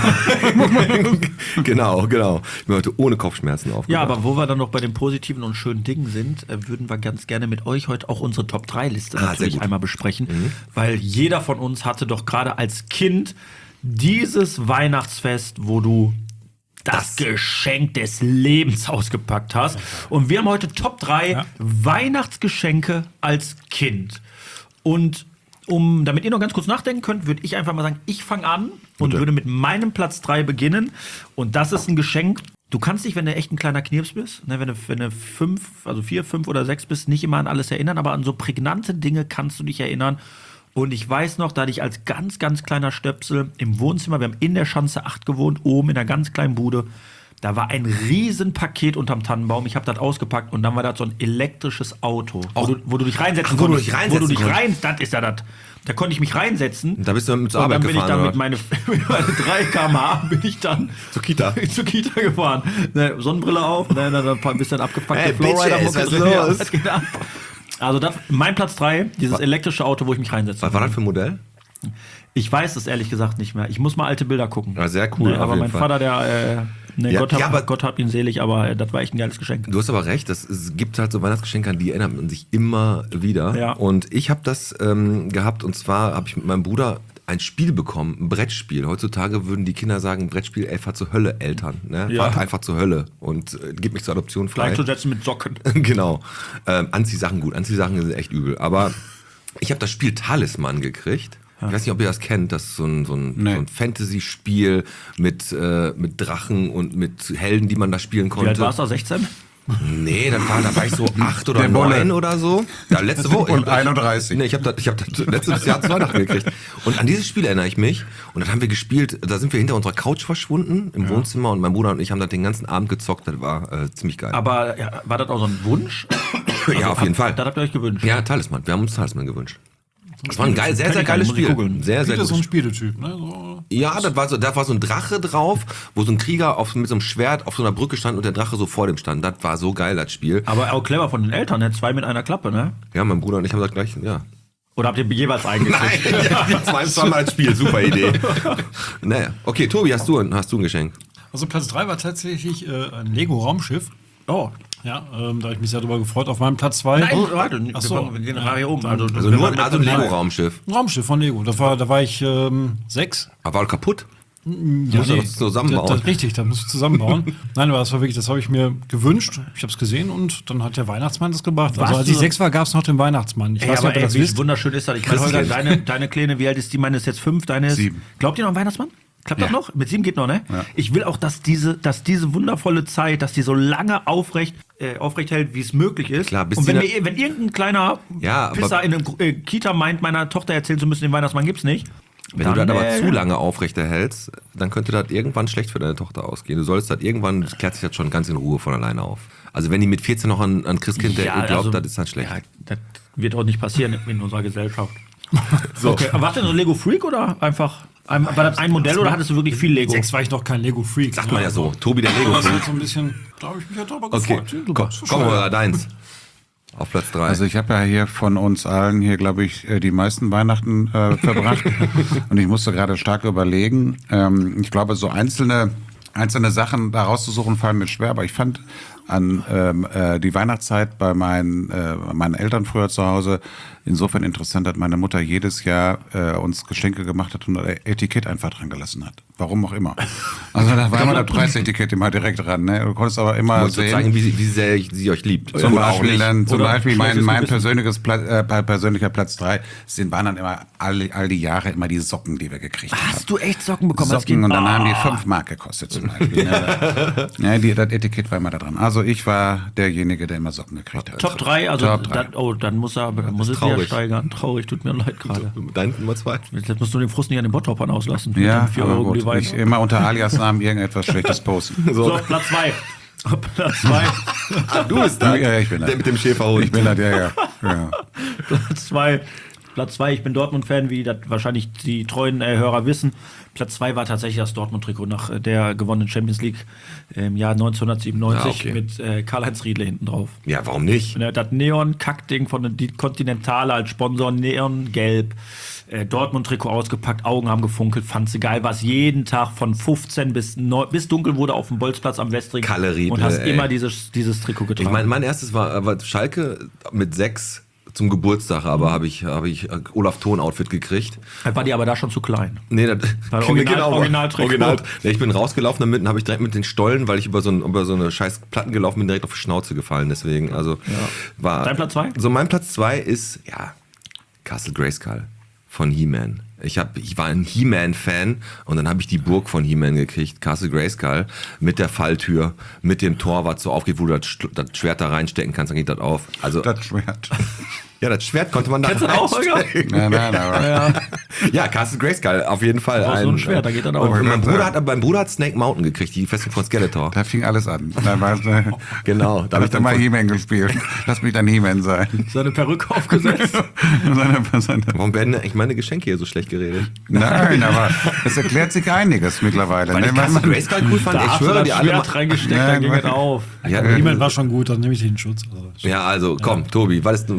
Genau, genau. Ich bin heute ohne Kopfschmerzen aufgewacht. Ja, aber wo wir dann noch bei den positiven und schönen Dingen sind, äh, würden wir ganz gerne mit euch heute auch unsere Top drei Liste Ah, sehr natürlich gut. einmal besprechen. Mhm. Weil jeder von uns hatte doch gerade als Kind dieses Weihnachtsfest, wo du das, Geschenk des Lebens ausgepackt hast. Und wir haben heute Top drei Weihnachtsgeschenke als Kind. Und um, damit ihr noch ganz kurz nachdenken könnt, würde ich einfach mal sagen, ich fange an und Bitte. würde mit meinem Platz drei beginnen. Und das ist ein Geschenk. Du kannst dich, wenn du echt ein kleiner Knirps bist, ne, wenn du, wenn du fünf, also vier, fünf oder sechs bist, nicht immer an alles erinnern, aber an so prägnante Dinge kannst du dich erinnern. Und ich weiß noch, da hatte ich als ganz, ganz kleiner Stöpsel im Wohnzimmer, wir haben in der Schanze acht gewohnt, oben in einer ganz kleinen Bude, da war ein Riesenpaket unterm Tannenbaum. Ich habe das ausgepackt und dann war das so ein elektrisches Auto, wo du, wo du dich reinsetzen Ach, wo du konntest. dich reinsetzen Wo du dich konntest. rein, das ist ja das. Da konnte ich mich reinsetzen. Da bist du mit zur Und Arbeit dann bin gefahren, ich dann oder mit meine, mit meine drei Kilometer pro Stunde bin ich dann zur Kita, zur Kita gefahren. Ne, Sonnenbrille auf, ne, dann ein bisschen abgepackt. Hey, Flowrider Bitches, was drin. los? Ja, was geht ab? Also das, mein Platz drei, dieses elektrische Auto, wo ich mich reinsetze. Was war das für ein Modell? Ich weiß es ehrlich gesagt nicht mehr. Ich muss mal alte Bilder gucken. Ja, sehr cool. Nee, aber mein Fall. Vater, der, äh, nee, Ja, Gott, hab, ja, aber- Gott hab ihn selig, aber äh, das war echt ein geiles Geschenk. Du hast aber recht, das, es gibt halt so Weihnachtsgeschenke, an die erinnert man sich immer wieder. Ja. Und ich habe das ähm, gehabt, und zwar habe ich mit meinem Bruder ein Spiel bekommen, ein Brettspiel. Heutzutage würden die Kinder sagen, Brettspiel, ey, fahr zur Hölle, Eltern. Ne? Ja. Fahrt einfach zur Hölle und äh, gib mich zur Adoption frei. Gleichzusetzen mit Socken. Genau. Ähm, Anziehsachen gut, Anziehsachen sind echt übel. Aber ich habe das Spiel Talisman gekriegt. Ich weiß nicht, ob ihr das kennt. Das ist so ein, so ein, so ein Fantasy-Spiel mit, äh, mit Drachen und mit Helden, die man da spielen Wie konnte. alt warst du, sechzehn? Nee, das war, da war ich so acht oder Der Bolle. neun oder so. Ja, letzte Woche. Und einunddreißig. Nee, ich habe das, ich hab das letztes Jahr zu Weihnachten gekriegt. Und an dieses Spiel erinnere ich mich. Und das haben wir gespielt. Da sind wir hinter unserer Couch verschwunden im Ja. Wohnzimmer. Und mein Bruder und ich haben das den ganzen Abend gezockt. Das war äh, ziemlich geil. Aber ja, war das auch so ein Wunsch? ja, auf jeden Fall. Das habt ihr euch gewünscht? Ja, Talisman. Wir haben uns Talisman gewünscht. Das war ein geil, sehr, sehr Kenn geiles ich gar nicht, muss ich Spiel. googeln. Sehr, sehr Peter ist so ein gut. Spieletyp, ne? So. Ja, das war so, da war so ein Drache drauf, wo so ein Krieger auf, mit so einem Schwert auf so einer Brücke stand und der Drache so vor dem stand. Das war so geil, das Spiel. Aber auch clever von den Eltern, ne? Zwei mit einer Klappe, ne? Ja, mein Bruder und ich haben das gleich, ja. Oder habt ihr jeweils eingekriegt? Nein, zwei, zweimal als Spiel, super Idee. Naja, okay, Tobi, hast du, ein- hast du ein Geschenk? Also Platz drei war tatsächlich äh, ein Lego-Raumschiff. Oh. Ja, ähm, da habe ich mich sehr darüber gefreut. Auf meinem Platz zwei. Nein, warte, Ach wir so. fangen- wir gehen nachher hier oben. Also, Also nur ein, also ein Lego-Raumschiff. Ein Raumschiff von Lego. Da war, da war ich ähm, sechs. Aber war kaputt? Ja, musst du das zusammenbauen. Das, das, richtig, das muss ich zusammenbauen. Nein, aber das war wirklich, das habe ich mir gewünscht. Ich habe es gesehen und dann hat der Weihnachtsmann das gebracht. Was? Also als ich sechs war, gab es noch den Weihnachtsmann. Ich Ey, weiß nicht, aber ob ihr ey, das wie wisst. wunderschön ist das. Ich meine, Holger, Christkind. deine, deine Kleine, wie alt ist die? Meine ist jetzt fünf, deine ist... Sieben. Glaubt ihr noch an Weihnachtsmann? Klappt das Ja. noch? Mit sieben geht noch, ne? Ja. Ich will auch, dass diese, dass diese wundervolle Zeit, dass die so lange aufrecht, äh, aufrecht hält, wie es möglich ist. Klar, bis Und wenn, die mir, wenn irgendein kleiner Ja, aber- Pisser in einem äh, Kita meint, meiner Tochter erzählen zu müssen, den Weihnachtsmann gibt's nicht. Wenn dann, du das aber äh, zu lange aufrechterhältst, dann könnte das irgendwann schlecht für deine Tochter ausgehen. Du sollst das irgendwann, das klärt sich das schon ganz in Ruhe von alleine auf. Also wenn die mit vierzehn noch an, an Christkind Ja, glaubt, also- das ist dann schlecht. Ja, das wird auch nicht passieren in unserer Gesellschaft. So. Okay, aber warst du denn so Lego Freak oder einfach, ein, war das ein Modell oder hattest du wirklich viel Lego? Sechs war ich noch kein Lego-Freak. Sagt man ja so. Tobi der Das ist Lego-Freak. halt so ein bisschen, da habe ich mich ja drüber Okay, gefreut. komm, komm mal deins. Auf Platz drei. Also ich habe ja hier von uns allen hier, glaube ich, äh, die meisten Weihnachten äh, verbracht. Und ich musste gerade stark überlegen. Ähm, ich glaube, so einzelne, einzelne Sachen da rauszusuchen, fallen mir schwer. Aber ich fand an ähm, äh, die Weihnachtszeit bei meinen, äh, meinen Eltern früher zu Hause insofern interessant, dass meine Mutter jedes Jahr äh, uns Geschenke gemacht hat und ein Etikett einfach dran gelassen hat. Warum auch immer. Also da war immer das Preisetikett immer direkt dran. Ne? Du konntest aber immer Muss sehen, zeigen, wie, sie- wie sehr ich, sie euch liebt. zum Oder auch Beispiel, nicht. dann, zum Oder Beispiel mein, schlechtes mein Gewissen. persönliches Pla äh, persönlicher Platz drei sind, waren dann immer all, all die Jahre immer die Socken, die wir gekriegt haben. Hast du echt Socken bekommen? als Socken Kind? und dann Ah. haben die fünf Mark gekostet zum Beispiel. Ne? Ja, die, das Etikett war immer da dran. Also ich war derjenige, der immer Socken gekriegt hat. Top drei, also Top drei. Dann, oh, dann muss er, muss es traurig. wieder steigern. Traurig, tut mir leid gerade. Dein Nummer zwei. Jetzt musst du den Frust nicht an den Bottroppern auslassen. mit Ja, den vier aber Euro gut. Glühwein. Ich immer unter Alias-Namen irgendetwas Schlechtes posten. So, Platz zwei. Platz zwei. Ah, du bist da. Ja, ja, ich bin Der das. mit dem Schäferhund. Ich bin das, ja, ja. ja. Platz zwei. Platz zwei, ich bin Dortmund-Fan, wie das wahrscheinlich die treuen äh, Hörer wissen. Platz zwei war tatsächlich das Dortmund-Trikot nach äh, der gewonnenen Champions League im Jahr neunzehnhundertsiebenundneunzig Ah, okay. mit äh, Karl-Heinz Riedle hinten drauf. Ja, warum nicht? Ne, Das Neon-Kackding von der Continentale als Sponsor, Neon-Gelb. Äh, Dortmund-Trikot ausgepackt, Augen haben gefunkelt, fand's geil, war es jeden Tag von fünfzehn bis, neun, bis dunkel wurde auf dem Bolzplatz am Westring. Kalle Riedle, und hast ey. immer dieses, dieses Trikot Ich getragen. mein, mein erstes war, war Schalke mit sechs zum Geburtstag, aber habe ich, hab ich äh, Olaf Thon-Outfit gekriegt. War die aber da schon zu klein? Nee, das War Original- Originaltrikot. Original. Nee, ich bin rausgelaufen damit und habe ich direkt mit den Stollen, weil ich über so, ein, über so eine scheiß Platten gelaufen bin, direkt auf die Schnauze gefallen. Deswegen, also war. Dein Platz zwei? So, mein Platz zwei ist, ja, Castle Grayskull von He-Man. Ich, hab, ich war ein He-Man-Fan und dann habe ich die Burg von He-Man gekriegt, Castle Grayskull, mit der Falltür, mit dem Tor, was so aufgeht, wo du das, Sch- das Schwert da reinstecken kannst, dann geht das auf. Also, Das Schwert. ja, das Schwert konnte man da Kennst du das auch, Holger? reinstecken. Nein, nein, aber. Ja. Ja, Castle Grayskull, auf jeden Fall. brauchst so ein Schwert, da geht das auch. Und mein, Ja. Bruder hat, mein Bruder hat Snake Mountain gekriegt, die Festung von Skeletor. Da fing alles an. Da war äh, Genau, da da hab hab ich dann mal von- He-Man gespielt. Lass mich dann He-Man sein. Seine Perücke aufgesetzt. seine, seine, Warum werden eigentlich meine Geschenke hier so schlecht geredet? Nein, aber es erklärt sich einiges mittlerweile. Weil ne? ich Weil Castle man- Grayskull cool fand, Da ich hast du schwöre das dir alle Schwert mal. reingesteckt, Ja, dann ging ja. es auf. Ja, Niemand war schon gut, dann nehme ich den Schutz. Also, ja, also komm, Tobi, was ist denn Platz Nummer Äh,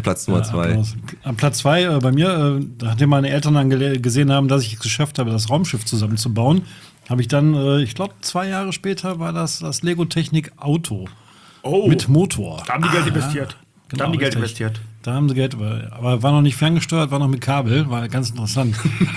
zwei. Applaus. An Platz zwei äh, bei mir, äh, nachdem meine Eltern dann gele- gesehen haben, dass ich es geschafft habe, das Raumschiff zusammenzubauen, habe ich dann, äh, ich glaube, zwei Jahre später war das das Lego Technik Auto. Oh. Mit Motor. Da haben die Geld Ah, investiert. Genau, da haben die Geld richtig. investiert. Da haben sie Geld, aber war noch nicht ferngesteuert, war noch mit Kabel, war ganz interessant.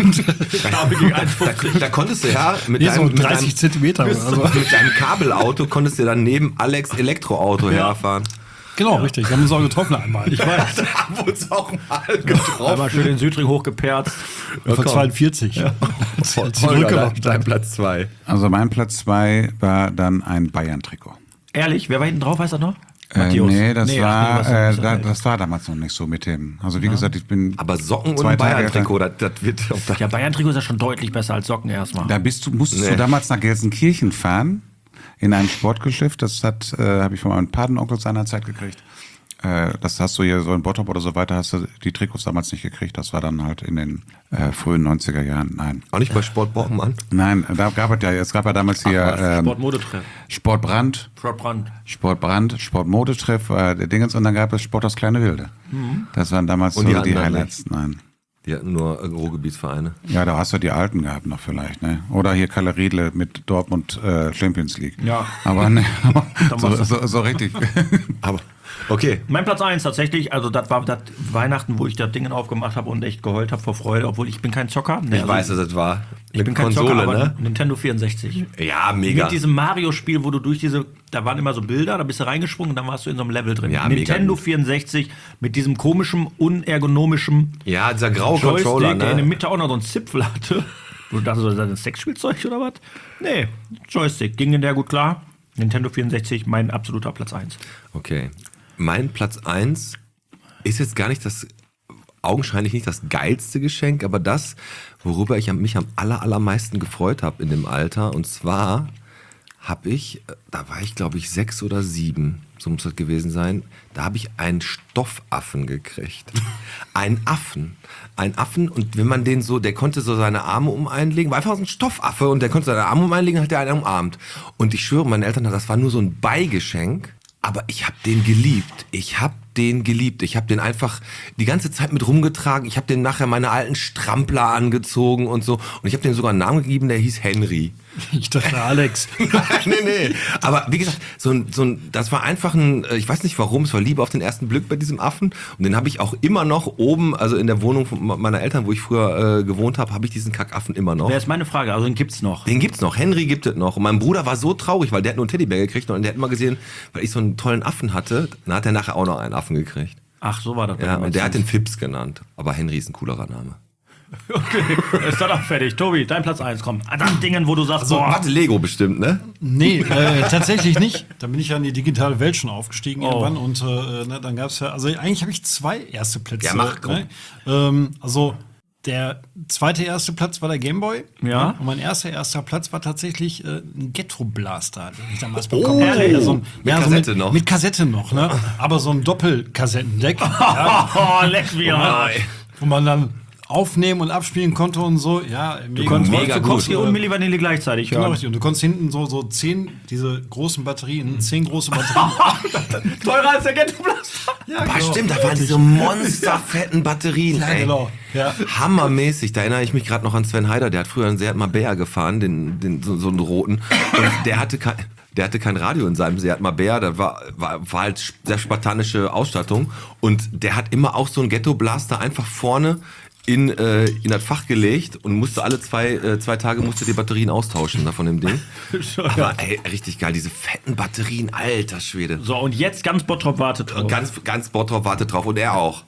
da, da konntest du ja mit Nee, deinem, so mit dreißig deinem, Zentimeter oder so. mit deinem Kabelauto konntest du dann neben Alex Elektroauto Ja. herfahren. Genau, richtig. Wir haben uns auch getroffen einmal. Ich weiß. Da haben wir uns auch mal getroffen. Einmal schön den Südring hochgeperzt. Ja, von zweiundvierzig. Ja. Als sie Holger, zurückgelaufen dein, dein Platz zwei. Also mein Platz zwei war dann ein Bayern-Trikot. Ehrlich, wer war hinten drauf, weißt du noch? Äh, Matthäus. nee, das Nee, ach war, nee, was- äh, was- da, das war damals noch nicht so mit dem. Also wie Ja. gesagt, ich bin. Aber Socken zwei und Tage Bayern-Trikot, das, das wird. Ja, Bayern-Trikot ist ja schon deutlich besser als Socken erstmal. Da bist du, musstest Nee. du damals nach Gelsenkirchen fahren, in ein Sportgeschäft. Das hat, äh, habe ich von meinem Patenonkel seinerzeit gekriegt. Äh, das hast du hier so in Bottrop oder so weiter, hast du die Trikots damals nicht gekriegt. Das war dann halt in den äh, frühen neunziger Jahren. Nein. Auch nicht bei Sport Borkenmann? Nein, da gab es ja, es gab ja damals hier Ach, ähm, Sportmodetreff. Sportbrand, Sportbrand. Sportbrand, Sportmodetreff, äh, der Dingens, und dann gab es Sport aus Kleine Wilde. Mhm. Das waren damals Und so die die, anderen Highlights. Nein. Die hatten nur äh, Ruhrgebietsvereine. Ja, da hast du die alten gehabt noch vielleicht, ne? Oder hier Kalle Riedle mit Dortmund äh, Champions League. Ja. Aber ne, Dann so, war's das. so, so richtig. Aber okay. Mein Platz eins tatsächlich, also das war das Weihnachten, wo ich das Ding aufgemacht habe und echt geheult habe vor Freude, obwohl ich bin kein Zocker. Nee, Ich weiß, was das war. Ich Mit bin kein Konsole, Zocker, aber ne? Nintendo vierundsechzig. Ja, mega. Mit diesem Mario-Spiel, wo du durch diese, da waren immer so Bilder, da bist du reingesprungen und dann warst du in so einem Level drin. Ja, mega Nintendo gut. vierundsechzig mit diesem komischen, unergonomischen Ja, dieser graue Joystick, Controller, der in der ne? Mitte auch noch so einen Zipfel hatte. Wo du dachtest, das ist ein Sexspielzeug oder was? Nee, Joystick, ging in der gut klar. Nintendo vierundsechzig, mein absoluter Platz eins. Okay. Mein Platz eins ist jetzt gar nicht das, augenscheinlich nicht das geilste Geschenk, aber das, worüber ich mich am aller, allermeisten gefreut habe in dem Alter. Und zwar habe ich, da war ich glaube ich sechs oder sieben, so muss das gewesen sein, da habe ich einen Stoffaffen gekriegt. Einen Affen. Ein Affen, und wenn man den so, der konnte so seine Arme um einen legen, war einfach so ein Stoffaffe und der konnte seine Arme um einen legen, hat der einen umarmt. Und ich schwöre, meine Eltern, das war nur so ein Beigeschenk, aber ich habe den geliebt. Ich habe den geliebt. Ich habe den einfach die ganze Zeit mit rumgetragen. Ich habe den nachher meine alten Strampler angezogen und so. Und ich habe dem sogar einen Namen gegeben, der hieß Henry. Ich dachte Alex. Nein, nee, nee. Aber wie gesagt, so ein, so ein, das war einfach ein, ich weiß nicht warum, es war Liebe auf den ersten Blick bei diesem Affen. Und den habe ich auch immer noch oben, also in der Wohnung von meiner Eltern, wo ich früher äh, gewohnt habe, habe ich diesen Kackaffen immer noch. Wer ist meine Frage? Also den gibt's noch. Den gibt's noch. Henry gibt es noch. Und mein Bruder war so traurig, weil der hat nur einen Teddybär gekriegt und der hat immer gesehen, weil ich so einen tollen Affen hatte, dann hat er nachher auch noch einen Affen gekriegt. Ach, so war das. Ja, und der hat den Fips genannt. Aber Henry ist ein coolerer Name. Okay, ist dann auch fertig. Tobi, dein Platz eins, komm. An den Dingen, wo du sagst, Also, boah. warte, Lego bestimmt, ne? Nee, äh, tatsächlich nicht. Da bin ich ja in die digitale Welt schon aufgestiegen Oh. irgendwann. Und äh, ne, dann gab es ja, also eigentlich habe ich zwei erste Plätze. Ja, mach, komm. Ne? Ähm, also der zweite erste Platz war der Gameboy. Ja. Ne? Und mein erster erster Platz war tatsächlich äh, ein Ghetto Blaster, den ich damals Oh, bekommen habe. ehrlich? So ein, Mit ja, so Kassette mit, noch? Mit Kassette noch, ne? Aber so ein Doppelkassettendeck. ja, Oh, leck mich wo, am man, Arsch. wo man dann aufnehmen und abspielen konnte und so. Ja, Du konntest mega Wolfsburg gut. und Milli Vanilli gleichzeitig Genau, hören. richtig. Und du konntest hinten so, so zehn, diese großen Batterien, zehn große Batterien. Teurer als der Ghetto Blaster. ja, Aber stimmt, da waren diese monsterfetten Batterien, Ja, ey. genau. Ja. Hammermäßig. Da erinnere ich mich gerade noch an Sven Heider. Der hat früher einen Seat Marbella gefahren, den, den, so, so einen roten. Und der hatte kein, der hatte kein Radio in seinem Seat Marbella. Da war, war, war halt sehr spartanische Ausstattung. Und der hat immer auch so einen Ghetto-Blaster einfach vorne in, äh, in das Fach gelegt und musste alle zwei, äh, zwei Tage musste die Batterien austauschen da von dem Ding. Aber ey, richtig geil, diese fetten Batterien, alter Schwede. So, und jetzt ganz Bottrop wartet drauf. Ganz, ganz Bottrop wartet drauf und er auch.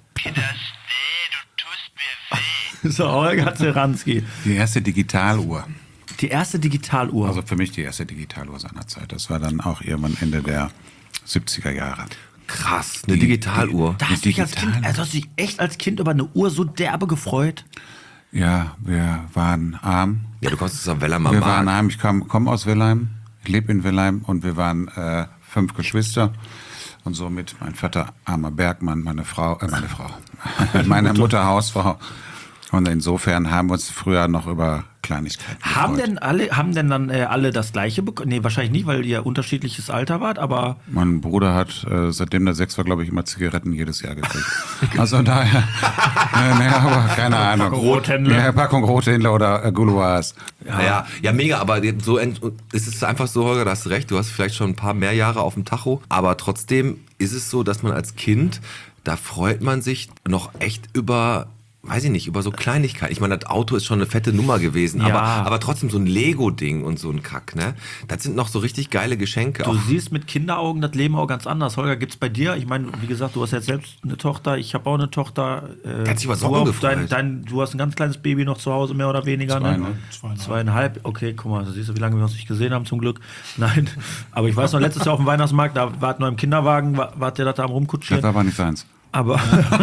So, Holger Zeranski. Die erste Digitaluhr. Die erste Digitaluhr. Also für mich die erste Digitaluhr seiner Zeit. Das war dann auch irgendwann Ende der siebziger Jahre. Krass, eine Digitaluhr. Da hast du dich als Kind, also hast du dich echt als Kind über eine Uhr so derbe gefreut? Ja, wir waren arm. Ja, du kommst aus der Wellheimer Wir Mark. waren arm. Ich komme komm aus Willheim. Ich lebe in Willheim und wir waren äh, fünf Geschwister. Und somit mein Vater armer Bergmann, meine Frau, äh, meine Frau, meine Mutter Hausfrau. Und insofern haben wir uns früher noch über Kleinigkeiten Haben gefreut. denn alle, haben denn dann äh, alle das gleiche bekommen? Nee, wahrscheinlich nicht, weil ihr unterschiedliches Alter wart, aber. Mein Bruder hat, äh, seitdem der sechs war, glaube ich, immer Zigaretten jedes Jahr gekriegt. Also daher, äh, nee, aber keine Ahnung. Packung Rothändler. Ja, Packung Rothändler oder äh, Gouloirs. Ja, ja, ja, mega, aber so ent- es ist einfach so, Holger, du hast recht, du hast vielleicht schon ein paar mehr Jahre auf dem Tacho, aber trotzdem ist es so, dass man als Kind, da freut man sich noch echt über, weiß ich nicht, über so Kleinigkeiten. Ich meine, das Auto ist schon eine fette Nummer gewesen, Ja. aber, aber trotzdem so ein Lego-Ding und so ein Kack, ne? Das sind noch so richtig geile Geschenke. Du Auch siehst mit Kinderaugen das Leben auch ganz anders. Holger, gibt's bei dir? Ich meine, wie gesagt, du hast jetzt selbst eine Tochter, ich habe auch eine Tochter. Äh, Hat sich über du, Socken auch gefreut. dein, dein, du hast ein ganz kleines Baby noch zu Hause, mehr oder weniger. Zwei, ne? ne? Zweieinhalb. Zweieinhalb. Okay, guck mal, da siehst du, wie lange wir uns nicht gesehen haben, zum Glück. Nein, aber ich weiß noch, letztes Jahr auf dem Weihnachtsmarkt, da wart noch im Kinderwagen, war, wart der da am rumkutschieren. Das war aber nicht seins. Aber,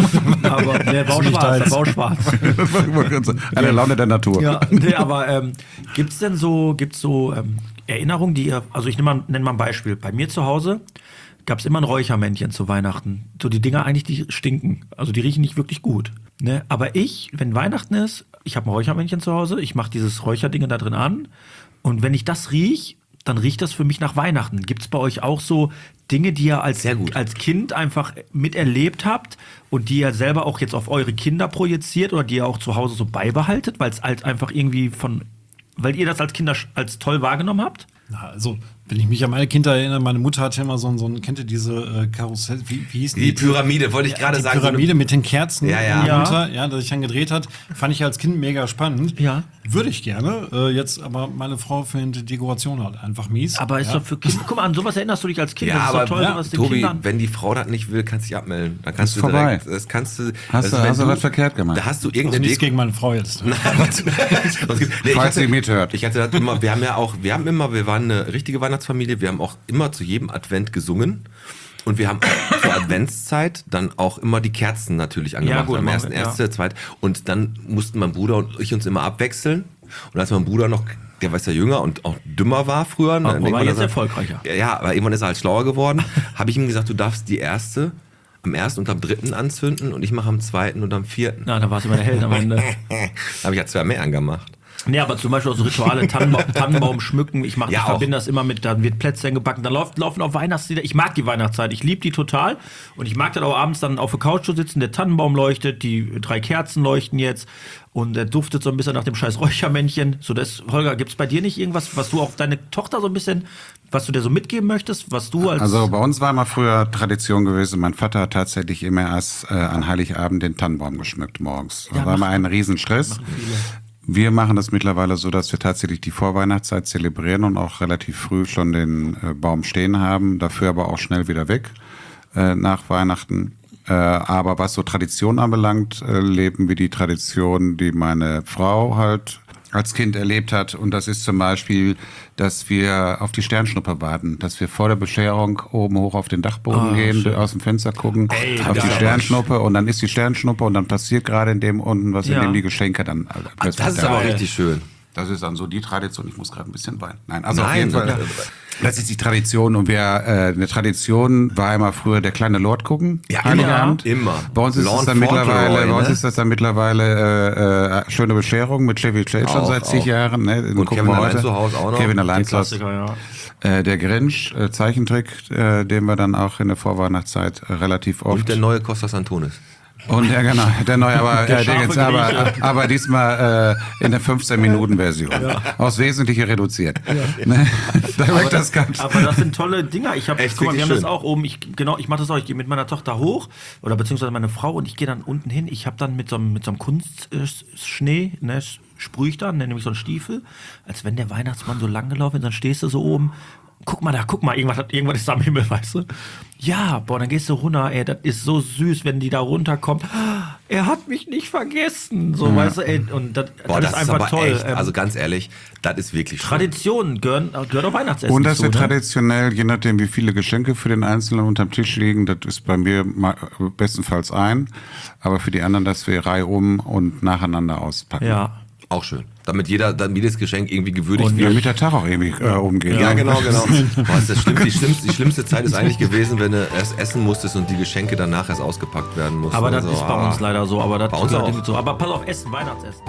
aber der war auch Nicht schwarz, der deins. war auch schwarz. Das war immer ganz so. Eine Laune der Natur. Ja, nee, aber ähm, gibt's denn so, gibt's so ähm, Erinnerungen, die ihr, also ich nenne mal, nenn mal ein Beispiel. Bei mir zu Hause gab's immer ein Räuchermännchen zu Weihnachten. So die Dinger eigentlich, die stinken. Also die riechen nicht wirklich gut. Ne? Aber ich, wenn Weihnachten ist, ich habe ein Räuchermännchen zu Hause, ich mache dieses Räucherding da drin an und wenn ich das riech, dann riecht das für mich nach Weihnachten. Gibt es bei euch auch so Dinge, die ihr als, als Kind einfach miterlebt habt und die ihr selber auch jetzt auf eure Kinder projiziert oder die ihr auch zu Hause so beibehaltet, weil es halt einfach irgendwie von, weil ihr das als Kinder sch- als toll wahrgenommen habt? Na, also, wenn ich mich an meine Kinder erinnere, meine Mutter hatte immer so ein, so ein kennt ihr diese äh, Karussell, wie, wie hieß Die Pyramide, wollte ich gerade die sagen, so eine- Pyramide mit den Kerzen Ja, ja. in der Ja. Mutter, ja, das ich dann gedreht hat, fand ich als Kind mega spannend. Ja. Würde ich gerne. Äh, jetzt, aber meine Frau findet die Dekoration halt einfach mies. Aber ist ja. doch für Kinder, guck mal, an sowas erinnerst du dich als Kind, Ja, das ist aber doch toll, ja, sowas den Tobi, Kindern. wenn die Frau das nicht will, kannst du dich abmelden. Dann kannst Ist du vorbei. direkt, das kannst du. Hast also du- wenn hast du was verkehrt gemacht? Da hast du Also irgendeine nichts Deko- gegen meine Frau jetzt. Nein, was- was gibt- nee, ich Falls hatte- sie mithört. Ich hatte das immer, wir haben ja auch, wir haben immer, wir waren eine richtige Weihnachtsfamilie, wir haben auch immer zu jedem Advent gesungen. Und wir haben zur Adventszeit dann auch immer die Kerzen natürlich angemacht. gut, Am machen ersten, wir, ja. erste, zweite. Und dann mussten mein Bruder und ich uns immer abwechseln. Und als mein Bruder noch, der war ja jünger und auch dümmer war früher. Aber dann war irgendwann jetzt ist er- erfolgreicher. Ja, ja, aber irgendwann ist er halt schlauer geworden. Habe ich ihm gesagt, du darfst die erste am ersten und am dritten anzünden und ich mache am zweiten und am vierten. Na, da warst du immer der Held am Ende. Da habe ich ja zwei mehr angemacht. Nee, aber zum Beispiel auch so Rituale, Tannenbaum, Tannenbaum schmücken, ich, mach, Ja, ich auch. verbinde das immer mit, dann wird Plätzchen gebacken, dann läuft, laufen auch Weihnachtslieder. Ich mag die Weihnachtszeit, ich liebe die total und ich mag dann auch abends dann auf der Couch zu sitzen, der Tannenbaum leuchtet, die drei Kerzen leuchten jetzt und der duftet so ein bisschen nach dem scheiß Räuchermännchen. So, das, Holger, gibt's bei dir nicht irgendwas, was du auch deine Tochter so ein bisschen, was du dir so mitgeben möchtest, was du als... Also bei uns war immer früher Tradition gewesen, mein Vater hat tatsächlich immer erst äh, an Heiligabend den Tannenbaum geschmückt morgens. Da Ja, war mach- immer ein Riesenstress. Wir machen das mittlerweile so, dass wir tatsächlich die Vorweihnachtszeit zelebrieren und auch relativ früh schon den äh, Baum stehen haben, dafür aber auch schnell wieder weg äh, nach Weihnachten. Äh, aber was so Tradition anbelangt, äh, leben wir die Tradition, die meine Frau halt als Kind erlebt hat. Und das ist zum Beispiel, dass wir auf die Sternschnuppe warten, dass wir vor der Bescherung oben hoch auf den Dachboden Ah, gehen, schön. aus dem Fenster gucken, Ey, auf die geil. Sternschnuppe und dann ist die Sternschnuppe und dann passiert gerade in dem unten was, Ja. in dem die Geschenke dann. äh, Das ist aber richtig schön. Das ist dann so die Tradition. Ich muss gerade ein bisschen weinen. Nein, also auf Nein, jeden Fall. ja. Das ist die Tradition und wer äh, eine Tradition war immer früher der kleine Lord gucken. Ja, Heiligabend. immer, immer. Bei uns ist Lord das dann mittlerweile, Fauntleroy, bei uns ne? ist das dann mittlerweile äh, äh, schöne Bescherung mit Chevy Chase schon Auch, seit zig auch. Jahren. Ne? Den Und gucken Kevin wir allein heute. zu Hause auch noch. Kevin allein Der zu Hause. Klassiker, ja. Äh, der Grinch, äh, Zeichentrick, äh, den wir dann auch in der Vorweihnachtszeit äh, relativ oft. Und der neue Costas Antonis. Und ja, genau, der neue, aber, Der äh, scharfe Dingens, aber, Grieche. aber diesmal äh, in der fünfzehn-Minuten-Version. Aufs Wesentliche reduziert. Ne? Da wirkt das ganz. Aber das sind tolle Dinger. Ich habe, Echt guck mal, wir wirklich haben das schön. auch oben. Ich, genau, ich mache das auch. Ich gehe mit meiner Tochter hoch oder beziehungsweise meine Frau und ich gehe dann unten hin. Ich habe dann mit so einem, mit so einem Kunstschnee, ne, sprühe ich dann, nenne ich so einen Stiefel, als wenn der Weihnachtsmann so lang gelaufen ist. Dann stehst du so oben. Guck mal da, guck mal, irgendwas, hat- irgendwas ist am Himmel, weißt du? Ja, boah, dann gehst du runter, ey, das ist so süß, wenn die da runterkommt. Er hat mich nicht vergessen, so, weißt du, ey, und das, Boah, das, das, ist einfach aber toll. echt, Ähm, also ganz ehrlich, das ist wirklich schön. Traditionen gehören, gehört auch Weihnachtsessen Und das zu, wird ne? traditionell, je nachdem, wie viele Geschenke für den Einzelnen unterm Tisch liegen, das ist bei mir ma- bestenfalls ein, aber für die anderen, dass wir reihum und nacheinander auspacken. Ja. Auch schön. Damit jeder, damit jedes Geschenk irgendwie gewürdigt Und wird. damit der Tag auch irgendwie äh, umgeht. Ja, genau, genau. Boah, ist das schlimm, die, schlimmste, die schlimmste Zeit ist eigentlich gewesen, wenn du erst essen musstest und die Geschenke danach erst ausgepackt werden mussten. Aber das so, ist bei ah. uns leider so. Aber das Bei uns gehört auch. irgendwie so. Aber pass auf, Essen, Weihnachtsessen.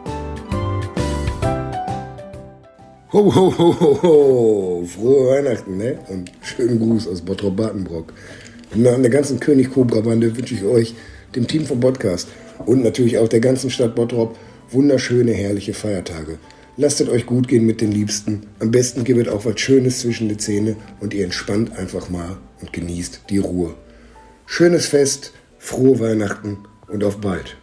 Ho, ho, ho, ho, ho. Frohe Weihnachten, ne? Und schönen Gruß aus Bottrop-Bartenbrock. Im Namen der ganzen König-Cobra-Bande wünsche ich euch, dem Team vom Podcast und natürlich auch der ganzen Stadt Bottrop, wunderschöne, herrliche Feiertage. Lasst es euch gut gehen mit den Liebsten. Am besten gebt auch was Schönes zwischen die Zähne und ihr entspannt einfach mal und genießt die Ruhe. Schönes Fest, frohe Weihnachten und auf bald.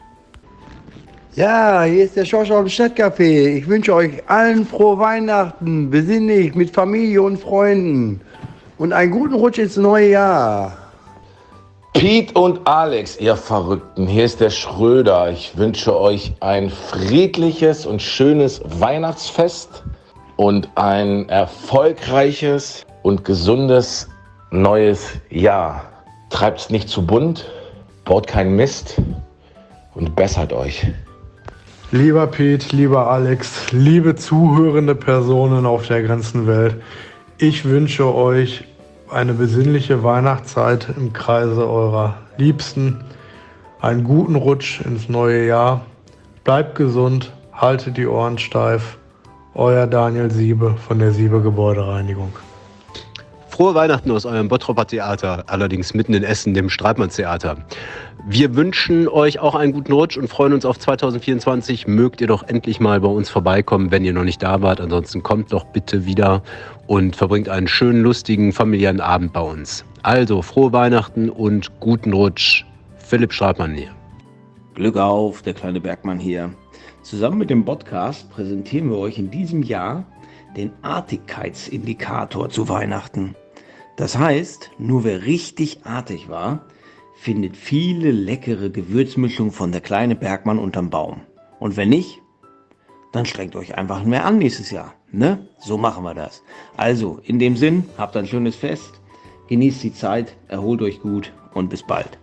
Ja, hier ist der Schorsch aus dem Stadtcafé. Ich wünsche euch allen frohe Weihnachten, besinnlich, mit Familie und Freunden und einen guten Rutsch ins neue Jahr. Piet und Alex, ihr Verrückten, hier ist der Schröder. Ich wünsche euch ein friedliches und schönes Weihnachtsfest und ein erfolgreiches und gesundes neues Jahr. Treibt's nicht zu bunt, baut keinen Mist und bessert euch. Lieber Piet, lieber Alex, liebe zuhörende Personen auf der ganzen Welt, ich wünsche euch eine besinnliche Weihnachtszeit im Kreise eurer Liebsten, einen guten Rutsch ins neue Jahr, bleibt gesund, haltet die Ohren steif, euer Daniel Siebe von der Siebe Gebäudereinigung. Frohe Weihnachten aus eurem Bottroper Theater, allerdings mitten in Essen, dem Streitmannstheater. Wir wünschen euch auch einen guten Rutsch und freuen uns auf zwanzig vierundzwanzig. Mögt ihr doch endlich mal bei uns vorbeikommen, wenn ihr noch nicht da wart. Ansonsten kommt doch bitte wieder und verbringt einen schönen, lustigen, familiären Abend bei uns. Also, frohe Weihnachten und guten Rutsch. Philipp Streitmann hier. Glück auf, der kleine Bergmann hier. Zusammen mit dem Podcast präsentieren wir euch in diesem Jahr den Artigkeitsindikator zu Weihnachten. Das heißt, nur wer richtig artig war, findet viele leckere Gewürzmischungen von der kleine Bergmann unterm Baum. Und wenn nicht, dann strengt euch einfach mehr an nächstes Jahr. Ne? So machen wir das. Also, in dem Sinn, habt ein schönes Fest, genießt die Zeit, erholt euch gut und bis bald.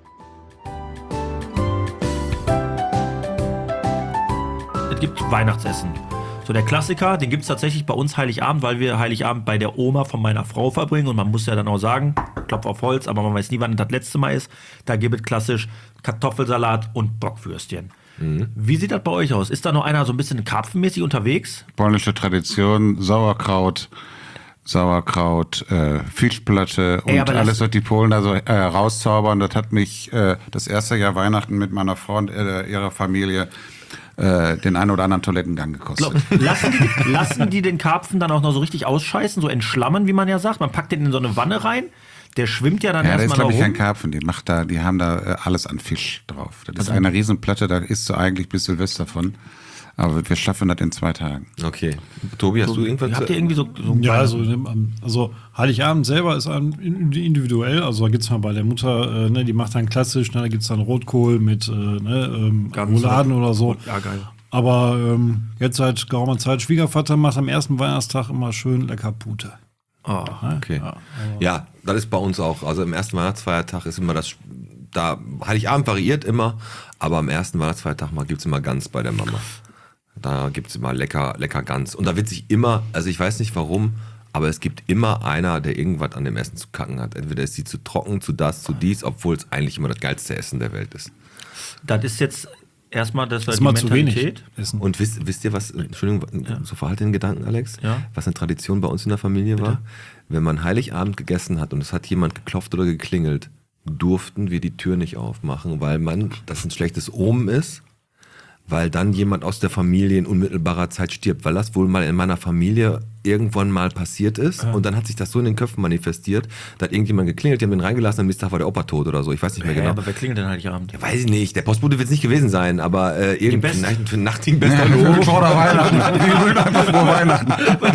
Es gibt Weihnachtsessen. So der Klassiker, den gibt es tatsächlich bei uns Heiligabend, weil wir Heiligabend bei der Oma von meiner Frau verbringen. Und man muss ja dann auch sagen, Klopf auf Holz, aber man weiß nie, wann das letzte Mal ist. Da gibt es klassisch Kartoffelsalat und Bockwürstchen. Mhm. Wie sieht das bei euch aus? Ist da noch einer so ein bisschen karpfenmäßig unterwegs? Polnische Tradition, Sauerkraut, Sauerkraut, äh, Fischplatte und Ey, aber alles, das- was die Polen da so äh, rauszaubern. Das hat mich äh, das erste Jahr Weihnachten mit meiner Frau und äh, ihrer Familie äh, den einen oder anderen Toilettengang gekostet. Glaub, lassen, die, lassen die den Karpfen dann auch noch so richtig ausscheißen, so entschlammen, wie man ja sagt? Man packt den in so eine Wanne rein, der schwimmt ja dann Ja, das ist, erstmal glaube noch ich, kein rum. Karpfen. Die, macht da, die haben da äh, alles an Fisch drauf. Das ist Also- eine Riesenplatte, da isst du eigentlich bis Silvester von. Aber wir schaffen das in zwei Tagen. Okay. Tobi, hast du irgendwas? Habt ihr irgendwie so, so Ja, also, also Heiligabend selber ist ein- individuell. Also da gibt es mal bei der Mutter, äh, ne, die macht dann klassisch, ne, da gibt es dann Rotkohl mit äh, ne, ähm, Rouladen oder so. Ja, geil. Aber ähm, jetzt seit geraumer Zeit, Schwiegervater macht am ersten Weihnachtstag immer schön lecker Pute. Oh, okay. Ja, das ist bei uns auch. Also im ersten Weihnachtsfeiertag ist immer das, da Heiligabend variiert immer, aber am ersten Weihnachtsfeiertag mal gibt es immer Gans bei der Mama. Da gibt es immer lecker, lecker Gans. Und da wird sich immer, also ich weiß nicht warum, aber es gibt immer einer, der irgendwas an dem Essen zu kacken hat. Entweder ist sie zu trocken, zu das, zu dies, obwohl es eigentlich immer das geilste Essen der Welt ist. Das ist jetzt erstmal das, Das ist die mal zu wenig Mentalität. Essen. Und wisst, wisst ihr was, Entschuldigung, so verhalte den Gedanken, Alex, Ja. was eine Tradition bei uns in der Familie war? Wenn man Heiligabend gegessen hat und es hat jemand geklopft oder geklingelt, durften wir die Tür nicht aufmachen, weil man, das ein schlechtes Omen ist, weil dann jemand aus der Familie in unmittelbarer Zeit stirbt, weil das wohl mal in meiner Familie irgendwann mal passiert ist und dann hat sich das so in den Köpfen manifestiert, da hat irgendjemand geklingelt, die haben den reingelassen, am nächsten Tag war der Opa tot oder so, ich weiß nicht mehr Ja, genau. aber wer klingelt denn Heiligabend? Ja, weiß ich nicht, der Postbote wird es nicht gewesen sein, aber äh, irgendwie Best- für einen Nachtdienst bester Ja, Lob. vor der Weihnachten. Die wollen einfach frohe Weihnachten.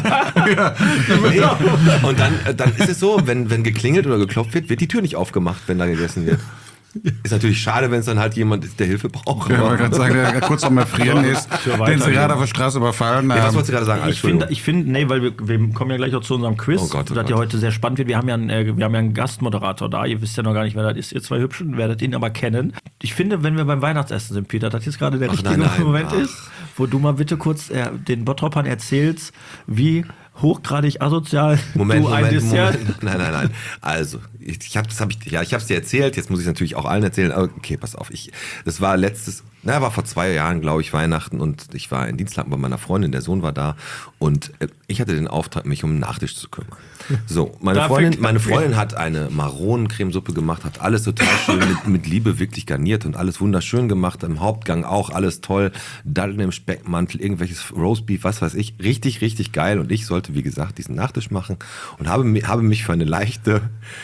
Nee. Und dann, äh, dann ist es so, wenn, wenn geklingelt oder geklopft wird, wird die Tür nicht aufgemacht, wenn da gegessen wird. Ist natürlich schade, wenn es dann halt jemand ist, der Hilfe braucht. Ja, ich wollte gerade sagen, der kurz am Erfrieren ist, den sie gerade auf der Straße überfallen Ja, was haben. wolltest du gerade sagen? Alex? Ich finde, ich finde, nee, weil wir, wir kommen ja gleich auch zu unserem Quiz, Oh Gott, oh das Gott. ja heute sehr spannend wird. Wir haben ja einen, äh, wir haben ja einen Gastmoderator da. Ihr wisst ja noch gar nicht, wer das ist. Ihr zwei Hübschen werdet ihn aber kennen. Ich finde, wenn wir beim Weihnachtsessen sind, Peter, das jetzt gerade der Ach, richtige nein, nein. Moment Ach. ist, wo du mal bitte kurz äh, den Bottropern erzählst, wie hochgradig asozial Moment, du ein Moment, Dessert... Moment. Nein, nein, nein. Also, ich, ich habe das hab ich, ja, ich habe es dir erzählt, jetzt muss ich es natürlich auch allen erzählen. Aber okay, pass auf. Ich, das war letztes, na, war vor zwei Jahren, glaube ich, Weihnachten und ich war in Dienstlaken bei meiner Freundin, der Sohn war da und äh, ich hatte den Auftrag, mich um einen Nachtisch zu kümmern. So, meine Da Freundin, fängt meine an. Freundin hat eine Maronencremesuppe gemacht, hat alles total schön mit, mit Liebe wirklich garniert und alles wunderschön gemacht, im Hauptgang auch alles toll, Datteln im Speckmantel, irgendwelches Roastbeef, was weiß ich, richtig, richtig geil und ich sollte, wie gesagt, diesen Nachtisch machen und habe, mi- habe mich für eine leichte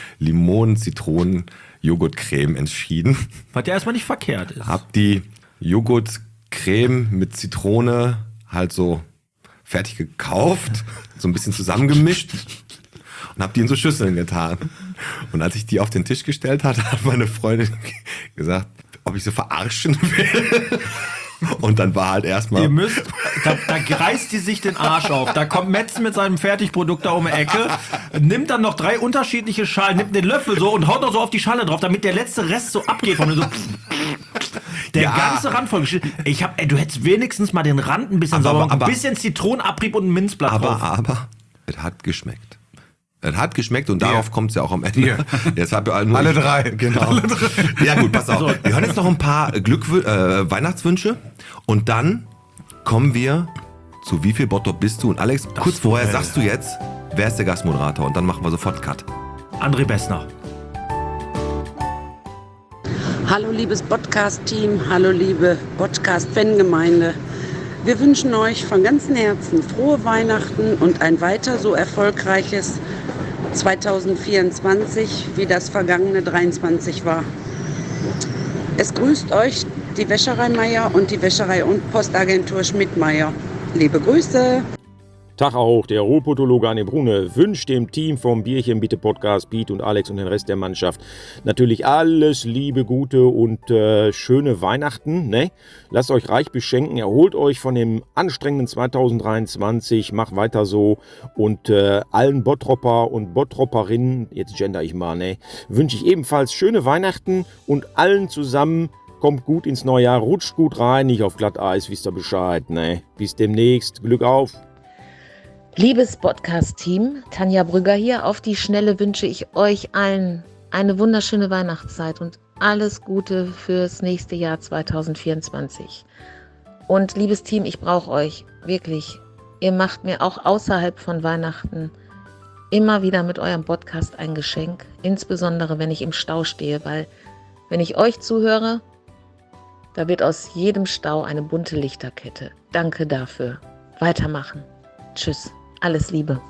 Limonen-Zitronen-Joghurtcreme entschieden. Was ja erstmal nicht verkehrt ist. Hab die Joghurtcreme mit Zitrone halt so fertig gekauft, so ein bisschen zusammengemischt und hab die in so Schüsseln getan. Und als ich die auf den Tisch gestellt hatte, hat meine Freundin gesagt, ob ich so verarschen will. Und dann war halt erstmal... Ihr müsst, da, da reißt die sich den Arsch auf. Da kommt Metzen mit seinem Fertigprodukt da um die Ecke, nimmt dann noch drei unterschiedliche Schalen, nimmt den Löffel so und haut noch so auf die Schale drauf, damit der letzte Rest so abgeht. Von so der Ja. ganze Rand voll geschnitten. Ich hab, ey, du hättest wenigstens mal den Rand ein bisschen Aber- sauber, aber- ein bisschen Zitronenabrieb und ein Minzblatt Aber, drauf. aber, es hat geschmeckt. Es hat geschmeckt und darauf kommt es ja auch am Ende. Dir. Jetzt hab ich nur Alle ich- drei. Genau. Alle drei. Ja gut, pass auf. Wir hören jetzt noch ein paar Glückw äh, Weihnachtswünsche und dann kommen wir zu Wie viel Bottrop bist du? Und Alex, kurz vorher Duell. sagst du jetzt, wer ist der Gastmoderator? Und dann machen wir sofort Cut. André Bessner. Hallo liebes Podcast-Team, hallo liebe Podcast-Fangemeinde. Wir wünschen euch von ganzem Herzen frohe Weihnachten und ein weiter so erfolgreiches zwanzig vierundzwanzig, wie das vergangene dreiundzwanzig war. Es grüßt euch die Wäscherei Meier und die Wäscherei- und Postagentur Schmidt-Meier. Liebe Grüße! Tag auch, der Ruhrpotologe Anne Brune wünscht dem Team vom Bierchen Bitte Podcast, Piet und Alex und den Rest der Mannschaft natürlich alles Liebe, Gute und äh, schöne Weihnachten. Ne? Lasst euch reich beschenken, erholt euch von dem anstrengenden zwanzig dreiundzwanzig, macht weiter so und äh, allen Bottropper und Bottropperinnen, jetzt gender ich mal, ne, wünsche ich ebenfalls schöne Weihnachten und allen zusammen kommt gut ins neue Jahr, rutscht gut rein, nicht auf Glatteis, wisst ihr Bescheid. Ne? Bis demnächst, Glück auf! Liebes Podcast-Team, Tanja Brügger hier. Auf die Schnelle wünsche ich euch allen eine wunderschöne Weihnachtszeit und alles Gute fürs nächste Jahr zwanzig vierundzwanzig. Und liebes Team, ich brauche euch wirklich. Ihr macht mir auch außerhalb von Weihnachten immer wieder mit eurem Podcast ein Geschenk, insbesondere wenn ich im Stau stehe, weil wenn ich euch zuhöre, da wird aus jedem Stau eine bunte Lichterkette. Danke dafür. Weitermachen. Tschüss. Alles Liebe.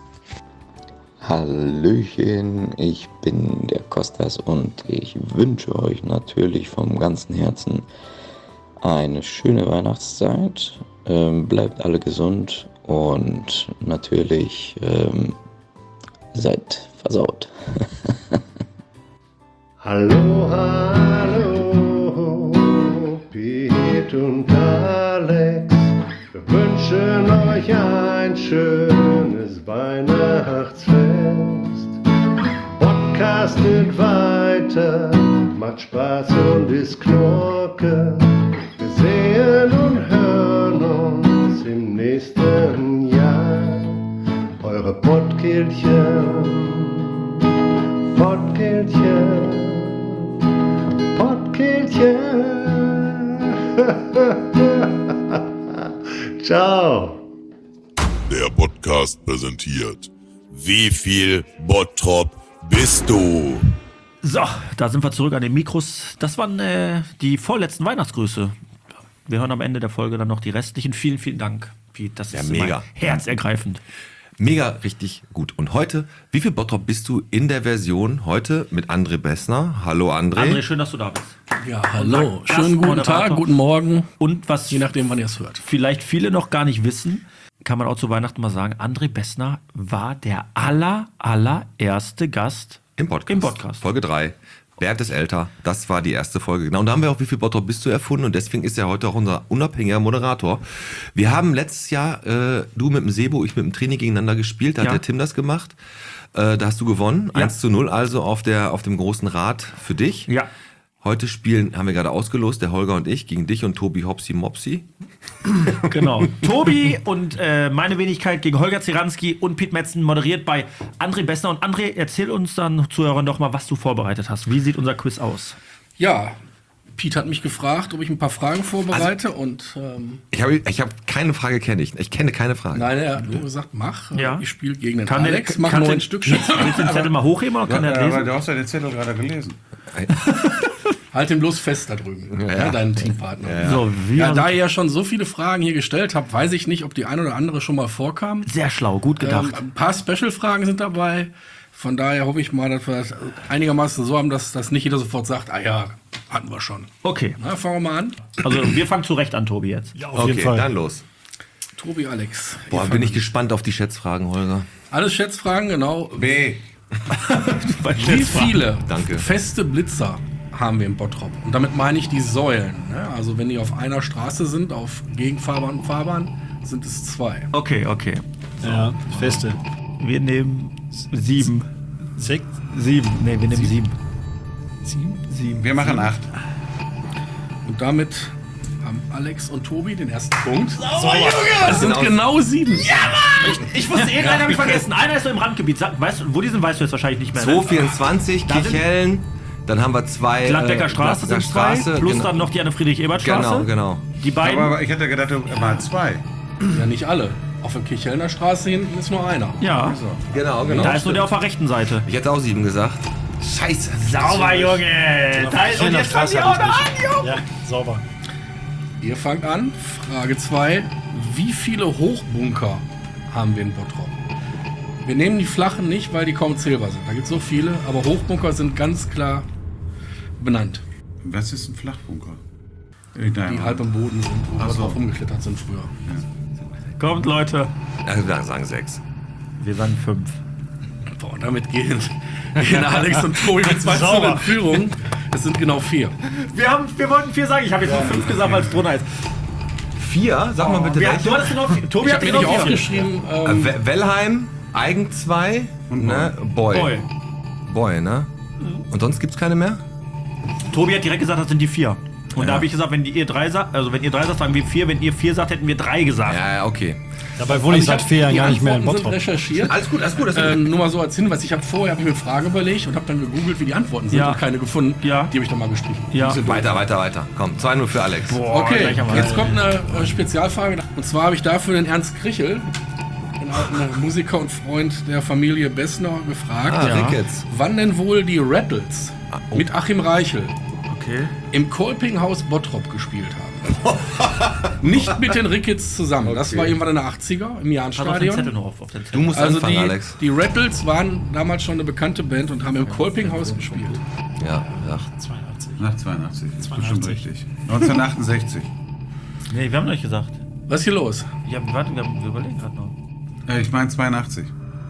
Hallöchen, ich bin der Kostas und ich wünsche euch natürlich vom ganzen Herzen eine schöne Weihnachtszeit. Ähm, bleibt alle gesund und natürlich ähm, seid versaut. Hallo, hallo, Piet und Alex. Wir wünschen euch ein schönes Weihnachtsfest. Podcastet weiter, macht Spaß und ist Knorke. Wir sehen und hören uns im nächsten Jahr. Eure Pottkehlchen, Pottkehlchen, Pottkehlchen. Ciao. Der Podcast präsentiert. Wie viel Bottrop bist du? So, da sind wir zurück an den Mikros. Das waren äh, die vorletzten Weihnachtsgrüße. Wir hören am Ende der Folge dann noch die restlichen. Vielen, vielen Dank, Piet. Das Ja, ist mega. immer herzergreifend. Mega, richtig gut. Und heute, wie viel Bottrop bist du in der Version heute mit André Bessner? Hallo André. André, schön, dass du da bist. Ja, hallo. Unser Schönen guten Gastmoderator. Tag, guten Morgen. Und was, je nachdem, wann ihr es hört. Vielleicht viele noch gar nicht wissen, kann man auch zu Weihnachten mal sagen, André Bessner war der aller, allererste Gast Im Podcast. Im Podcast. Folge drei. Bernd ist älter. Das war die erste Folge. Genau. Und da haben wir auch Wie viel Bottrop bist du erfunden. Und deswegen ist er heute auch unser unabhängiger Moderator. Wir haben letztes Jahr, äh, du mit dem Sebo, ich mit dem Training gegeneinander gespielt. Da Ja. hat der Tim das gemacht. Äh, da hast du gewonnen. Ja. eins zu null also auf, der, auf dem großen Rad für dich. Ja. Heute spielen, haben wir gerade ausgelost, der Holger und ich, gegen dich und Tobi Hopsi Mopsi. Genau. Tobi und äh, meine Wenigkeit gegen Holger Zeranski und Piet Metzen, moderiert bei André Bessner. Und André, erzähl uns dann, Zuhörern, doch mal, was du vorbereitet hast. Wie sieht unser Quiz aus? Ja, Piet hat mich gefragt, ob ich ein paar Fragen vorbereite. Also, und ähm, ich habe ich hab keine Frage, kenne ich. Ich kenne keine Frage. Nein, er hat nur gesagt, mach. Ja. Ich spiele gegen den kann Alex, den, mach kann nur den, ein Stückchen. Willst du den Zettel mal hochheben oder kann ja, er lesen? Aber du hast ja den Zettel gerade gelesen. Halt ihn bloß fest da drüben, ja. Ja, deinen Teampartner. Ja, ja. So, ja, da ihr ja schon so viele Fragen hier gestellt habt, weiß ich nicht, ob die eine oder andere schon mal vorkam. Sehr schlau, gut gedacht. Ähm, ein paar Special-Fragen sind dabei. Von daher hoffe ich mal, dass wir das einigermaßen so haben, dass, dass nicht jeder sofort sagt, ah ja, hatten wir schon. Okay. Na, fangen wir mal an. Also wir fangen zurecht an, Tobi, jetzt. Ja, auf Okay, jeden Fall. dann los. Tobi, Alex. Boah, bin ich gespannt auf die Schätzfragen, Holger. Alles Schätzfragen, genau. B. Wie viele Danke. feste Blitzer haben wir in Bottrop? Und damit meine ich die Säulen. Ne? Also wenn die auf einer Straße sind, auf Gegenfahrbahn und Fahrbahn, sind es zwei. Okay, okay. Ja, feste. Wir nehmen sieben. Sechs? Sieben. Nee, wir nehmen sieben. Sieben? Sieben. Wir machen acht. Und damit haben Alex und Tobi den ersten Punkt. Sauber, Junge! Das sind genau sieben. Ja, Mann! Ich, ich wusste, irgendeinen habe ich vergessen. Einer ist so im Randgebiet. Sag, weißt du, wo die sind, weißt du jetzt wahrscheinlich nicht mehr. zwei vierundzwanzig, Da sind- Kichellen. Dann haben wir zwei. Gladbecker äh, Straße sind Gladbecker zwei, Straße, plus genau. dann noch die Anne-Friedrich-Ebert-Straße. Genau, genau. Die beiden. Aber, aber ich hätte gedacht, du mal zwei. Ja, nicht alle. Auf der Kirchhellner Straße hinten ist nur einer. Ja. Also. Genau, genau. Da ist nur der auf der rechten Seite. Ich hätte auch sieben gesagt. Scheiße. Sauber, Junge! Da ist, und jetzt fangen die auch noch an, Junge! Ja, sauber. Ihr fangt an. Frage zwei. Wie viele Hochbunker haben wir in Bottrop? Wir nehmen die flachen nicht, weil die kaum zählbar sind. Da gibt es so viele, aber Hochbunker sind ganz klar benannt. Was ist ein Flachbunker? Die halb im Boden sind, wo wir Ach so. drauf rumgeklettert sind früher. Kommt, Leute. Also, wir sagen sechs. Wir sagen fünf. Boah, damit gehen, gehen Alex und Tobi mit zwei zu in Führung. Es sind genau vier. Wir, haben, wir wollten vier sagen, ich habe jetzt nur fünf gesagt, weil es drunter ist. Vier? Sag mal bitte Wir, welche. du hattest noch vier. Tobi Ich hat habe mir noch nicht vier. aufgeschrieben. Äh, Ähm, We- Wellheim, Eigen zwei, ne? Boy. Boy. Boy, ne? Und sonst gibt's keine mehr? Tobi hat direkt gesagt, das sind die vier. Und Ja. da habe ich gesagt, wenn die ihr drei sagt, also wenn ihr drei sagt, sagen wir vier, wenn ihr vier sagt, hätten wir drei gesagt. Ja, ja, okay. Dabei wohne ich seit vier Jahren die gar nicht mehr in Antworten sind Bottrop. recherchiert. Alles gut, alles gut. Alles gut. Ähm, nur mal so als Hinweis, ich habe vorher hab ich mir eine Frage überlegt und habe dann gegoogelt, wie die Antworten sind Ja. und keine gefunden. Ja. Die habe ich dann mal gestrichen. Ja. Die sind doof. Weiter, weiter, weiter. Komm, zwei null für Alex. Boah, Okay, gleich am jetzt Ende. kommt eine äh, Spezialfrage. Und zwar habe ich dafür den Ernst Krichel, einen alten Musiker und Freund der Familie Bessner, gefragt, Ah, Ja. Ricketts. wann denn wohl die Rattles oh. mit Achim Reichel Okay. im Kolpinghaus Bottrop gespielt haben. Nicht mit den Ricketts zusammen. Das Okay. war irgendwann in den achtziger im Hat auf den Jahnstadion. Zettel noch auf, auf den Du Zettel. musst Also anfangen, die, Alex. die Rattles waren damals schon eine bekannte Band und haben im Kolpinghaus gespielt. Ja, ja. zweiundachtzig. Nach zweiundachtzig. Das ist bestimmt zweiundachtzig. richtig. neunzehnhundertachtundachtzig. Nee, wir haben noch nicht gesagt. Was ist hier los? Ja, warte, wir, haben, wir überlegen gerade noch. Äh, ich meine zweiundachtzig.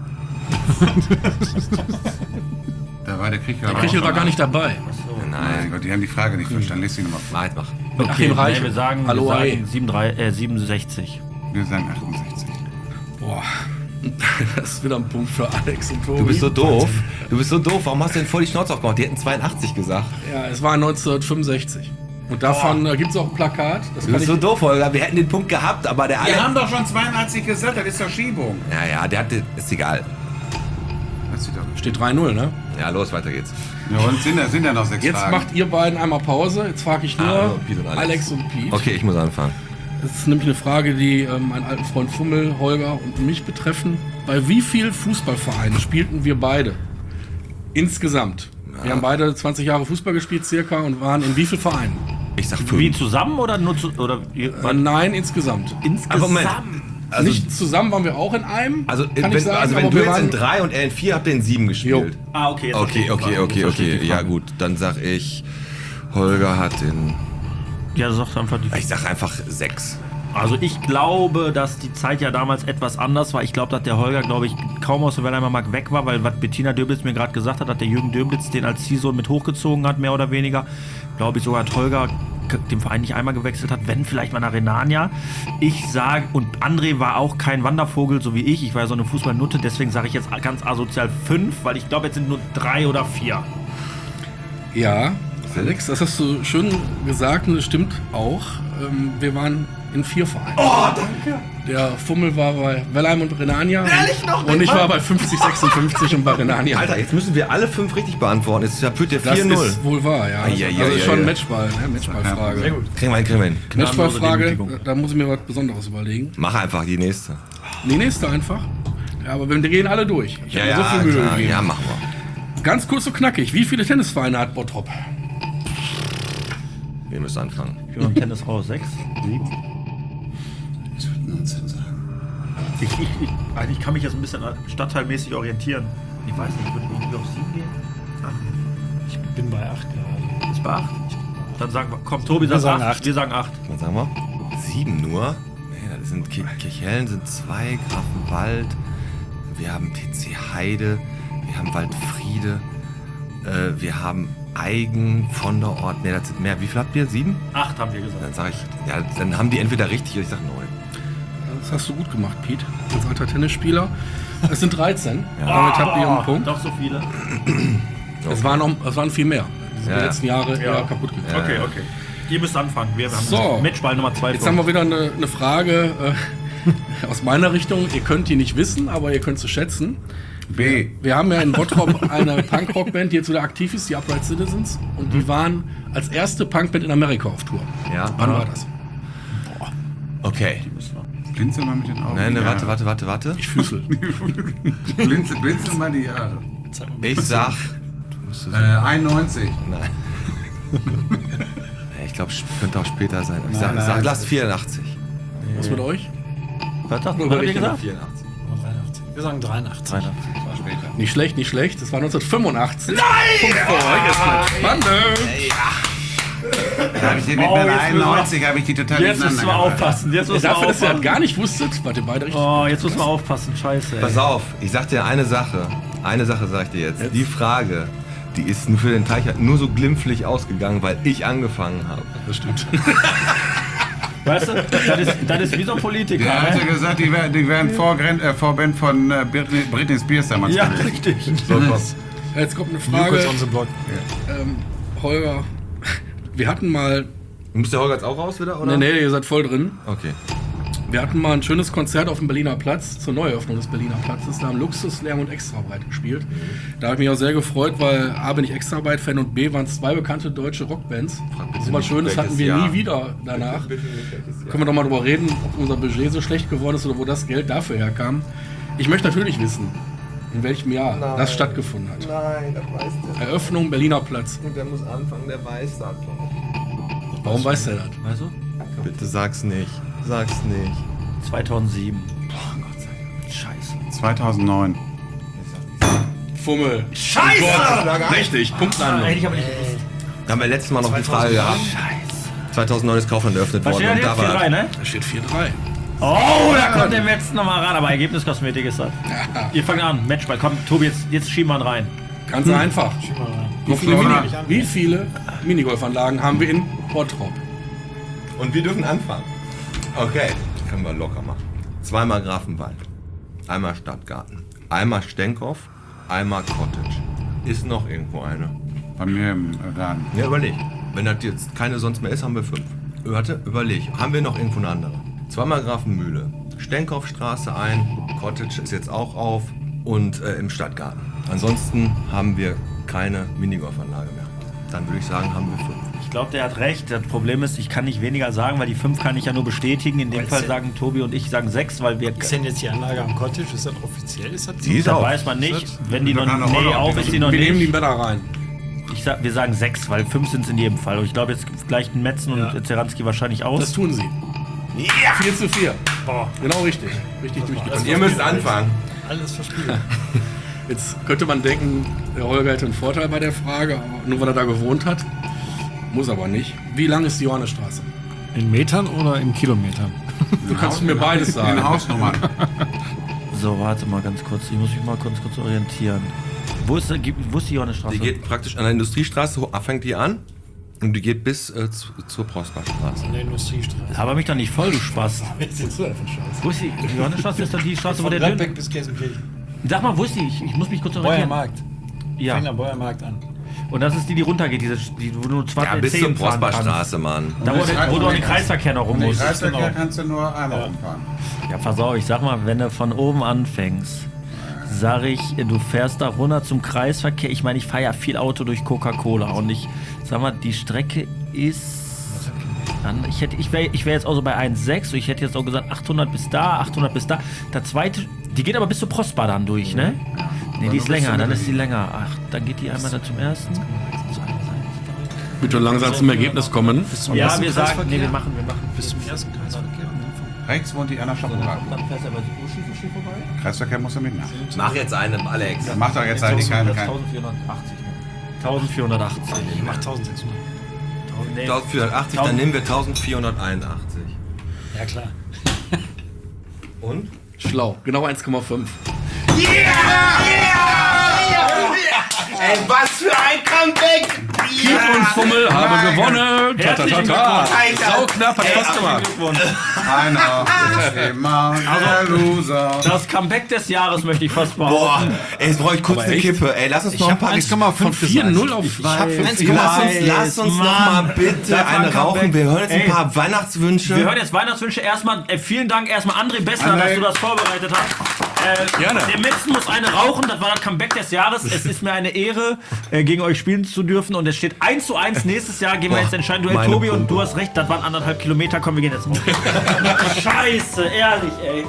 Da war der Krieg Der Krichel war gar nicht dabei. Mein Nein. Gott, die haben die Frage nicht verstanden. Lies sie nochmal vor. Mach, mach. Mit Achim nee, Reichel. wir sagen, Hallo, wir ey. sagen siebenunddreißig, äh, siebenundsechzig. Wir sagen achtundsechzig. Boah. Das ist wieder ein Punkt für Alex und Tobi. Du bist so doof. Du bist so doof. Warum hast du denn voll die Schnauze aufgemacht? Die hätten zweiundachtzig gesagt. Ja, es war neunzehnhundertfünfundsechzig. Und davon äh, gibt es auch ein Plakat. Das Du kann bist ich, so doof, Holger. Wir hätten den Punkt gehabt, aber der Wir alle. haben doch schon zweiundachtzig gesagt, das ist doch Schiebung. Ja, ja, der hatte. Ist egal. Das sieht doch steht drei null, ne? Ja, los, weiter geht's. Ja, und sind da, sind da noch sechs Jetzt Fragen. macht ihr beiden einmal Pause. Jetzt frage ich nur Ah, Piet und Alex. Alex und Piet. Okay, ich muss anfangen. Das ist nämlich eine Frage, die ähm, meinen alten Freund Fummel, Holger und mich betreffen. Bei wie vielen Fußballvereinen spielten wir beide? Insgesamt. Wir haben beide zwanzig Jahre Fußball gespielt circa und waren in wie vielen Vereinen? Ich sag Wie fünf. zusammen oder nur zu, oder ihr, Äh, nein, insgesamt. insgesamt? Aber Moment. Also, Nicht zusammen waren wir auch in einem, also, kann wenn, ich sagen, also wenn aber du wir jetzt in waren, drei und er in vier habt ihr in sieben gespielt. Ah, okay. Jetzt Okay, verstehe ich die okay, Frage. okay, Jetzt verstehe ich okay. die Ja Frage. gut, dann sag ich, Holger hat in. Ja, sag einfach die. Ich sag einfach sechs. Also ich glaube, dass die Zeit ja damals etwas anders war. Ich glaube, dass der Holger, glaube ich, kaum aus der Wellheimer Mark weg war, weil was Bettina Döblitz mir gerade gesagt hat, dass der Jürgen Döblitz den als Ziehsohn mit hochgezogen hat, mehr oder weniger. Glaube ich sogar, dass Holger den Verein nicht einmal gewechselt hat, wenn vielleicht mal nach Renania. Ich sage, und André war auch kein Wandervogel, so wie ich. Ich war ja so eine Fußballnutte, deswegen sage ich jetzt ganz asozial fünf, weil ich glaube, jetzt sind nur drei oder vier. ja, Alex, das hast du schön gesagt und das stimmt auch. Ähm, wir waren in vier Vereinen. Oh, danke. Der Fummel war bei Wellheim und Renania. Ehrlich noch? Und ich war bei fünfzig sechsundfünfzig und bei Renania. Alter, jetzt müssen wir alle fünf richtig beantworten. Jetzt führt ihr Das vier null. ist wohl wahr, ja. Ah, ja, ja, also ja, schon ja. Matchball, ne? Matchballfrage. Sehr gut. Kriegen wir hin, kriegen wir hin. Matchballfrage, da muss ich mir was Besonderes überlegen. Mach einfach die nächste. Die nächste einfach. Ja, aber wir gehen alle durch. Ich Ja, habe mir so ja, viel Mühe klar. gegeben. Ja, machen wir. Ganz kurz und knackig. Wie viele Tennisvereine hat Bottrop? Wir müssen anfangen. Ich bin am Tennis raus. Sechs? Sieben? Ich würde neunzehn sagen. Ich, ich, ich, also ich kann mich jetzt ein bisschen stadtteilmäßig orientieren. Ich weiß nicht, ich würde irgendwie auf sieben gehen. Acht. Ich bin bei acht gerade. Ist bei acht? Dann sagen wir, komm, Tobi, Wir sag sagen acht. acht. Wir sagen acht. Was sagen wir? Sieben nur? Nee, das sind Ki- Kirchhellen sind zwei, Grafenwald, wir haben T C Heide, wir haben Waldfriede, äh, wir haben Eigen, von der Ort. Nee, das sind mehr. Wie viel habt ihr? Sieben? Acht haben wir gesagt. Dann sage ich, ja, dann haben die entweder richtig oder ich sag neun. Das hast du gut gemacht, Pete. Als alter Tennisspieler. Es sind dreizehn. Ja. Damit habt ihr einen Punkt. Doch so viele. Es waren, noch, es waren viel mehr. Die sind Ja. die letzten Jahre Ja. eher kaputt gegangen. Okay, okay. Ihr müsst anfangen. Wir haben So. Matchball Nummer zwei. Jetzt haben wir wieder eine, eine Frage äh, aus meiner Richtung. Ihr könnt die nicht wissen, aber ihr könnt sie schätzen. B. Wir haben ja in Bottrop eine Punkrock-Band, die jetzt wieder aktiv ist, die Upright Citizens. Und die waren als erste Punkband in Amerika auf Tour. Ja. Wann Ja. war das? Okay. Blinzel mal mit den Augen. Nein, ne, Ja. warte, warte, warte, warte. Ich füßel. blinzel, blinzel mal die Jahre. Ich sag. Äh, einundneunzig. Nein. Ich glaube, könnte auch später sein. Ich Nein, sag, nein. sag lass vierundachtzig. Was mit euch? Was hat Oder ihr ich gesagt? vierundachtzig. Wir sagen dreiundachtzig. dreiundachtzig. War später. Nicht schlecht, nicht schlecht. Das war neunzehnhundertfünfundachtzig. Nein! Punkt für euch. Jetzt wird spannend. Da habe ich den mit Oh, meiner jetzt müssen wir- einundneunzig habe ich die total Jetzt müssen wir gebracht. aufpassen. Jetzt müssen wir Dafür, dass ihr das aufpassen. gar nicht wusstet, wart ihr beide richtig. Oh, jetzt müssen wir aufpassen. Scheiße, ey. Pass auf, ich sag dir eine Sache. Eine Sache sag ich dir jetzt. Die Frage, die ist nur für den Teich nur so glimpflich ausgegangen, weil ich angefangen habe. Das stimmt. Weißt du, das ist, das ist wie so ein Politiker. Der hat ja ne? gesagt, die wären, die wären Vorgren- äh, Vorband von äh, Britney, Britney Spears damals. Ja, gewesen. richtig. So was. Jetzt kommt eine New Frage. Kids on the Block. Ähm, Holger, wir hatten mal. Muss der Holger jetzt auch raus wieder, oder? Nee, nee, ihr seid voll drin. Okay. Wir hatten mal ein schönes Konzert auf dem Berliner Platz zur Neueröffnung des Berliner Platzes. Da haben Luxus, Lärm und Extrabreit gespielt. Da habe ich mich auch sehr gefreut, weil A, bin ich Extrabreit-Fan und B, waren es zwei bekannte deutsche Rockbands. So was Schönes hatten wir Jahr. nie wieder danach. Können wir doch mal drüber reden, ob unser Budget so schlecht geworden ist oder wo das Geld dafür herkam. Ich möchte natürlich wissen, in welchem Jahr Nein. das stattgefunden hat. Nein, das weiß der. Eröffnung Berliner Platz. Und der muss anfangen, der weiß das doch. Warum weiß der das? Weißt du? Bitte sag's nicht. Sag's nicht. zweitausendsieben. Boah, Gott sei Dank. Scheiße. zweitausendneun. Fummel. Scheiße! Gott. Richtig, Punktlandung. Hätte ich aber nicht gewusst. Da haben wir letztes Mal noch eine Frage gehabt. Scheiße. zweitausendneun ist Kaufland eröffnet Was worden. steht Und da da jetzt? vier drei, war ne? Da steht vier drei. Oh, da kommt der jetzt nochmal ran, aber Ergebniskosmetik ist das. Ihr fangt an, Matchball. Komm, Tobi, jetzt, jetzt schieben wir ihn rein. Ganz einfach. Wie viele, Mini wie viele Minigolfanlagen haben wir in Bottrop? Und wir dürfen anfangen. Okay, können wir locker machen. Zweimal Grafenwald, einmal Stadtgarten, einmal Stenkhoff, einmal Cottage. Ist noch irgendwo eine? Bei mir im äh, Garten. Ja, überleg. Wenn das jetzt keine sonst mehr ist, haben wir fünf. Warte, überleg. Haben wir noch irgendwo eine andere? Zweimal Grafenmühle, Stenkhoffstraße ein, Cottage ist jetzt auch auf und äh, im Stadtgarten. Ansonsten haben wir keine Minigolfanlage mehr. Dann würde ich sagen, haben wir fünf. Ich glaube, der hat recht. Das Problem ist, ich kann nicht weniger sagen, weil die fünf kann ich ja nur bestätigen. In dem Was Fall denn? sagen Tobi und ich sagen sechs, weil wir. Ist denn jetzt die Anlage am Cottage? Ist das offiziell? Ist das Die ist das auf. weiß man nicht. Ist Wenn die Wir noch können auch nee, noch- auf ist die noch Wir nehmen die nicht. Bälle rein. Ich sag, wir sagen sechs, weil fünf sind es in jedem Fall. Und ich glaube, jetzt gleichen Metzen Ja. und Zeranski wahrscheinlich aus. Das tun sie. Ja! vier zu vier. Boah, Genau richtig. Richtig durchgezogen. Und ihr müsst anfangen. alles verspielt. Jetzt könnte man denken, der Holger hätte einen Vorteil bei der Frage, aber nur weil er da gewohnt hat. Muss aber nicht. Wie lang ist die Johannesstraße? In Metern oder in Kilometern? Du kannst mir beides sagen. In Hausnummern. So, warte mal ganz kurz. Ich muss mich mal kurz, kurz orientieren. Wo ist, der- wo ist die Johannesstraße? Die geht praktisch an der Industriestraße, ho- fängt die an und die geht bis äh, zu, zur Prosperstraße. An der Industriestraße. Aber mich doch nicht voll, du Spaß. Jetzt sind so einfach Scheiße. Wo ist die? Die Johannesstraße ist doch die Straße, wo Von der Gladbeck Dünn. bis Gelsenkirchen. Sag mal, wo ist die? Ich, ich muss mich kurz orientieren. Bäuermarkt. Ja. Fängt am Bäuermarkt an. Und das ist die, die runtergeht, diese, die, wo du zwanzig Ja, bis zur zehn fahren Prosperstraße, kannst. Mann. Da, wo, der, wo du an den Kreisverkehr noch rum Den musst. Kreisverkehr Genau. kannst du nur einmal rumfahren. Ja, pass auf, ich sag mal, wenn du von oben anfängst, sag ich, du fährst da runter zum Kreisverkehr. Ich meine, ich fahre ja viel Auto durch Coca-Cola und ich sag mal, die Strecke ist. Ich, hätte, ich wäre ich wär jetzt auch so bei eins Komma sechs und ich hätte jetzt auch gesagt achthundert bis da, achthundert bis da. Der zweite, die geht aber bis zur Prosper dann durch, ne? Ne, die ist länger, dann ist die länger. Ach, dann geht die einmal da zum ersten. Bitte langsam zum Ergebnis kommen. Ja, wir sagen, nee, wir machen, wir machen. Bis zum ersten Kreisverkehr. Rechts wohnt die Anna Schappengarten. Dann fährst du aber so Ski vorbei. Kreisverkehr muss er mitnehmen. Mach jetzt einen, Alex. Ja, mach doch jetzt eigentlich keine. keine. eintausendvierhundertachtzig. eintausendvierhundertachtzig. Ich mach eintausendsechshundert. Nee. eintausendvierhundertachtzig, dann nehmen wir eintausendvierhunderteinundachtzig. Ja, klar. Und? Schlau. Genau eins Komma fünf. Yeah! Yeah! Ey, was für ein Comeback! Piet und Fummel haben gewonnen. Ta, ta, ta, ta. Sau knapp, hat Spaß gemacht. Einer ist immer der Loser. Das Comeback des Jahres möchte ich fast behaupten. Boah, ey, jetzt brauche ich kurz Aber eine echt? Kippe. Ey, lass uns Ich noch ein hab paar eins Komma fünf von vier null auf Ich hab fünf. eins Komma fünf. Lass uns noch mal bitte Das war ein eine rauchen. Comeback. Wir hören jetzt ein Ey, paar Weihnachtswünsche. Wir hören jetzt Weihnachtswünsche. Erstmal, äh, vielen Dank erstmal André Bessler, André. dass du das vorbereitet hast. Äh, Gerne. Der Metzen muss eine rauchen. Das war das Comeback des Jahres. Es ist mir eine Ehre, äh, gegen euch spielen zu dürfen. Und es steht eins zu eins. Nächstes Jahr gehen wir Boah, jetzt entscheiden. Duell meine Tobi und Pumpe. du hast recht. Das waren anderthalb Kilometer. Komm, wir gehen jetzt. Scheiße, ehrlich, ey.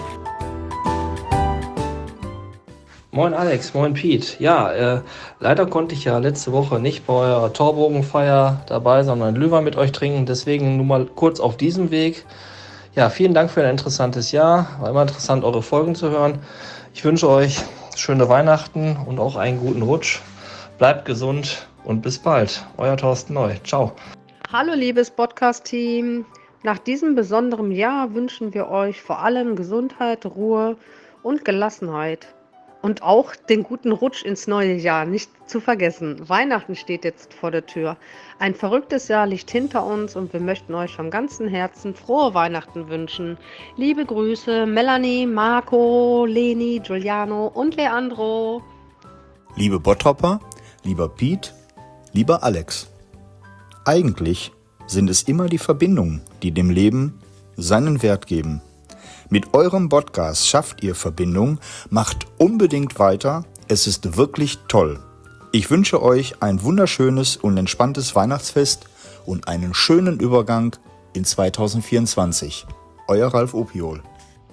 Moin Alex, moin Piet. Ja, äh, leider konnte ich ja letzte Woche nicht bei eurer Torbogenfeier dabei sein und einen Glühwein mit euch trinken. Deswegen nur mal kurz auf diesem Weg. Ja, vielen Dank für ein interessantes Jahr. War immer interessant, eure Folgen zu hören. Ich wünsche euch schöne Weihnachten und auch einen guten Rutsch. Bleibt gesund und bis bald. Euer Thorsten Neu. Ciao. Hallo liebes Podcast-Team. Nach diesem besonderen Jahr wünschen wir euch vor allem Gesundheit, Ruhe und Gelassenheit. Und auch den guten Rutsch ins neue Jahr, nicht zu vergessen. Weihnachten steht jetzt vor der Tür. Ein verrücktes Jahr liegt hinter uns und wir möchten euch vom ganzen Herzen frohe Weihnachten wünschen. Liebe Grüße, Melanie, Marco, Leni, Giuliano und Leandro. Liebe Bottropper, lieber Piet, lieber Alex. Eigentlich sind es immer die Verbindungen, die dem Leben seinen Wert geben. Mit eurem Podcast schafft ihr Verbindung, macht unbedingt weiter, es ist wirklich toll. Ich wünsche euch ein wunderschönes und entspanntes Weihnachtsfest und einen schönen Übergang in zweitausendvierundzwanzig. Euer Ralf Opiol.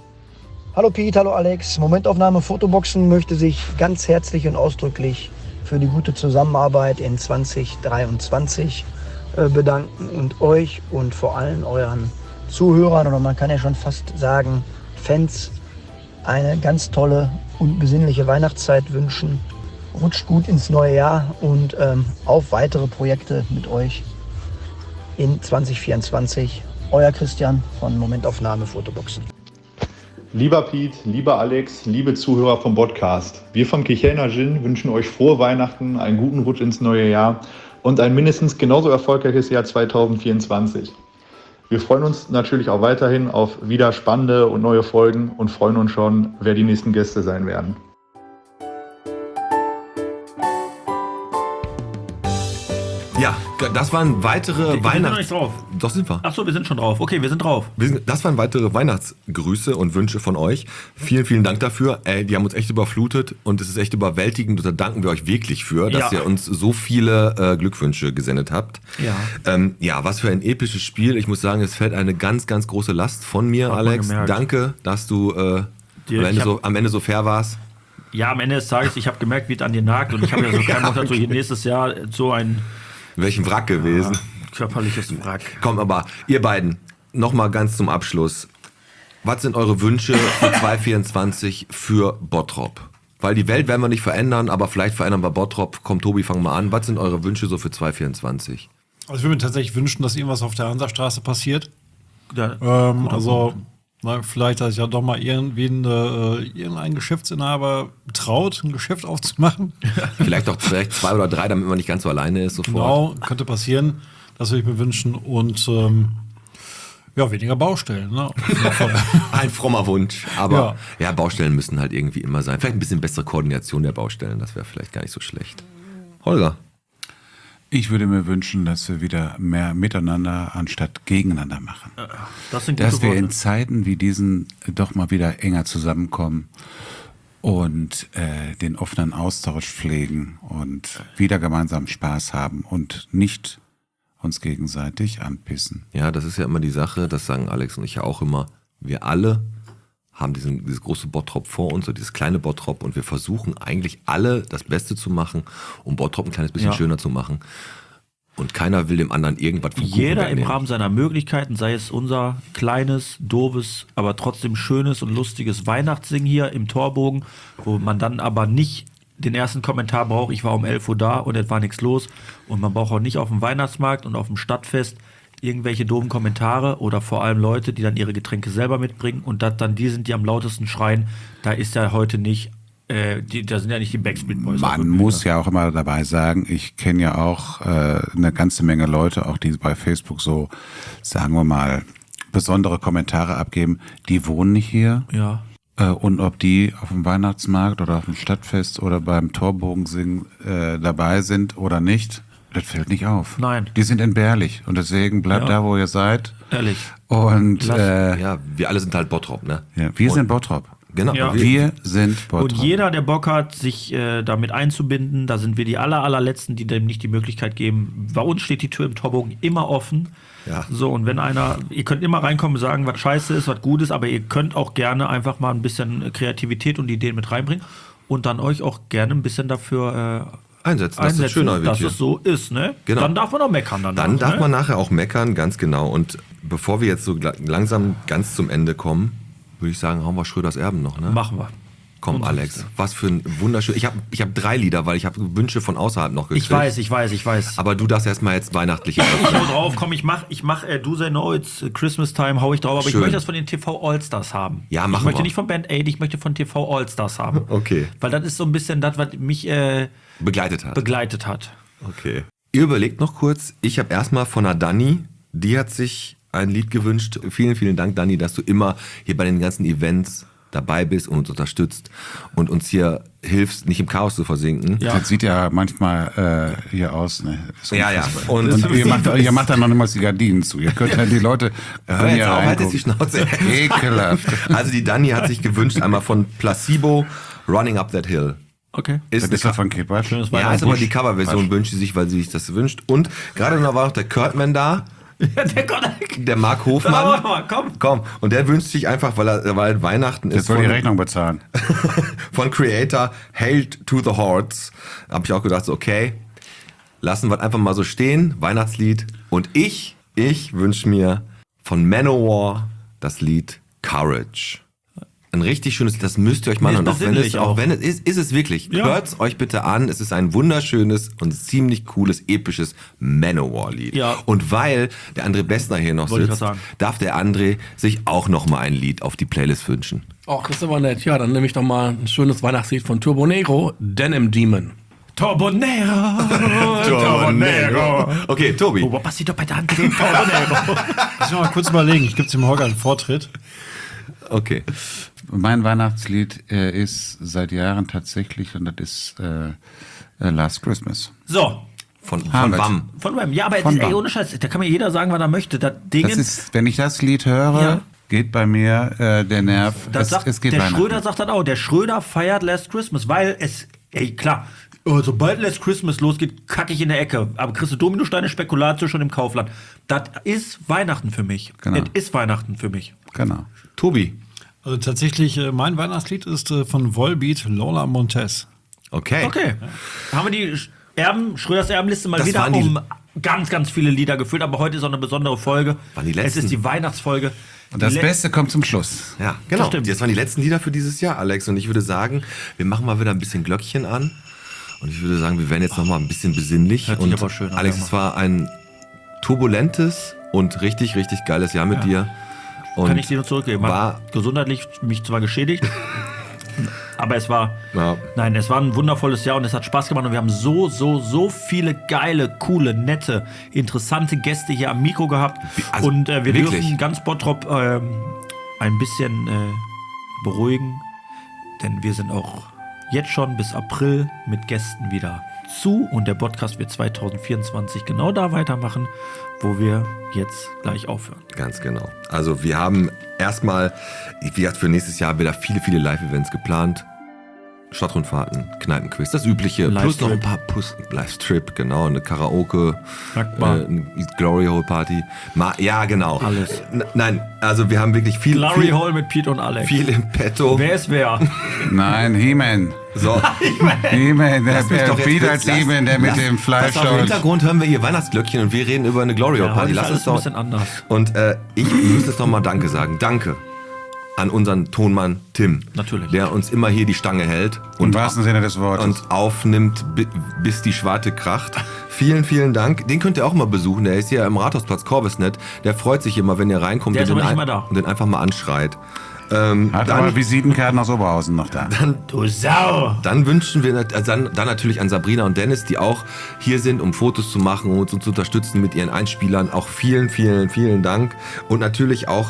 Hallo Piet, hallo Alex. Momentaufnahme Fotoboxen möchte sich ganz herzlich und ausdrücklich für die gute Zusammenarbeit in zwanzig dreiundzwanzig äh, bedanken und euch und vor allem euren Zuhörern oder man kann ja schon fast sagen Fans eine ganz tolle und besinnliche Weihnachtszeit wünschen. Rutscht gut ins neue Jahr und ähm, auf weitere Projekte mit euch in zwanzig vierundzwanzig. Euer Christian von Momentaufnahme Fotoboxen. Lieber Piet, lieber Alex, liebe Zuhörer vom Podcast. Wir vom Kirchhellner Gin wünschen euch frohe Weihnachten, einen guten Rutsch ins neue Jahr und ein mindestens genauso erfolgreiches Jahr zweitausendvierundzwanzig. Wir freuen uns natürlich auch weiterhin auf wieder spannende und neue Folgen und freuen uns schon, wer die nächsten Gäste sein werden. Ja, das waren weitere Wir sind Weihnachts... noch nicht drauf. Doch sind wir. Achso, wir sind schon drauf. Okay, wir sind drauf. Wir sind, das waren weitere Weihnachtsgrüße und Wünsche von euch. Vielen, vielen Dank dafür. Ey, die haben uns echt überflutet und es ist echt überwältigend. Und da danken wir euch wirklich für, dass Ja. ihr uns so viele äh, Glückwünsche gesendet habt. Ja. Ähm, ja, was für ein episches Spiel. Ich muss sagen, es fällt eine ganz, ganz große Last von mir, Hat man Alex. gemerkt. Danke, dass du äh, Dir- am, Ende ich hab- so, am Ende so fair warst. Ja, am Ende des Tages, ich habe gemerkt, wie es an dir nagt und ich habe ja so keinen Bock dazu, hier nächstes Jahr so ein Welchen Wrack gewesen. körperliches Wrack. Komm, aber ihr beiden, nochmal ganz zum Abschluss. Was sind eure Wünsche für zwanzig vierundzwanzig für Bottrop? Weil die Welt werden wir nicht verändern, aber vielleicht verändern wir Bottrop. Komm, Tobi, fang mal an. Was sind eure Wünsche so für zwanzig vierundzwanzig? Also ich würde mir tatsächlich wünschen, dass irgendwas auf der Hansastraße passiert. Ja, ähm, also na, vielleicht, dass ich ja doch mal irgendwen, äh, irgendein Geschäftsinhaber traut, ein Geschäft aufzumachen. Vielleicht auch vielleicht zwei oder drei, damit man nicht ganz so alleine ist sofort. Genau, könnte passieren. Das würde ich mir wünschen. Und ähm, ja, weniger Baustellen. Ne? Ein frommer Wunsch. Aber Ja. ja. Baustellen müssen halt irgendwie immer sein. Vielleicht ein bisschen bessere Koordination der Baustellen. Das wäre vielleicht gar nicht so schlecht. Holger. Ich würde mir wünschen, dass wir wieder mehr miteinander anstatt gegeneinander machen. Das sind dass gute wir Worte. in Zeiten wie diesen doch mal wieder enger zusammenkommen und äh, den offenen Austausch pflegen und wieder gemeinsam Spaß haben und nicht uns gegenseitig anpissen. Ja, das ist ja immer die Sache, das sagen Alex und ich ja auch immer, wir alle haben diesen, dieses große Bottrop vor uns, so dieses kleine Bottrop, und wir versuchen eigentlich alle das Beste zu machen, um Bottrop ein kleines bisschen Ja. schöner zu machen. Und keiner will dem anderen irgendwas vom Kuchen Jeder im wegnehmen. Rahmen seiner Möglichkeiten, sei es unser kleines, doofes, aber trotzdem schönes und lustiges Weihnachtssingen hier im Torbogen, wo man dann aber nicht den ersten Kommentar braucht, ich war um elf Uhr da und es war nichts los. Und man braucht auch nicht auf dem Weihnachtsmarkt und auf dem Stadtfest irgendwelche doofen Kommentare oder vor allem Leute, die dann ihre Getränke selber mitbringen und das dann die sind, die am lautesten schreien. Da ist ja heute nicht, äh, die, da sind ja nicht die Backstreet Boys. Man muss ja auch immer dabei sagen, ich kenne ja auch äh, eine ganze Menge Leute, auch die bei Facebook so, sagen wir mal, besondere Kommentare abgeben, die wohnen nicht hier. Ja. Äh, und ob die auf dem Weihnachtsmarkt oder auf dem Stadtfest oder beim Torbogensingen äh, dabei sind oder nicht, das fällt nicht auf. Nein. Die sind entbehrlich und deswegen bleibt Ja. da, wo ihr seid. Ehrlich. Und Lass- äh, ja, wir alle sind halt Bottrop, ne? Ja, wir Und- sind Bottrop. Genau. Ja. Wir sind Bottrop. Und jeder, der Bock hat, sich äh, damit einzubinden, da sind wir die aller, allerletzten, die dem nicht die Möglichkeit geben. Bei uns steht die Tür im Torbogen immer offen. Ja. So, und wenn einer, ihr könnt immer reinkommen und sagen, was scheiße ist, was gut ist, aber ihr könnt auch gerne einfach mal ein bisschen Kreativität und Ideen mit reinbringen und dann euch auch gerne ein bisschen dafür äh, Einsetzen, dass es schöner wird dass hier. es so ist, ne? Genau. Dann darf man auch meckern. Dann, Dann darf ne? man nachher auch meckern, ganz genau. Und bevor wir jetzt so gla- langsam ganz zum Ende kommen, würde ich sagen, hauen wir Schröders Erben noch, ne? Machen wir. Komm, Alex, was für ein wunderschön. Ich habe ich hab drei Lieder, weil ich habe Wünsche von außerhalb noch gekriegt. Ich weiß, ich weiß, ich weiß. Aber du darfst erstmal jetzt weihnachtliche Ich öffnen. hau drauf, komm, ich mach, ich mach äh, Do They Know It's Christmas Time, hau ich drauf, aber Schön. ich möchte das von den T V Allstars haben. Ja, machen Ich möchte wir. nicht von Band Aid, ich möchte von T V Allstars haben. Okay. Weil das ist so ein bisschen das, was mich äh, Begleitet hat. begleitet hat. Okay. Ihr überlegt noch kurz. Ich habe erstmal von der Dani, die hat sich ein Lied gewünscht. Vielen, vielen Dank, Dani, dass du immer hier bei den ganzen Events dabei bist und uns unterstützt und uns hier hilfst, nicht im Chaos zu versinken. Das sieht ja manchmal äh, hier aus. Ne? Ist Ja, ja. unfassbar. Und- Und, ihr, macht, ihr macht dann noch nicht mal die Gardinen zu. Ihr könnt ja die Leute. Hör wenn jetzt ihr auf, halt jetzt die reinguckt- Schnauze. Ekelhaft. Also die Dani hat sich gewünscht, einmal von Placebo, Running Up That Hill. Okay. Ist Das ist ja von Kate Bush. Schönes Ja, ist aber die Coverversion wünscht sie sich, weil sie sich das wünscht. Und gerade noch war noch der Kurtman da, der, der Mark Hofmann. Warte mal, komm. Komm, und der wünscht sich einfach, weil er weil Weihnachten Jetzt ist, soll die von, Rechnung bezahlen. von Creator Hail to the Hordes. Hab ich auch gedacht, so, okay, lassen wir einfach mal so stehen, Weihnachtslied. Und ich, ich wünsche mir von Manowar das Lied Courage. Ein richtig schönes Lied, das müsst ihr euch mal Nee, hören. ist Auch wenn es, besinnlich auch auch. wenn es ist, ist es wirklich. Ja. Hört's euch bitte an. Es ist ein wunderschönes und ziemlich cooles, episches Manowar-Lied. Ja. Und weil der André Bessner hier noch Wollte ich sitzt, grad sagen. darf der André sich auch noch mal ein Lied auf die Playlist wünschen. Ach, das ist aber nett. Ja, dann nehme ich doch mal ein schönes Weihnachtslied von Turbo Negro, Denim Demon. Turbo Negro. Turbo Negro. Okay, Tobi. Oh, was passiert doch bei der André Turbo Negro? Lass mich mal kurz überlegen. Ich gebe dem Holger einen Vortritt. Okay. Mein Weihnachtslied äh, ist seit Jahren tatsächlich, und das ist äh, äh, Last Christmas. So. Von, von Hamlet. Wham. Von Wham. Ja, aber Von jetzt, ey, Wham. ohne Scheiß, da kann mir jeder sagen, was er möchte. Das Ding, Das ist, wenn ich das Lied höre, Ja. geht bei mir äh, der Nerv. das es, sagt, es geht der Weihnachten. Schröder sagt das auch. Der Schröder feiert Last Christmas, weil es, ey, klar, oh, sobald Last Christmas losgeht, kacke ich in der Ecke. Aber kriegst du Dominosteine, Spekulatio schon im Kaufland. Das ist Weihnachten für mich. Genau. Das ist Weihnachten für mich. Genau. Tobi. Also tatsächlich, äh, mein Weihnachtslied ist äh, von Volbeat, Lola Montez. Okay. Okay. Haben wir die Erben, Schröders Erbenliste mal Das wieder waren die- um ganz, ganz viele Lieder gefüllt. Aber heute ist auch eine besondere Folge. Waren die es letzten. ist die Weihnachtsfolge. Und das Die Beste kommt zum Schluss. Ja, genau. Das stimmt. Das waren die letzten Lieder für dieses Jahr, Alex. Und ich würde sagen, wir machen mal wieder ein bisschen Glöckchen an. Und ich würde sagen, wir werden jetzt noch mal ein bisschen besinnlich. Hört sich Und aber schön an, Alex, ja. es war ein turbulentes und richtig, richtig geiles Jahr mit dir. Und Kann ich dir nur zurückgeben. Hat war, gesundheitlich mich zwar geschädigt, aber es war, ja, nein, es war ein wundervolles Jahr und es hat Spaß gemacht und wir haben so, so, so viele geile, coole, nette, interessante Gäste hier am Mikro gehabt Also, und äh, wir wirklich. dürfen ganz Bottrop ähm, ein bisschen äh, beruhigen, denn wir sind auch jetzt schon bis April mit Gästen wieder zu und der Podcast wird zwanzig vierundzwanzig genau da weitermachen, wo wir jetzt gleich aufhören. Ganz genau. Also wir haben erstmal, wie gesagt, für nächstes Jahr wieder viele, viele Live-Events geplant. Stadtrundfahrten, Kneipenquiz, das Übliche. Plus noch ein paar plus Livestream, genau, eine Karaoke, äh, eine Glory Hole Party. Ma ja, genau. Alles. N nein, also wir haben wirklich viel. Glory viel, Hole mit Pete und Alex. Viel im Petto. Wer ist wer? Nein, He-Man. So. He-Man, der, Lass mich der doch jetzt Pete kurz- als lass- He-Man, der mit lass- dem Fleisch Pass auf, im Hintergrund hören wir hier Weihnachtsglöckchen und wir reden über eine Glory Hole Ja, Party. heute ist Lass alles uns doch. ein bisschen anders. Und äh, ich muss jetzt noch mal Danke sagen. Danke an unseren Tonmann Tim. Natürlich. Der uns immer hier die Stange hält. Im wahrsten Sinne des Wortes. Und aufnimmt, bi- bis die Schwarte kracht. Vielen, vielen Dank. Den könnt ihr auch mal besuchen. Der ist hier im Rathausplatz Corvesnet. Der freut sich immer, wenn ihr reinkommt Der und, ist den aber nicht ein- mehr da. und den einfach mal anschreit. Ähm, Hat dann, aber Visitenkarten aus Oberhausen noch da. dann, Du Sau! dann wünschen wir nat- äh, dann, dann natürlich an Sabrina und Dennis, die auch hier sind, um Fotos zu machen und uns zu unterstützen mit ihren Einspielern. Auch vielen, vielen, vielen Dank. Und natürlich auch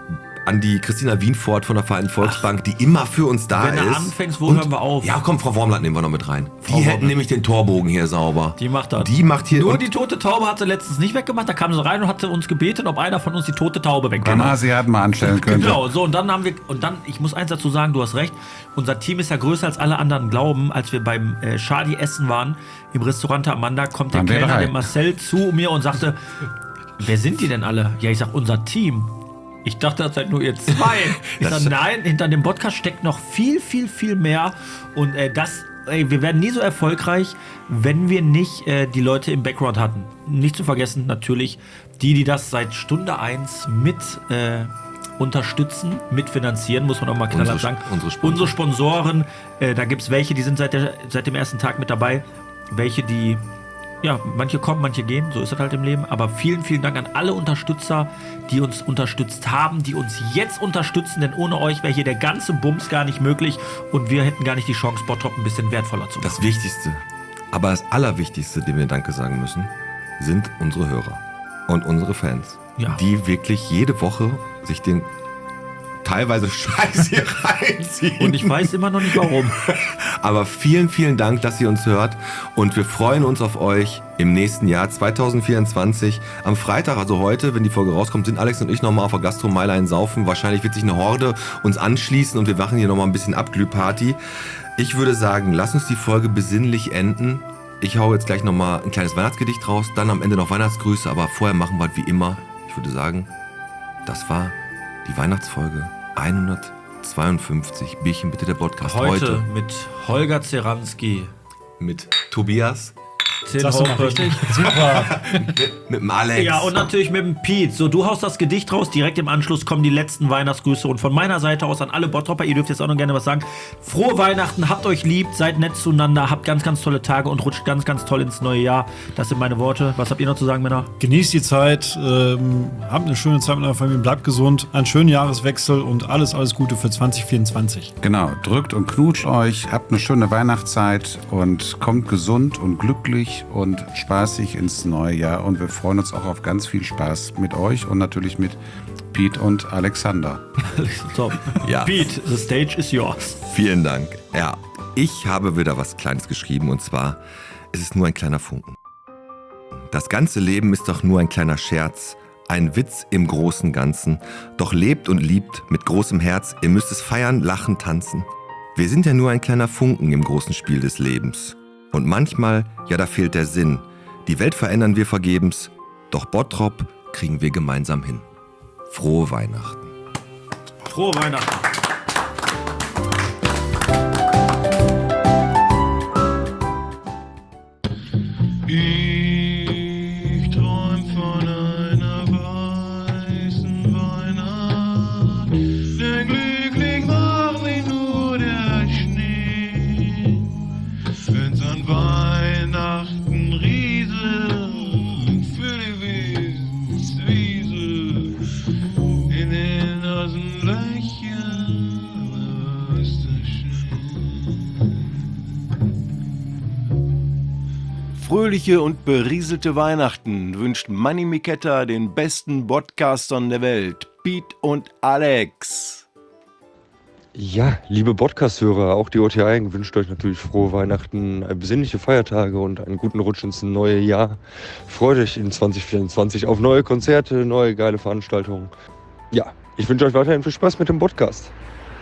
an die Christina Wienfort von der Vereinten Volksbank, die immer für uns da Wenn ist. du anfängst, wo Und- hören wir auf? Ja, komm, Frau Wormland nehmen wir noch mit rein. Die Frau hätten Wormland. nämlich den Torbogen hier sauber. Die macht das. Die macht hier... Nur und- die tote Taube hat sie letztens nicht weggemacht. Da kam sie rein und hatte uns gebeten, ob einer von uns die tote Taube wegmacht. Beim Asiaten mal anstellen könnte. Genau, so und dann haben wir, und dann, ich muss eins dazu sagen, du hast recht, unser Team ist ja größer als alle anderen glauben. Als wir beim äh, Shadi essen waren, im Restaurant der Amanda, kommt der Waren wir Kellner, drei. der Marcel, zu mir und sagte, wer sind die denn alle? Ja, ich sag, unser Team. Ich dachte, das seid nur ihr zwei. Ich sag, nein, hinter dem Podcast steckt noch viel, viel, viel mehr. Und äh, das, ey, wir werden nie so erfolgreich, wenn wir nicht äh, die Leute im Background hatten. Nicht zu vergessen, natürlich, die, die das seit Stunde eins mit äh, unterstützen, mitfinanzieren, muss man auch mal knallhart Unsere- sagen. unsere Sponsoren. Unsere Sponsoren, äh, da gibt es welche, die sind seit, der, seit dem ersten Tag mit dabei. Welche, die, ja, manche kommen, manche gehen, so ist das halt im Leben. Aber vielen, vielen Dank an alle Unterstützer, die uns unterstützt haben, die uns jetzt unterstützen, denn ohne euch wäre hier der ganze Bums gar nicht möglich und wir hätten gar nicht die Chance, Bottrop ein bisschen wertvoller zu machen. Das Wichtigste, aber das Allerwichtigste, dem wir Danke sagen müssen, sind unsere Hörer und unsere Fans, Ja. die wirklich jede Woche sich den teilweise Scheiß hier reinziehen. Und ich weiß immer noch nicht warum. Aber vielen, vielen Dank, dass ihr uns hört und wir freuen uns auf euch im nächsten Jahr zwanzig vierundzwanzig. Am Freitag, also heute, wenn die Folge rauskommt, sind Alex und ich nochmal auf der Gastromeile ein Saufen. Wahrscheinlich wird sich eine Horde uns anschließen und wir machen hier nochmal ein bisschen Abglühparty. Ich würde sagen, lass uns die Folge besinnlich enden. Ich hau jetzt gleich nochmal ein kleines Weihnachtsgedicht raus, dann am Ende noch Weihnachtsgrüße, aber vorher machen wir es wie immer. Ich würde sagen, das war die Weihnachtsfolge hundertzweiundfünfzig. Bierchen bitte, der Podcast. Heute, Heute mit Holger Zeranski, mit Tobias, Till Sagst du mal Hoppe. richtig? Super. mit dem Alex. Ja, und natürlich mit dem Pete. So, du haust das Gedicht raus, direkt im Anschluss kommen die letzten Weihnachtsgrüße. Und von meiner Seite aus an alle Bottropper, ihr dürft jetzt auch noch gerne was sagen. Frohe Weihnachten, habt euch lieb, seid nett zueinander, habt ganz, ganz tolle Tage und rutscht ganz, ganz toll ins neue Jahr. Das sind meine Worte. Was habt ihr noch zu sagen, Männer? Genießt die Zeit, ähm, habt eine schöne Zeit mit eurer Familie, bleibt gesund, einen schönen Jahreswechsel und alles, alles Gute für zwanzig vierundzwanzig. Genau, drückt und knutscht euch, habt eine schöne Weihnachtszeit und kommt gesund und glücklich und spaßig ins neue Jahr. Und wir freuen uns auch auf ganz viel Spaß mit euch und natürlich mit Pete und Alexander. So, Ja. Pete, the stage is yours. Vielen Dank. Ja, ich habe wieder was Kleines geschrieben und zwar, es ist nur ein kleiner Funken. Das ganze Leben ist doch nur ein kleiner Scherz, ein Witz im großen Ganzen. Doch lebt und liebt mit großem Herz, ihr müsst es feiern, lachen, tanzen. Wir sind ja nur ein kleiner Funken im großen Spiel des Lebens. Und manchmal, ja, da fehlt der Sinn. Die Welt verändern wir vergebens, doch Bottrop kriegen wir gemeinsam hin. Frohe Weihnachten. Frohe Weihnachten. Ich träum von einer weißen Weihnacht, denn glücklich macht mich nur der Schnee. Wenn's an Weihnachten rieselt für die Wiese, in den Nasenlöchern ist der Schnee. Fröhliche und berieselte Weihnachten wünscht Manni Miketta den besten Podcastern der Welt, Pete und Alex. Ja, liebe Podcast-Hörer, auch die O T I wünscht euch natürlich frohe Weihnachten, besinnliche Feiertage und einen guten Rutsch ins neue Jahr. Freut euch in zwanzig vierundzwanzig auf neue Konzerte, neue geile Veranstaltungen. Ja, ich wünsche euch weiterhin viel Spaß mit dem Podcast.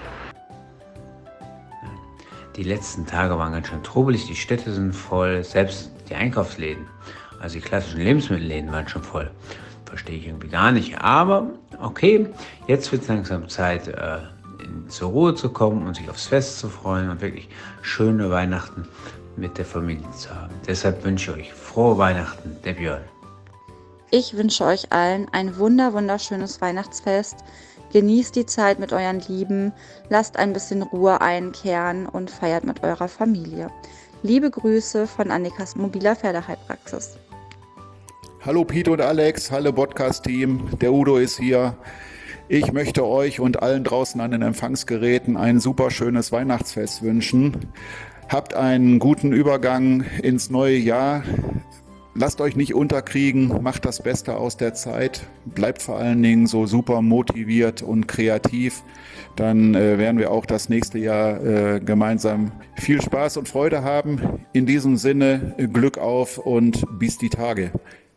Die letzten Tage waren ganz schön trubelig, die Städte sind voll, selbst die Einkaufsläden, also die klassischen Lebensmittelläden waren schon voll. Verstehe ich irgendwie gar nicht, aber okay, jetzt wird es langsam Zeit, äh, in, zur Ruhe zu kommen und sich aufs Fest zu freuen und wirklich schöne Weihnachten mit der Familie zu haben. Deshalb wünsche ich euch frohe Weihnachten, der Björn. Ich wünsche euch allen ein wunder wunderschönes Weihnachtsfest. Genießt die Zeit mit euren Lieben, lasst ein bisschen Ruhe einkehren und feiert mit eurer Familie. Liebe Grüße von Annikas mobiler Pferdeheilpraxis. Hallo Pete und Alex, hallo Podcast-Team, der Udo ist hier. Ich möchte euch und allen draußen an den Empfangsgeräten ein super schönes Weihnachtsfest wünschen. Habt einen guten Übergang ins neue Jahr. Lasst euch nicht unterkriegen, macht das Beste aus der Zeit, bleibt vor allen Dingen so super motiviert und kreativ. Dann äh, werden wir auch das nächste Jahr äh, gemeinsam viel Spaß und Freude haben. In diesem Sinne, äh, Glück auf und bis die Tage.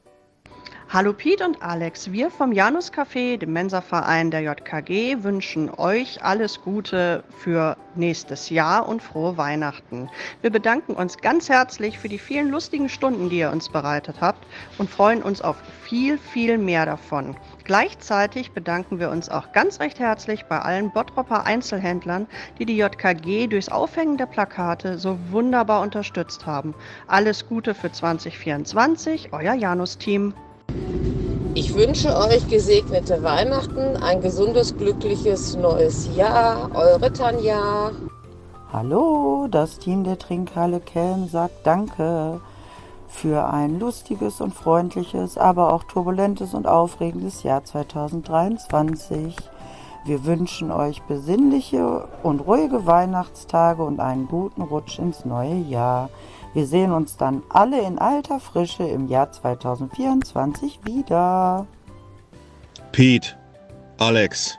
Hallo Piet und Alex, wir vom Janus Café, dem Mensa-Verein der J K G, wünschen euch alles Gute für nächstes Jahr und frohe Weihnachten. Wir bedanken uns ganz herzlich für die vielen lustigen Stunden, die ihr uns bereitet habt und freuen uns auf viel, viel mehr davon. Gleichzeitig bedanken wir uns auch ganz recht herzlich bei allen Bottropper Einzelhändlern, die die J K G durchs Aufhängen der Plakate so wunderbar unterstützt haben. Alles Gute für zwanzig vierundzwanzig, euer Janus-Team. Ich wünsche euch gesegnete Weihnachten, ein gesundes, glückliches neues Jahr. Eure Tanja. Hallo, das Team der Trinkhalle Kelm sagt Danke für ein lustiges und freundliches, aber auch turbulentes und aufregendes Jahr zweitausenddreiundzwanzig. Wir wünschen euch besinnliche und ruhige Weihnachtstage und einen guten Rutsch ins neue Jahr. Wir sehen uns dann alle in alter Frische im Jahr zweitausendvierundzwanzig wieder. Pete, Alex,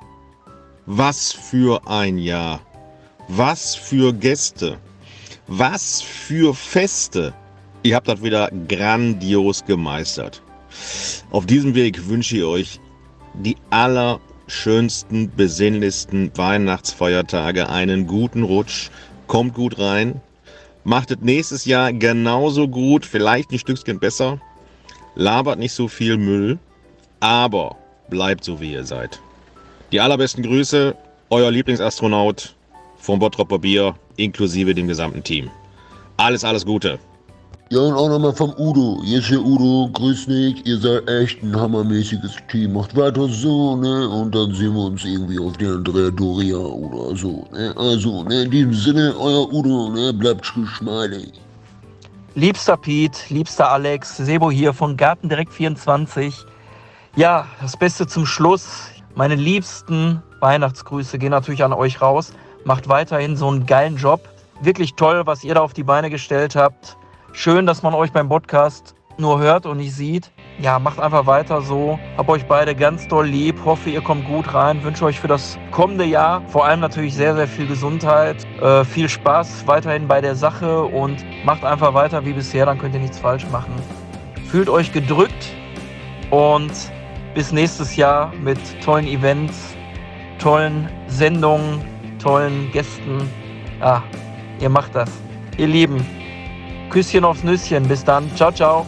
was für ein Jahr. Was für Gäste. Was für Feste. Ihr habt das wieder grandios gemeistert. Auf diesem Weg wünsche ich euch die allerschönsten, besinnlichsten Weihnachtsfeiertage, einen guten Rutsch. Kommt gut rein. Macht es nächstes Jahr genauso gut, vielleicht ein Stückchen besser. Labert nicht so viel Müll, aber bleibt so, wie ihr seid. Die allerbesten Grüße, euer Lieblingsastronaut vom Bottropper Bier, inklusive dem gesamten Team. Alles, alles Gute. Ja, und auch nochmal vom Udo. Jetzt hier Udo, grüß dich, ihr seid echt ein hammermäßiges Team. Macht weiter so, ne? Und dann sehen wir uns irgendwie auf der Andrea Doria oder so, ne? Also, ne, in diesem Sinne, euer Udo, ne? Bleibt geschmeidig. Liebster Piet, liebster Alex, Sebo hier von Gartendirekt vierundzwanzig. Ja, das Beste zum Schluss. Meine liebsten Weihnachtsgrüße gehen natürlich an euch raus. Macht weiterhin so einen geilen Job. Wirklich toll, was ihr da auf die Beine gestellt habt. Schön, dass man euch beim Podcast nur hört und nicht sieht. Ja, macht einfach weiter so. Hab euch beide ganz doll lieb. Hoffe, ihr kommt gut rein. Wünsche euch für das kommende Jahr vor allem natürlich sehr, sehr viel Gesundheit. Äh, viel Spaß weiterhin bei der Sache und macht einfach weiter wie bisher. Dann könnt ihr nichts falsch machen. Fühlt euch gedrückt und bis nächstes Jahr mit tollen Events, tollen Sendungen, tollen Gästen. Ja, ihr macht das. Ihr Lieben. Küsschen aufs Nüsschen. Bis dann. Ciao, ciao.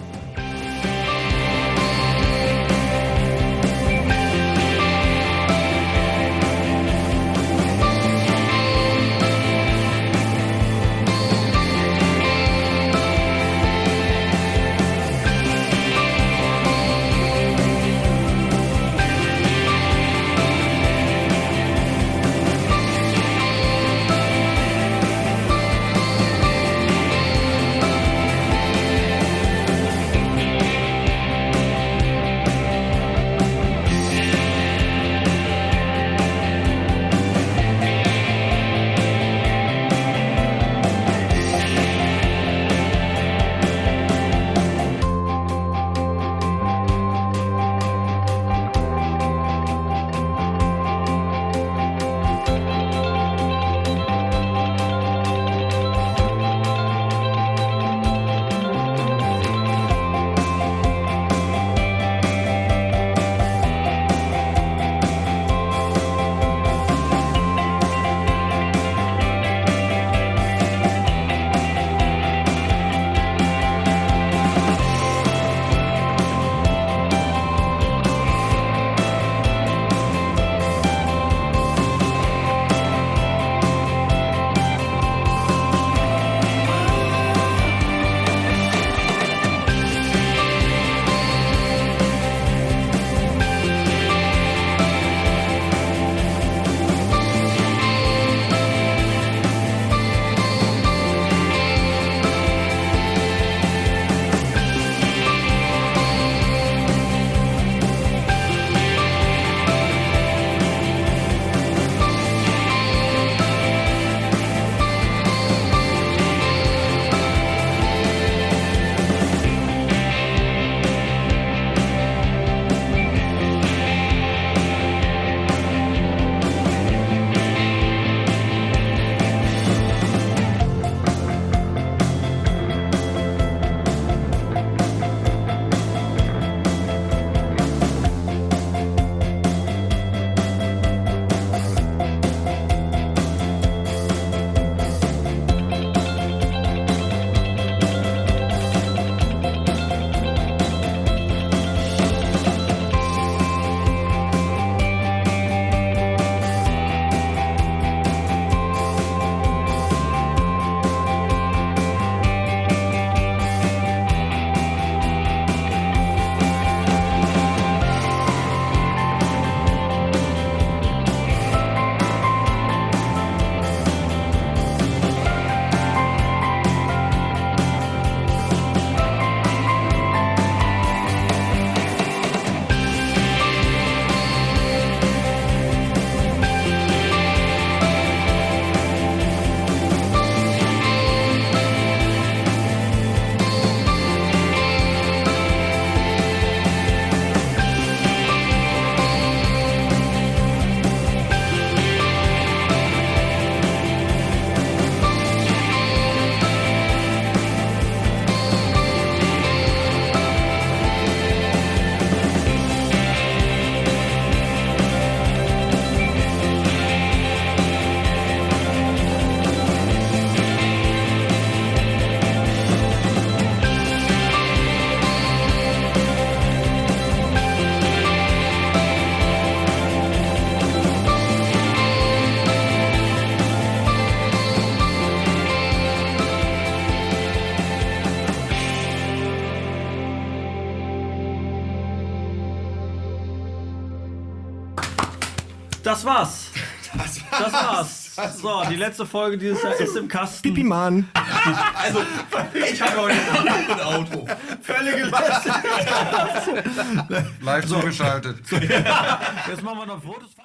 Das war's. Das Das war's. So, die letzte Folge dieses Jahr ist im Kasten. Pipi Mann. Also, ich habe heute ein Auto. Völlige Live zugeschaltet. Jetzt machen wir noch Fotos.